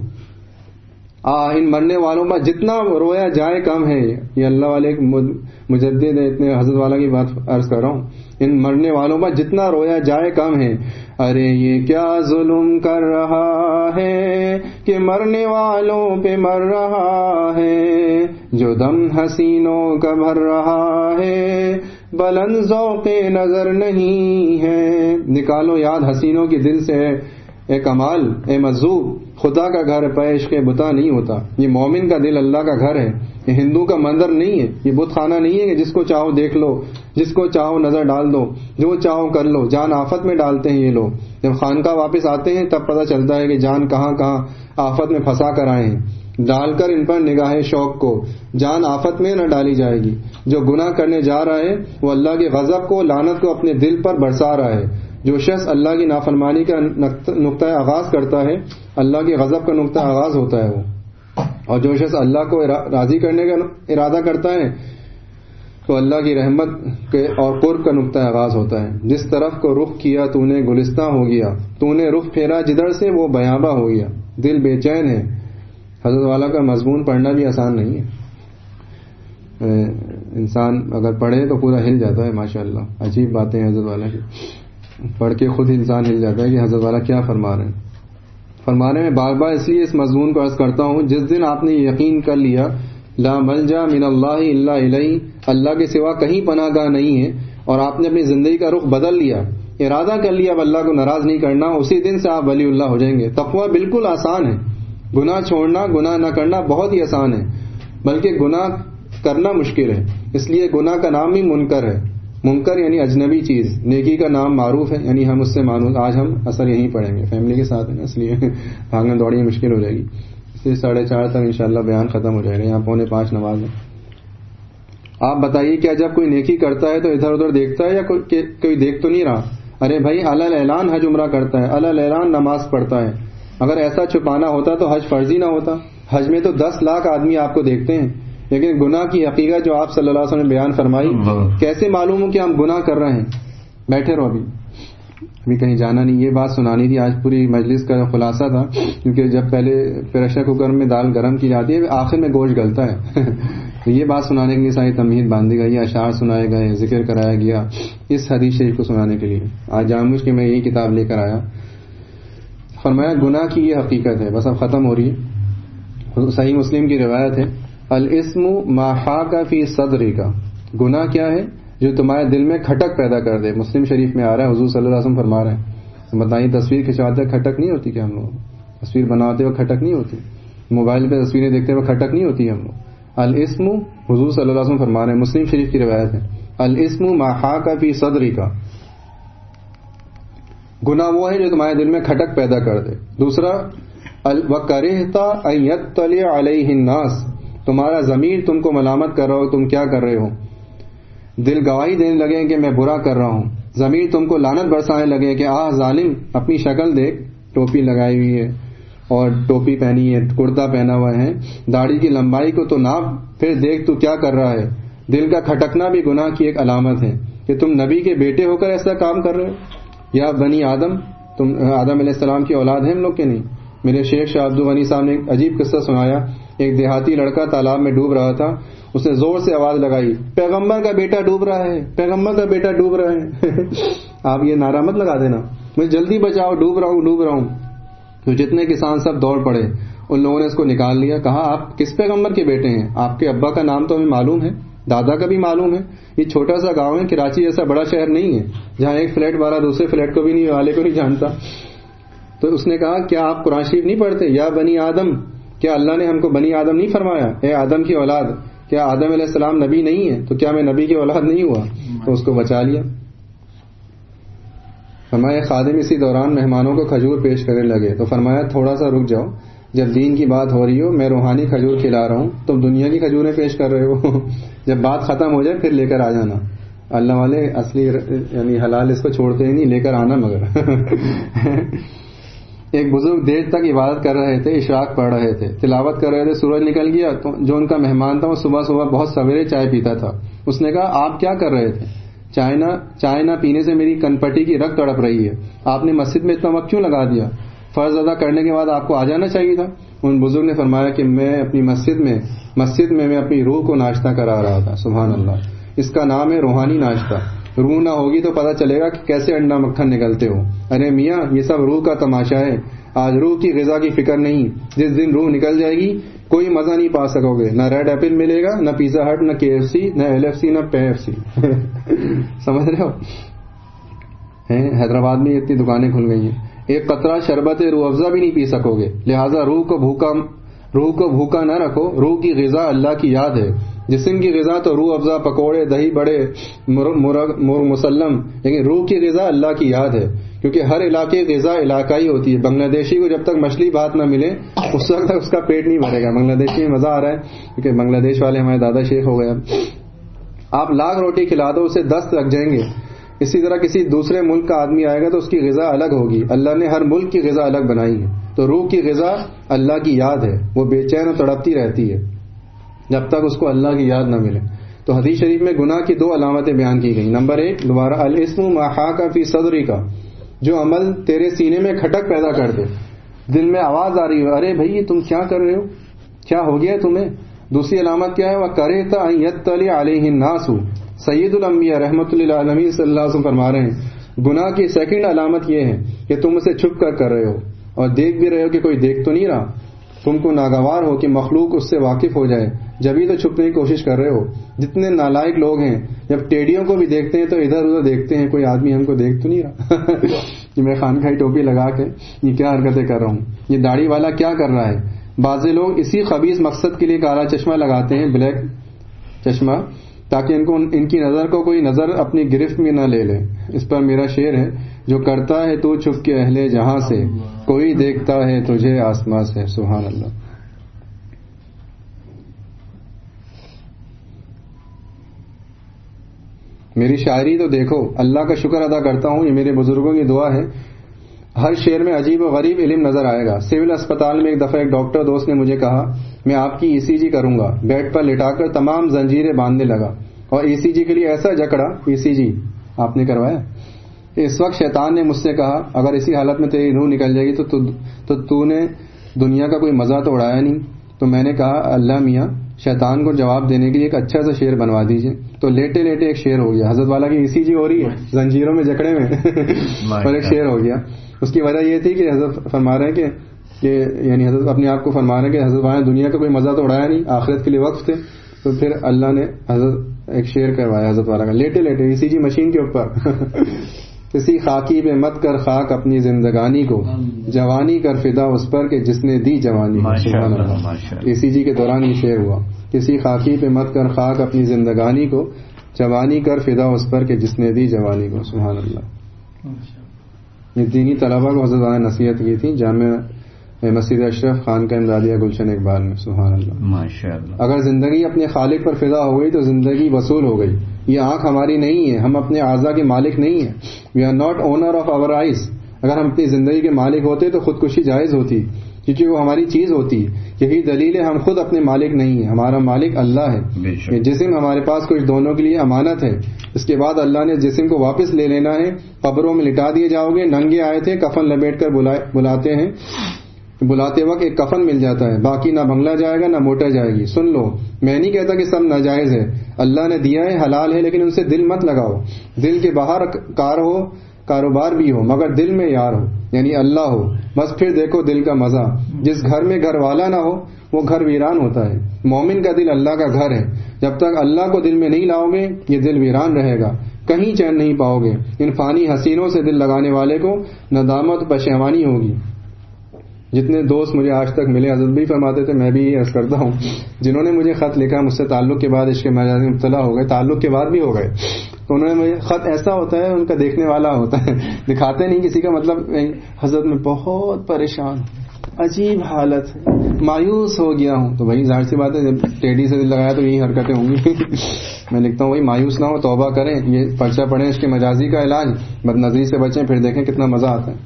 ان مرنے والوں پر جتنا رویا جائے کم ہے. یہ اللہ والے ایک مجدد ہے, اتنے حضرت والا کی بات عرض کر رہا ہوں. ان مرنے والوں پر جتنا رویا جائے کم ہے. ارے یہ کیا ظلم کر رہا ہے کہ مرنے والوں پہ مر رہا ہے, جو دم حسینوں کا بھر رہا ہے بلند ذوق نظر نہیں ہے. نکالو یاد حسینوں کی دل سے اے کمال اے مذوب, خدا کا گھر پیش کے بتا نہیں ہوتا. یہ مومن کا دل اللہ کا گھر ہے, یہ ہندو کا مندر نہیں ہے, یہ بت خانہ نہیں ہے کہ جس کو چاہو دیکھ لو, جس کو چاہو نظر ڈال دو, جو چاہو کر لو. جان آفت میں ڈالتے ہیں یہ لوگ. جب خانقاہ واپس آتے ہیں تب پتہ چلتا ہے کہ جان کہاں کہاں آفت میں پھنسا کر آئے ہیں. ڈال کر ان پر نگاہ شوق کو, جان آفت میں نہ ڈالی جائے گی. جو گناہ کرنے جا رہا ہے وہ اللہ کے غضب کو, لعنت کو اپنے دل پر برسا رہا ہے. جو شخص اللہ کی نافرمانی کا نقطہ آغاز کرتا ہے, اللہ کے غضب کا نقطہ آغاز ہوتا ہے وہ. اور جو شخص اللہ کو راضی کرنے کا ارادہ کرتا ہے تو اللہ کی رحمت کے اور قرب کا نقطہ آغاز ہوتا ہے. جس طرف کو رخ کیا تو نے گلستاں ہو گیا، تو نے رخ پھیرا جدھر سے وہ بیاباں ہو گیا. دل بے چین ہے. حضرت والا کا مضمون پڑھنا بھی آسان نہیں ہے. انسان اگر پڑھے تو پورا ہل جاتا ہے. ماشاءاللہ عجیب باتیں ہیں حضرت والا کی. پڑھ کے خود انسان ہل جاتا ہے کہ حضرت والا کیا فرما رہے ہیں. فرمانے میں بار بار اس لیے اس مضمون کو عرض کرتا ہوں، جس دن آپ نے یقین کر لیا لا ملجا من اللہ الا الیہ، اللہ کے سوا کہیں پناہ گاہ نہیں ہے، اور آپ نے اپنی زندگی کا رخ بدل لیا، ارادہ کر لیا اب اللہ کو ناراض نہیں کرنا، اسی دن سے آپ ولی اللہ ہو جائیں گے. تقویٰ بالکل آسان ہے. گناہ چھوڑنا، گناہ نہ کرنا بہت ہی آسان ہے، بلکہ گناہ کرنا مشکل ہے. اس لیے گناہ کا نام ہی منکر ہے. منکر یعنی اجنبی چیز. نیکی کا نام معروف ہے، یعنی ہم اس سے معروف. آج ہم اثر یہیں پڑھیں گے، فیملی کے ساتھ ہے نا، اس لیے بھاگنا دوڑی مشکل ہو جائے گی. اس لیے 4:30 تک انشاءاللہ بیان ختم ہو جائے گا. یہاں 4:45 نماز ہے. آپ بتائیے کیا جب کوئی نیکی کرتا ہے تو ادھر ادھر دیکھتا ہے یا کوئی دیکھ تو نہیں رہا؟ ارے بھائی علل اعلان حج عمرہ کرتا ہے، علل اعلان نماز پڑھتا ہے. اگر ایسا چھپانا ہوتا تو حج فرضی نہ ہوتا. حج میں تو 10 لاکھ آدمی آپ کو دیکھتے ہیں، لیکن گناہ کی حقیقت جو آپ صلی اللہ علیہ وسلم نے بیان فرمائی، کیسے معلوم ہو کہ ہم گناہ کر رہے ہیں؟ بیٹھے رہو، ابھی کہیں جانا نہیں. یہ بات سنانی تھی آج. پوری مجلس کا خلاصہ تھا، کیونکہ جب پہلے پریشر کوکر میں دال گرم کی جاتی ہے آخر میں گوشت گلتا ہے. تو یہ بات سنانے کے لیے ساری تمہید باندھی گئی، اشعار سنائے گئے، ذکر کرایا گیا اس حدیث شریف کو سنانے کے لیے. آج جاموش کے میں یہی کتاب لے کر آیا. فرمایا گناہ کی یہ حقیقت ہے. بس اب ختم ہو رہی ہے. صحیح مسلم کی روایت ہے، الاسم ما حاک فی صدرک. گناہ کیا ہے؟ جو تمہارے دل میں کھٹک پیدا کر دے. مسلم شریف میں آ رہا ہے، حضور صلی اللہ علیہ وسلم فرما رہے ہیں. بتائیے تصویر کھنچواتے کھٹک نہیں ہوتی کیا؟ ہم لوگ تصویر بناتے ہوئے کھٹک نہیں ہوتی؟ موبائل پہ تصویریں دیکھتے ہوئے کھٹک نہیں ہوتی ہم لوگ؟ الاسم، حضور صلی اللہ علیہ وسلم فرما رہے ہیں، مسلم شریف کی روایت ہے، الاسم ما حاک فی صدرک. گناہ وہ ہے جو تمہارے دل میں کھٹک پیدا کر دے. دوسرا وَكَرِهْتَ أَن يَطَّلِعَ عَلَيْهِ النَّاسُ. تمہارا ضمیر تم کو ملامت کر رہا ہو تم کیا کر رہے ہو. دل گواہی دینے لگے کہ میں برا کر رہا ہوں. ضمیر تم کو لعنت برسانے لگے کہ ظالم اپنی شکل دیکھ، ٹوپی لگائی ہوئی ہے اور ٹوپی پہنی ہے، کرتا پہنا ہوا ہے، داڑھی کی لمبائی کو تو ناپ، پھر دیکھ تو کیا کر رہا ہے. دل کا کھٹکنا بھی گناہ کی ایک علامت ہے کہ تم نبی کے بیٹے ہو کر ایسا کام کر رہے ہو. یا بنی آدم، تم آدم علیہ السلام کی اولاد ہیں ہم لوگ کے نہیں. میرے شیخ شاہ عبد الغنی صاحب نے ایک عجیب قصہ سنایا. ایک دیہاتی لڑکا تالاب میں ڈوب رہا تھا. اس نے زور سے آواز لگائی، پیغمبر کا بیٹا ڈوب رہا ہے، پیغمبر کا بیٹا ڈوب رہا ہے. آپ یہ نعرہ مت لگا دینا، مجھے جلدی بچاؤ، ڈوب رہا ہوں ڈوب رہا ہوں. تو جتنے کسان سب دوڑ پڑے. ان لوگوں نے اس کو نکال لیا. کہا آپ کس پیغمبر کے بیٹے ہیں؟ آپ کے ابا کا نام تو ہمیں معلوم ہے، دادا کا بھی معلوم ہے. یہ چھوٹا سا گاؤں ہے، کراچی جیسا بڑا شہر نہیں ہے جہاں ایک فلیٹ والا دوسرے فلیٹ کو بھی نہیں، والے کو نہیں جانتا. تو اس نے کہا کیا آپ قرآن شریف نہیں پڑھتے؟ یا بنی آدم، کیا اللہ نے ہم کو بنی آدم نہیں فرمایا؟ اے آدم کی اولاد، کیا آدم علیہ السلام نبی نہیں ہے؟ تو کیا میں نبی کی اولاد نہیں ہوا؟ تو اس کو بچا لیا. فرمایا خادم اسی دوران مہمانوں کو کھجور پیش کرنے لگے تو فرمایا تھوڑا سا رک جاؤ، جب دین کی بات ہو رہی ہو میں روحانی کھجور کھلا رہا ہوں، تم دنیا کی کھجوریں پیش کر رہے ہو. جب بات ختم ہو جائے پھر لے کر آ جانا. اللہ والے اصلی یعنی حلال اس کو چھوڑتے ہی نہیں، لے کر آنا. مگر ایک بزرگ دیر تک عبادت کر رہے تھے، اشراق پڑھ رہے تھے، تلاوت کر رہے تھے. سورج نکل گیا تو جو ان کا مہمان تھا وہ صبح صبح بہت سویرے چائے پیتا تھا. اس نے کہا آپ کیا کر رہے تھے؟ چائے نہ پینے سے میری کنپٹی کی رگ تڑپ رہی ہے. آپ نے مسجد میں اتنا وقت کیوں لگا دیا؟ فرض ادا کرنے کے بعد آپ کو آ جانا چاہیے تھا. ان بزرگ نے فرمایا کہ میں اپنی مسجد میں میں اپنی روح کو ناشتہ کرا رہا تھا. سبحان اللہ. اس کا نام ہے روحانی ناشتہ. روح نہ ہوگی تو پتہ چلے گا کہ کیسے انڈا مکھن نکلتے ہو. ارے میاں یہ سب روح کا تماشا ہے. آج روح کی غذا کی فکر نہیں. جس دن روح نکل جائے گی کوئی مزہ نہیں پا سکو گے. نہ ریڈ ایپل ملے گا، نہ پیزا ہٹ، نہ KFC، نہ LFC، نہ PFC. سمجھ رہے ہو؟ حیدرآباد میں اتنی دکانیں کھل گئی ہیں. ایک قطرہ شربت روح افزا بھی نہیں پی سکو گے. لہٰذا روح کو بھوکا نہ رکھو. روح کی غذا اللہ کی یاد ہے. جسم کی غذا تو روح افزا، پکوڑے، دہی بڑے، مسلم، لیکن روح کی غذا اللہ کی یاد ہے. کیونکہ ہر علاقے کی غذا علاقائی ہوتی ہے. بنگلہ دیشی کو جب تک مچھلی بھات نہ ملے اس وقت تک اس کا پیٹ نہیں بھرے گا. بنگلہ دیشی میں مزہ آ رہا ہے کیونکہ بنگلہ دیش والے ہمارے دادا شیخ ہو گئے. آپ لاکھ روٹی کھلا دو اسے 10 لگ جائیں گے. اسی طرح کسی دوسرے ملک کا آدمی آئے گا تو اس کی غذا الگ ہوگی. اللہ نے ہر ملک کی غذا الگ بنائی ہے. تو روح کی غذا اللہ کی یاد ہے. وہ بے چین اور تڑپتی رہتی ہے جب تک اس کو اللہ کی یاد نہ ملے. تو حدیث شریف میں گناہ کی 2 علامتیں بیان کی گئی. نمبر 1 دوبارہ الاسم ما حاک فی صدری کا، جو عمل تیرے سینے میں کھٹک پیدا کر دے، دل میں آواز آ رہی ہو ارے بھائی تم کیا کر رہے ہو، کیا ہو گیا تمہیں. دوسری علامت کیا ہے، وَكَرِهْتَ أَن يَطَّلِعَ عَلَيْهِ النَّاسُ. سید الانبیاء رحمۃ اللہ علیہ صلی اللہ علیہ وسلم فرما رہے ہیں گناہ کی سیکنڈ علامت یہ ہے کہ تم اسے چھپ کر رہے ہو اور دیکھ بھی رہے ہو کہ کوئی دیکھ تو نہیں رہا. تم کو ناگوار ہو کہ مخلوق اس سے واقف ہو جائے، جبھی تو چھپنے کی کوشش کر رہے ہو. جتنے نالائق لوگ ہیں جب ٹیڈیوں کو بھی دیکھتے ہیں تو ادھر ادھر دیکھتے ہیں کوئی آدمی ہم کو دیکھ تو نہیں رہا کہ میں خانقاہی ٹوپی لگا کے یہ کیا حرکتیں کر رہا ہوں، یہ داڑھی والا کیا کر رہا ہے. بعض لوگ اسی خبیث مقصد کے لیے کالا چشمہ لگاتے ہیں، بلیک چشمہ، تاکہ ان کی نظر کو کوئی نظر اپنی گرفت میں نہ لے لے. اس پر میرا شعر ہے، جو کرتا ہے تو چھپ کے اہل جہاں سے، کوئی دیکھتا ہے تجھے آسماں سے. سبحان اللہ. میری شاعری تو دیکھو، اللہ کا شکر ادا کرتا ہوں، یہ میرے بزرگوں کی دعا ہے. ہر شعر میں عجیب و غریب علم نظر آئے گا. سول اسپتال میں ایک دفعہ ایک ڈاکٹر دوست نے مجھے کہا میں آپ کی ECG کروں گا. بیڈ پر لٹا کر تمام زنجیریں باندھنے لگا اور ECG کے لیے ایسا جکڑا، ECG آپ نے کروایا. اس وقت شیطان نے مجھ سے کہا اگر اسی حالت میں تیری روح نکل جائے گی تو نے دنیا کا کوئی مزہ تو اڑایا نہیں. تو میں نے کہا اللہ میاں شیطان کو جواب دینے کے لیے ایک اچھا سا شعر بنوا دیجئے. تو لیٹے لیٹے ایک شعر ہو گیا. حضرت والا کی ECG ہو رہی ہے زنجیروں میں جکڑے میں اور ایک شعر ہو گیا. اس کی وجہ یہ تھی کہ حضرت فرما رہے ہیں کہ یعنی حضرت اپنے آپ کو فرما رہے ہیں کہ حضرت والا نے دنیا کا کوئی مزہ تو اڑایا نہیں، آخرت کے لیے وقف تھے. تو پھر اللہ نے حضرت ایک شعر کروایا حضرت والا کا لیٹے لیٹے ECG مشین کے اوپر. کسی خاکی پہ مت کر خاک اپنی زندگانی کو، جوانی کر فدا اس پر کہ جس نے دی جوانی کو. سبحان اللہ. ECG کے دوران یہ شعر ہوا، کسی خاکی پہ مت کر خاک اپنی زندگانی کو، جوانی کر فدا اس پر کہ جس نے دی جوانی کو. سبحان اللہ. یہ دینی طلبہ کو حضرت نے نصیحت کی تھی جامعہ مسجد اشرف خان کا امدادیہ گلشن اقبال میں. سبحان اللہ. ماشاءاللہ. اگر زندگی اپنے خالق پر فدا ہو گئی تو زندگی وصول ہو گئی. یہ آنکھ ہماری نہیں ہے، ہم اپنے اعضاء کے مالک نہیں ہیں. We are not owner of our eyes. اگر ہم اپنی زندگی کے مالک ہوتے تو خودکشی جائز ہوتی، کیونکہ وہ ہماری چیز ہوتی. یہی دلیل ہے ہم خود اپنے مالک نہیں ہیں، ہمارا مالک اللہ ہے. یہ جسم ہمارے پاس کچھ دونوں کے لیے امانت ہے. اس کے بعد اللہ نے جسم کو واپس لے لینا ہے. قبروں میں لٹا دیے جاؤ گے. ننگے آئے تھے کفن لپیٹ کر بلاتے ہیں، بلاتے وقت ایک کفن مل جاتا ہے، باقی نہ بنگلہ جائے گا نہ موٹر جائے گی. سن لو، میں نہیں کہتا کہ سب ناجائز ہے، اللہ نے دیا ہے حلال ہے، لیکن ان سے دل مت لگاؤ. دل کے باہر کاروبار بھی ہو مگر دل میں یار ہو، یعنی اللہ ہو. بس پھر دیکھو دل کا مزہ. جس گھر میں گھر والا نہ ہو وہ گھر ویران ہوتا ہے. مومن کا دل اللہ کا گھر ہے. جب تک اللہ کو دل میں نہیں لاؤ گے یہ دل ویران رہے گا، کہیں چین نہیں پاؤ گے. ان فانی حسینوں سے دل لگانے والے کو ندامت پشیمانی ہوگی. جتنے دوست مجھے آج تک ملے، حضرت بھی فرماتے تھے، میں بھی یہ عرض کرتا ہوں، جنہوں نے مجھے خط لکھا مجھ سے تعلق کے بعد عشق مجاز میں مبتلا ہو گئے، تعلق کے بعد بھی ہو گئے، تو انہوں نے مجھے خط ایسا ہوتا ہے ان کا دیکھنے والا ہوتا ہے، دکھاتے نہیں کسی کا. مطلب حضرت میں بہت پریشان، عجیب حالت ہے، مایوس ہو گیا ہوں. تو وہی ظاہر سی بات ہے جب ٹیڈی سے دل لگایا تو یہی حرکتیں ہوں گی. میں لکھتا ہوں وہی مایوس نہ ہو، توبہ کریں، یہ پرچہ پڑھیں، اس کے مجازی کا علاج، بد نظری سے بچیں، پھر دیکھیں کتنا مزہ آتا ہے.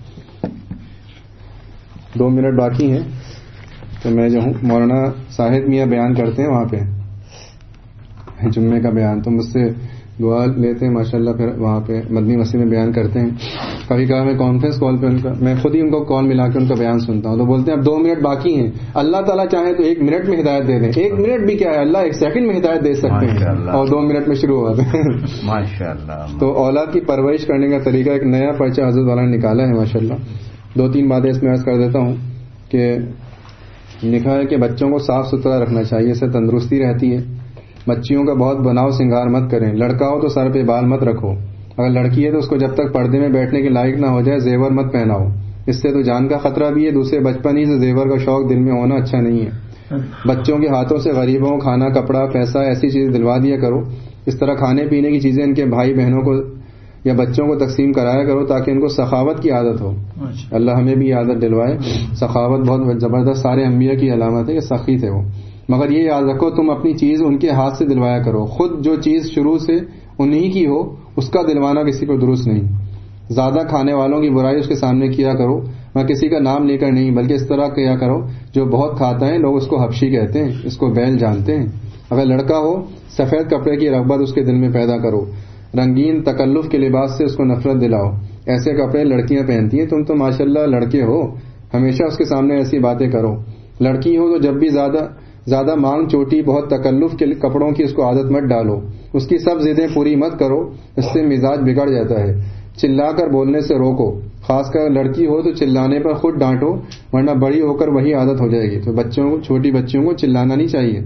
2 منٹ باقی ہیں تو میں جو ہوں مولانا صاحب میاں بیان کرتے ہیں وہاں پہ جمعے کا بیان، تو مجھ سے دعا لیتے ہیں ماشاءاللہ. پھر وہاں پہ مدنی مسجد میں بیان کرتے ہیں. کبھی کبھار میں کانفرنس کال پہ میں خود ہی ان کو کال ملا کے ان کا بیان سنتا ہوں، تو بولتے ہیں اب 2 منٹ باقی ہیں. اللہ تعالیٰ چاہے تو 1 منٹ میں ہدایت دے دیں. 1 منٹ بھی کیا ہے، اللہ 1 سیکنڈ میں ہدایت دے سکتے ہیں اور 2 منٹ میں شروع ہوتے ہیں. تو اولاد کی پرورش کرنے کا طریقہ ایک نیا پرچہ حضرت والا نے نکالا ہے ماشاءاللہ. 2-3 باتیں اس میں عرض کر دیتا ہوں کہ لکھا ہے کہ بچوں کو صاف ستھرا رکھنا چاہیے، اس سے تندرستی رہتی ہے. بچیوں کا بہت بناؤ سنگار مت کریں. لڑکا ہو تو سر پہ بال مت رکھو. اگر لڑکی ہے تو اس کو جب تک پردے میں بیٹھنے کے لائق نہ ہو جائے زیور مت پہناؤ، اس سے تو جان کا خطرہ بھی ہے. دوسرے بچپن ہی سے زیور کا شوق دل میں ہونا اچھا نہیں ہے. بچوں کے ہاتھوں سے غریبوں کو کھانا، کپڑا، پیسہ ایسی چیزیں دلوا دیا کرو. اس طرح کھانے پینے کی چیزیں ان کے بھائی بہنوں کو یا بچوں کو تقسیم کرایا کرو تاکہ ان کو سخاوت کی عادت ہو. اللہ ہمیں بھی عادت دلوائے. سخاوت بہت زبردست، سارے انبیاء کی علامت ہے کہ سخی تھے وہ. مگر یہ یاد رکھو تم اپنی چیز ان کے ہاتھ سے دلوایا کرو. خود جو چیز شروع سے انہی کی ہو اس کا دلوانا کسی کو درست نہیں. زیادہ کھانے والوں کی برائی اس کے سامنے کیا کرو. میں کسی کا نام لے کر نہیں بلکہ اس طرح کیا کرو جو بہت کھاتا ہے، لوگ اس کو حبشی کہتے ہیں، اس کو بیل جانتے ہیں. اگر لڑکا ہو سفید کپڑے کی رغبت اس کے دل میں پیدا کرو، رنگین تکلف کے لباس سے اس کو نفرت دلاؤ، ایسے کپڑے لڑکیاں پہنتی ہیں، تم تو ماشاءاللہ لڑکے ہو، ہمیشہ اس کے سامنے ایسی باتیں کرو۔ لڑکی ہو تو جب بھی زیادہ مانگ چوٹی بہت تکلف کے کپڑوں کی اس کو عادت مت ڈالو، اس کی سب ضدیں پوری مت کرو، اس سے مزاج بگڑ جاتا ہے۔ چلا کر بولنے سے روکو، خاص کر لڑکی ہو تو چلانے پر خود ڈانٹو، ورنہ بڑی ہو کر وہی عادت ہو جائے گی۔ تو چھوٹی بچیوں کو چلانا نہیں چاہیے۔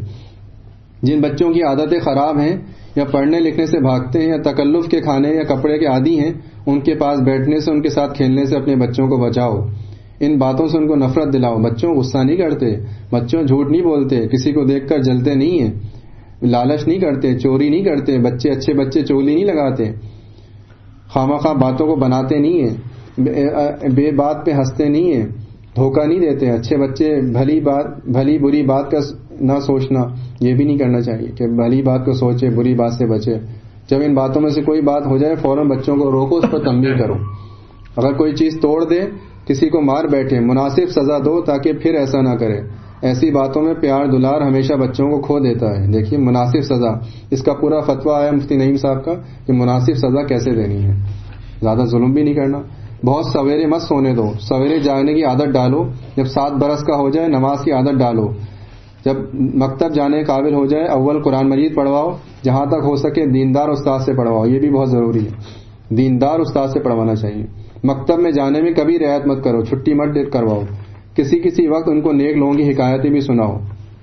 جن بچوں کی عادتیں خراب ہیں یا پڑھنے لکھنے سے بھاگتے ہیں یا تکلف کے کھانے یا کپڑے کے عادی ہیں، ان کے پاس بیٹھنے سے ان کے ساتھ کھیلنے سے اپنے بچوں کو بچاؤ، ان باتوں سے ان کو نفرت دلاؤ۔ بچوں غصہ نہیں کرتے، بچوں جھوٹ نہیں بولتے، کسی کو دیکھ کر جلتے نہیں ہیں، لالچ نہیں کرتے، چوری نہیں کرتے، اچھے بچے چولی نہیں لگاتے، خواہ باتوں کو بناتے نہیں ہیں، بے بات پہ ہنستے نہیں ہیں، دھوکہ نہیں دیتے۔ اچھے بچے بھلی بری بات کا نہ سوچنا، یہ بھی نہیں کرنا چاہیے کہ بھلی بات کو سوچے بری بات سے بچے۔ جب ان باتوں میں سے کوئی بات ہو جائے فوراً بچوں کو روکو، اس پر تنبیہ کرو۔ اگر کوئی چیز توڑ دے، کسی کو مار بیٹھے، مناسب سزا دو تاکہ پھر ایسا نہ کرے۔ ایسی باتوں میں پیار دلار ہمیشہ بچوں کو کھو دیتا ہے۔ دیکھیے مناسب سزا، اس کا پورا فتویٰ آیا مفتی نعیم صاحب کا کہ مناسب سزا کیسے دینی ہے، زیادہ ظلم بھی نہیں کرنا۔ بہت سویرے مت سونے دو، سویرے جاگنے کی عادت ڈالو۔ جب 7 برس کا ہو جائے نماز کی عادت ڈالو۔ جب مکتب جانے قابل ہو جائے اول قرآن مجید پڑھواؤ، جہاں تک ہو سکے دیندار استاد سے پڑھواؤ، یہ بھی بہت ضروری ہے، دیندار استاد سے پڑھوانا چاہیے۔ مکتب میں جانے میں کبھی رعایت مت کرو، چھٹی مت کرواؤ، کسی وقت ان کو نیک لوگوں کی حکایتیں بھی سناؤ۔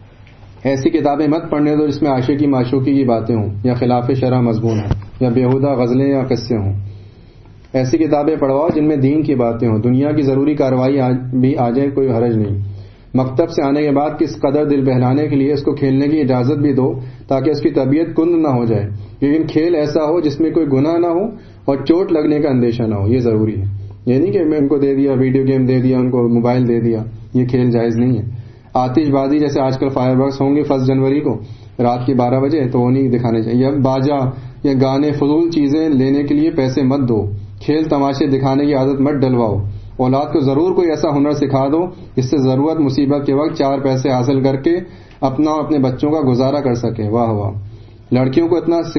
ایسی کتابیں مت پڑھنے دو جس میں عاشقی معشوقی کی باتیں ہوں یا خلاف شرع مضمون ہوں یا بیہودہ غزلیں یا قصے ہوں۔ ایسی کتابیں پڑھواؤ جن میں دین کی باتیں ہوں، دنیا کی ضروری کارروائی بھی آ جائے کوئی حرج نہیں۔ مکتب سے آنے کے بعد کس قدر دل بہلانے کے لیے اس کو کھیلنے کی اجازت بھی دو تاکہ اس کی طبیعت کند نہ ہو جائے، لیکن کھیل ایسا ہو جس میں کوئی گناہ نہ ہو اور چوٹ لگنے کا اندیشہ نہ ہو، یہ ضروری ہے۔ یہ نہیں کہ میں ان کو دے دیا ویڈیو گیم دے دیا، ان کو موبائل دے دیا، یہ کھیل جائز نہیں ہے۔ آتش بازی جیسے آج کل فائر ورکس ہوں گے 1 جنوری کو رات کے 12 بجے، تو وہ نہیں دکھانے چاہیے۔ یا باجا یا گانے فضول چیزیں لینے کے لیے پیسے مت دو، کھیل تماشے دکھانے کی عادت مت ڈلواؤ۔ اولاد کو ضرور کوئی ایسا ہنر سکھا دو جس سے ضرورت مصیبت کے وقت 4 پیسے حاصل کر کے اپنے بچوں کا گزارا کر سکے۔ واہ واہ۔ لڑکیوں کو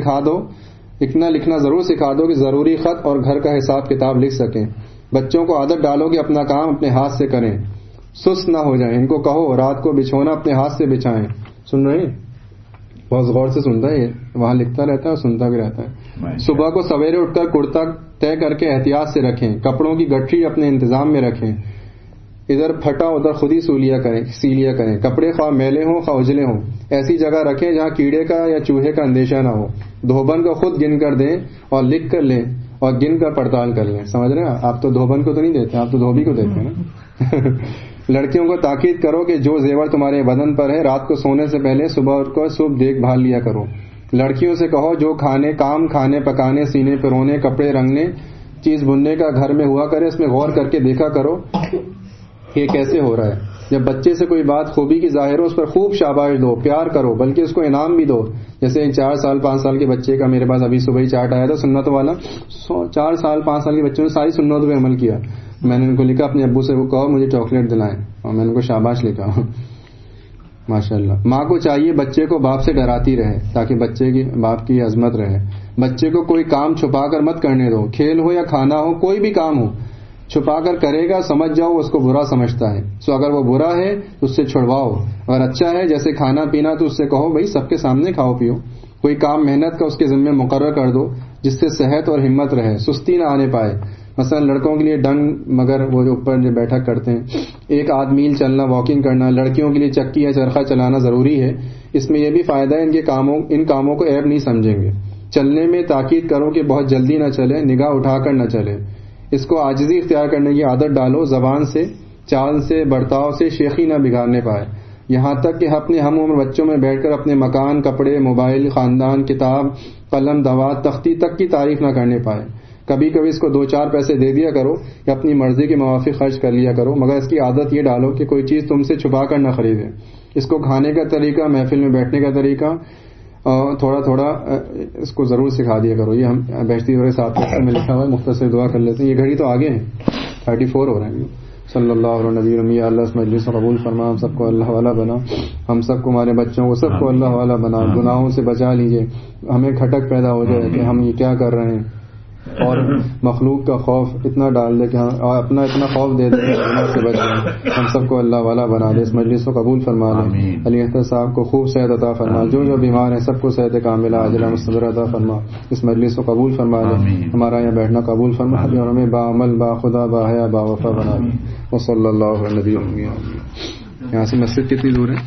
اتنا لکھنا ضرور سکھا دو کہ ضروری خط اور گھر کا حساب کتاب لکھ سکیں۔ بچوں کو عادت ڈالو کہ اپنا کام اپنے ہاتھ سے کریں، سست نہ ہو جائیں۔ ان کو کہو رات کو بچھونا اپنے ہاتھ سے بچھائیں۔ سن رہے ہیں؟ بہت غور سے سنتا ہے، یہ وہاں لکھتا رہتا ہے اور سنتا بھی رہتا ہے۔ صبح کو سویرے اٹھ کر کرتا طے کر کے احتیاط سے رکھیں، کپڑوں کی گٹھری اپنے انتظام میں رکھیں، ادھر پھٹا ادھر خود ہی سیلیا کریں۔ کپڑے خواہ میلے ہوں خواہ اجلے ہوں ایسی جگہ رکھیں جہاں کیڑے کا یا چوہے کا اندیشہ نہ ہو۔ دھوبن کو خود گن کر دیں اور لکھ کر لیں اور گن کر پڑتال کر لیں۔ سمجھ رہے ہیں؟ آپ تو دھوبن کو تو نہیں دیتے، آپ تو دھوبی کو دیتے ہیں نا۔ لڑکیوں کو تاکید کرو کہ جو زیور تمہارے بدن پر ہے رات کو سونے سے پہلے صبح دیکھ بھال لیا کرو۔ لڑکیوں سے کہو جو کھانے پکانے، سینے پہ رونے، کپڑے رنگنے، چیز بننے کا گھر میں ہوا کرے اس میں غور کر کے دیکھا کرو کہ کیسے ہو رہا ہے۔ جب بچے سے کوئی بات خوبی کی ظاہر ہو اس پر خوب شاباش دو، پیار کرو، بلکہ اس کو انعام بھی دو۔ جیسے 4 سال 5 سال کے بچے کا میرے پاس ابھی صبح ہی چارٹ آیا تھا سنتوں والا، 4 سال 5 سال کے بچوں نے ساری سنتوں پہ عمل کیا۔ میں نے ان کو لکھا اپنے ابو سے وہ کہو مجھے چاکلیٹ دلائیں، اور میں نے ان کو شاباش لکھا۔ ماشاءاللہ۔ ماں کو چاہیے بچے کو باپ سے ڈراتی رہے تاکہ بچے کی باپ کی عظمت رہے۔ بچے کو کوئی کام چھپا کر مت کرنے دو، کھیل ہو یا کھانا ہو، کوئی بھی کام ہو چھپا کر کرے گا سمجھ جاؤ اس کو برا سمجھتا ہے، سو اگر وہ برا ہے تو اس سے چھڑواؤ، اگر اچھا ہے جیسے کھانا پینا تو اس سے کہو بھائی سب کے سامنے کھاؤ پیو۔ کوئی کام محنت کا اس کے ذمہ مقرر کر دو جس سے صحت اور ہمت رہے، سستی نہ آنے پائے۔ مثلا لڑکوں کے لیے ڈنگ مگر وہ جو اوپر جو بیٹھک کرتے ہیں 1 آدھ میل چلنا، واکنگ کرنا، لڑکیوں کے لیے چکی یا چرخہ چلانا ضروری ہے۔ اس میں یہ بھی فائدہ ہے ان کاموں کو عیب نہیں سمجھیں گے۔ چلنے میں تاکید کرو کہ بہت جلدی نہ چلے، نگاہ اٹھا کر نہ چلے، اس کو عاجزی اختیار کرنے کی عادت ڈالو، زبان سے، چال سے، برتاؤ سے شیخی نہ بگاڑنے پائے، یہاں تک کہ اپنے ہم عمر بچوں میں بیٹھ کر اپنے مکان، کپڑے، موبائل، خاندان، کتاب، قلم، دوات، تختی تک کی تعریف نہ کرنے پائے۔ کبھی کبھی اس کو 2-4 پیسے دے دیا کرو یا اپنی مرضی کے موافق خرچ کر لیا کرو، مگر اس کی عادت یہ ڈالو کہ کوئی چیز تم سے چھپا کر نہ خریدے۔ اس کو کھانے کا طریقہ، محفل میں بیٹھنے کا طریقہ تھوڑا تھوڑا اس کو ضرور سکھا دیا کرو۔ یہ ہم بیشتی دورے 7 میں لکھا ہوا ہے، مختصر دعا کر لیتے ہیں۔ یہ گھڑی تو آگے ہے، 34 ہو رہا ہے۔ صلی اللہ علیہ نبی امی. اللہ اس مجلس کو قبول فرما, ہم سب کو اللہ والا بنا, ہم سب کو ہمارے بچوں کو سب کو اللہ والا بنا, گناہوں سے بچا لیجئے, ہمیں کھٹک پیدا ہو جائے کہ ہم یہ کیا کر رہے ہیں, اور مخلوق کا خوف اتنا ڈال دے کہ اپنا اتنا خوف دے دے کہ گناہ سے بچ جائیں, ہم سب کو اللہ والا بنا دے. اس مجلس کو قبول فرما لے. علی اختر صاحب کو خوب صحت عطا فرما, جو بیمار ہیں سب کو صحت کاملہ عاجلہ مستمر عطا فرما. اس مجلس کو قبول فرما لے, ہمارا یہاں بیٹھنا قبول فرما دے, اور ہمیں با عمل با خدا با حیا با وفا بنا دے. وصلی اللہ علیہ نبی. یہاں سے مسجد کتنی دور ہے؟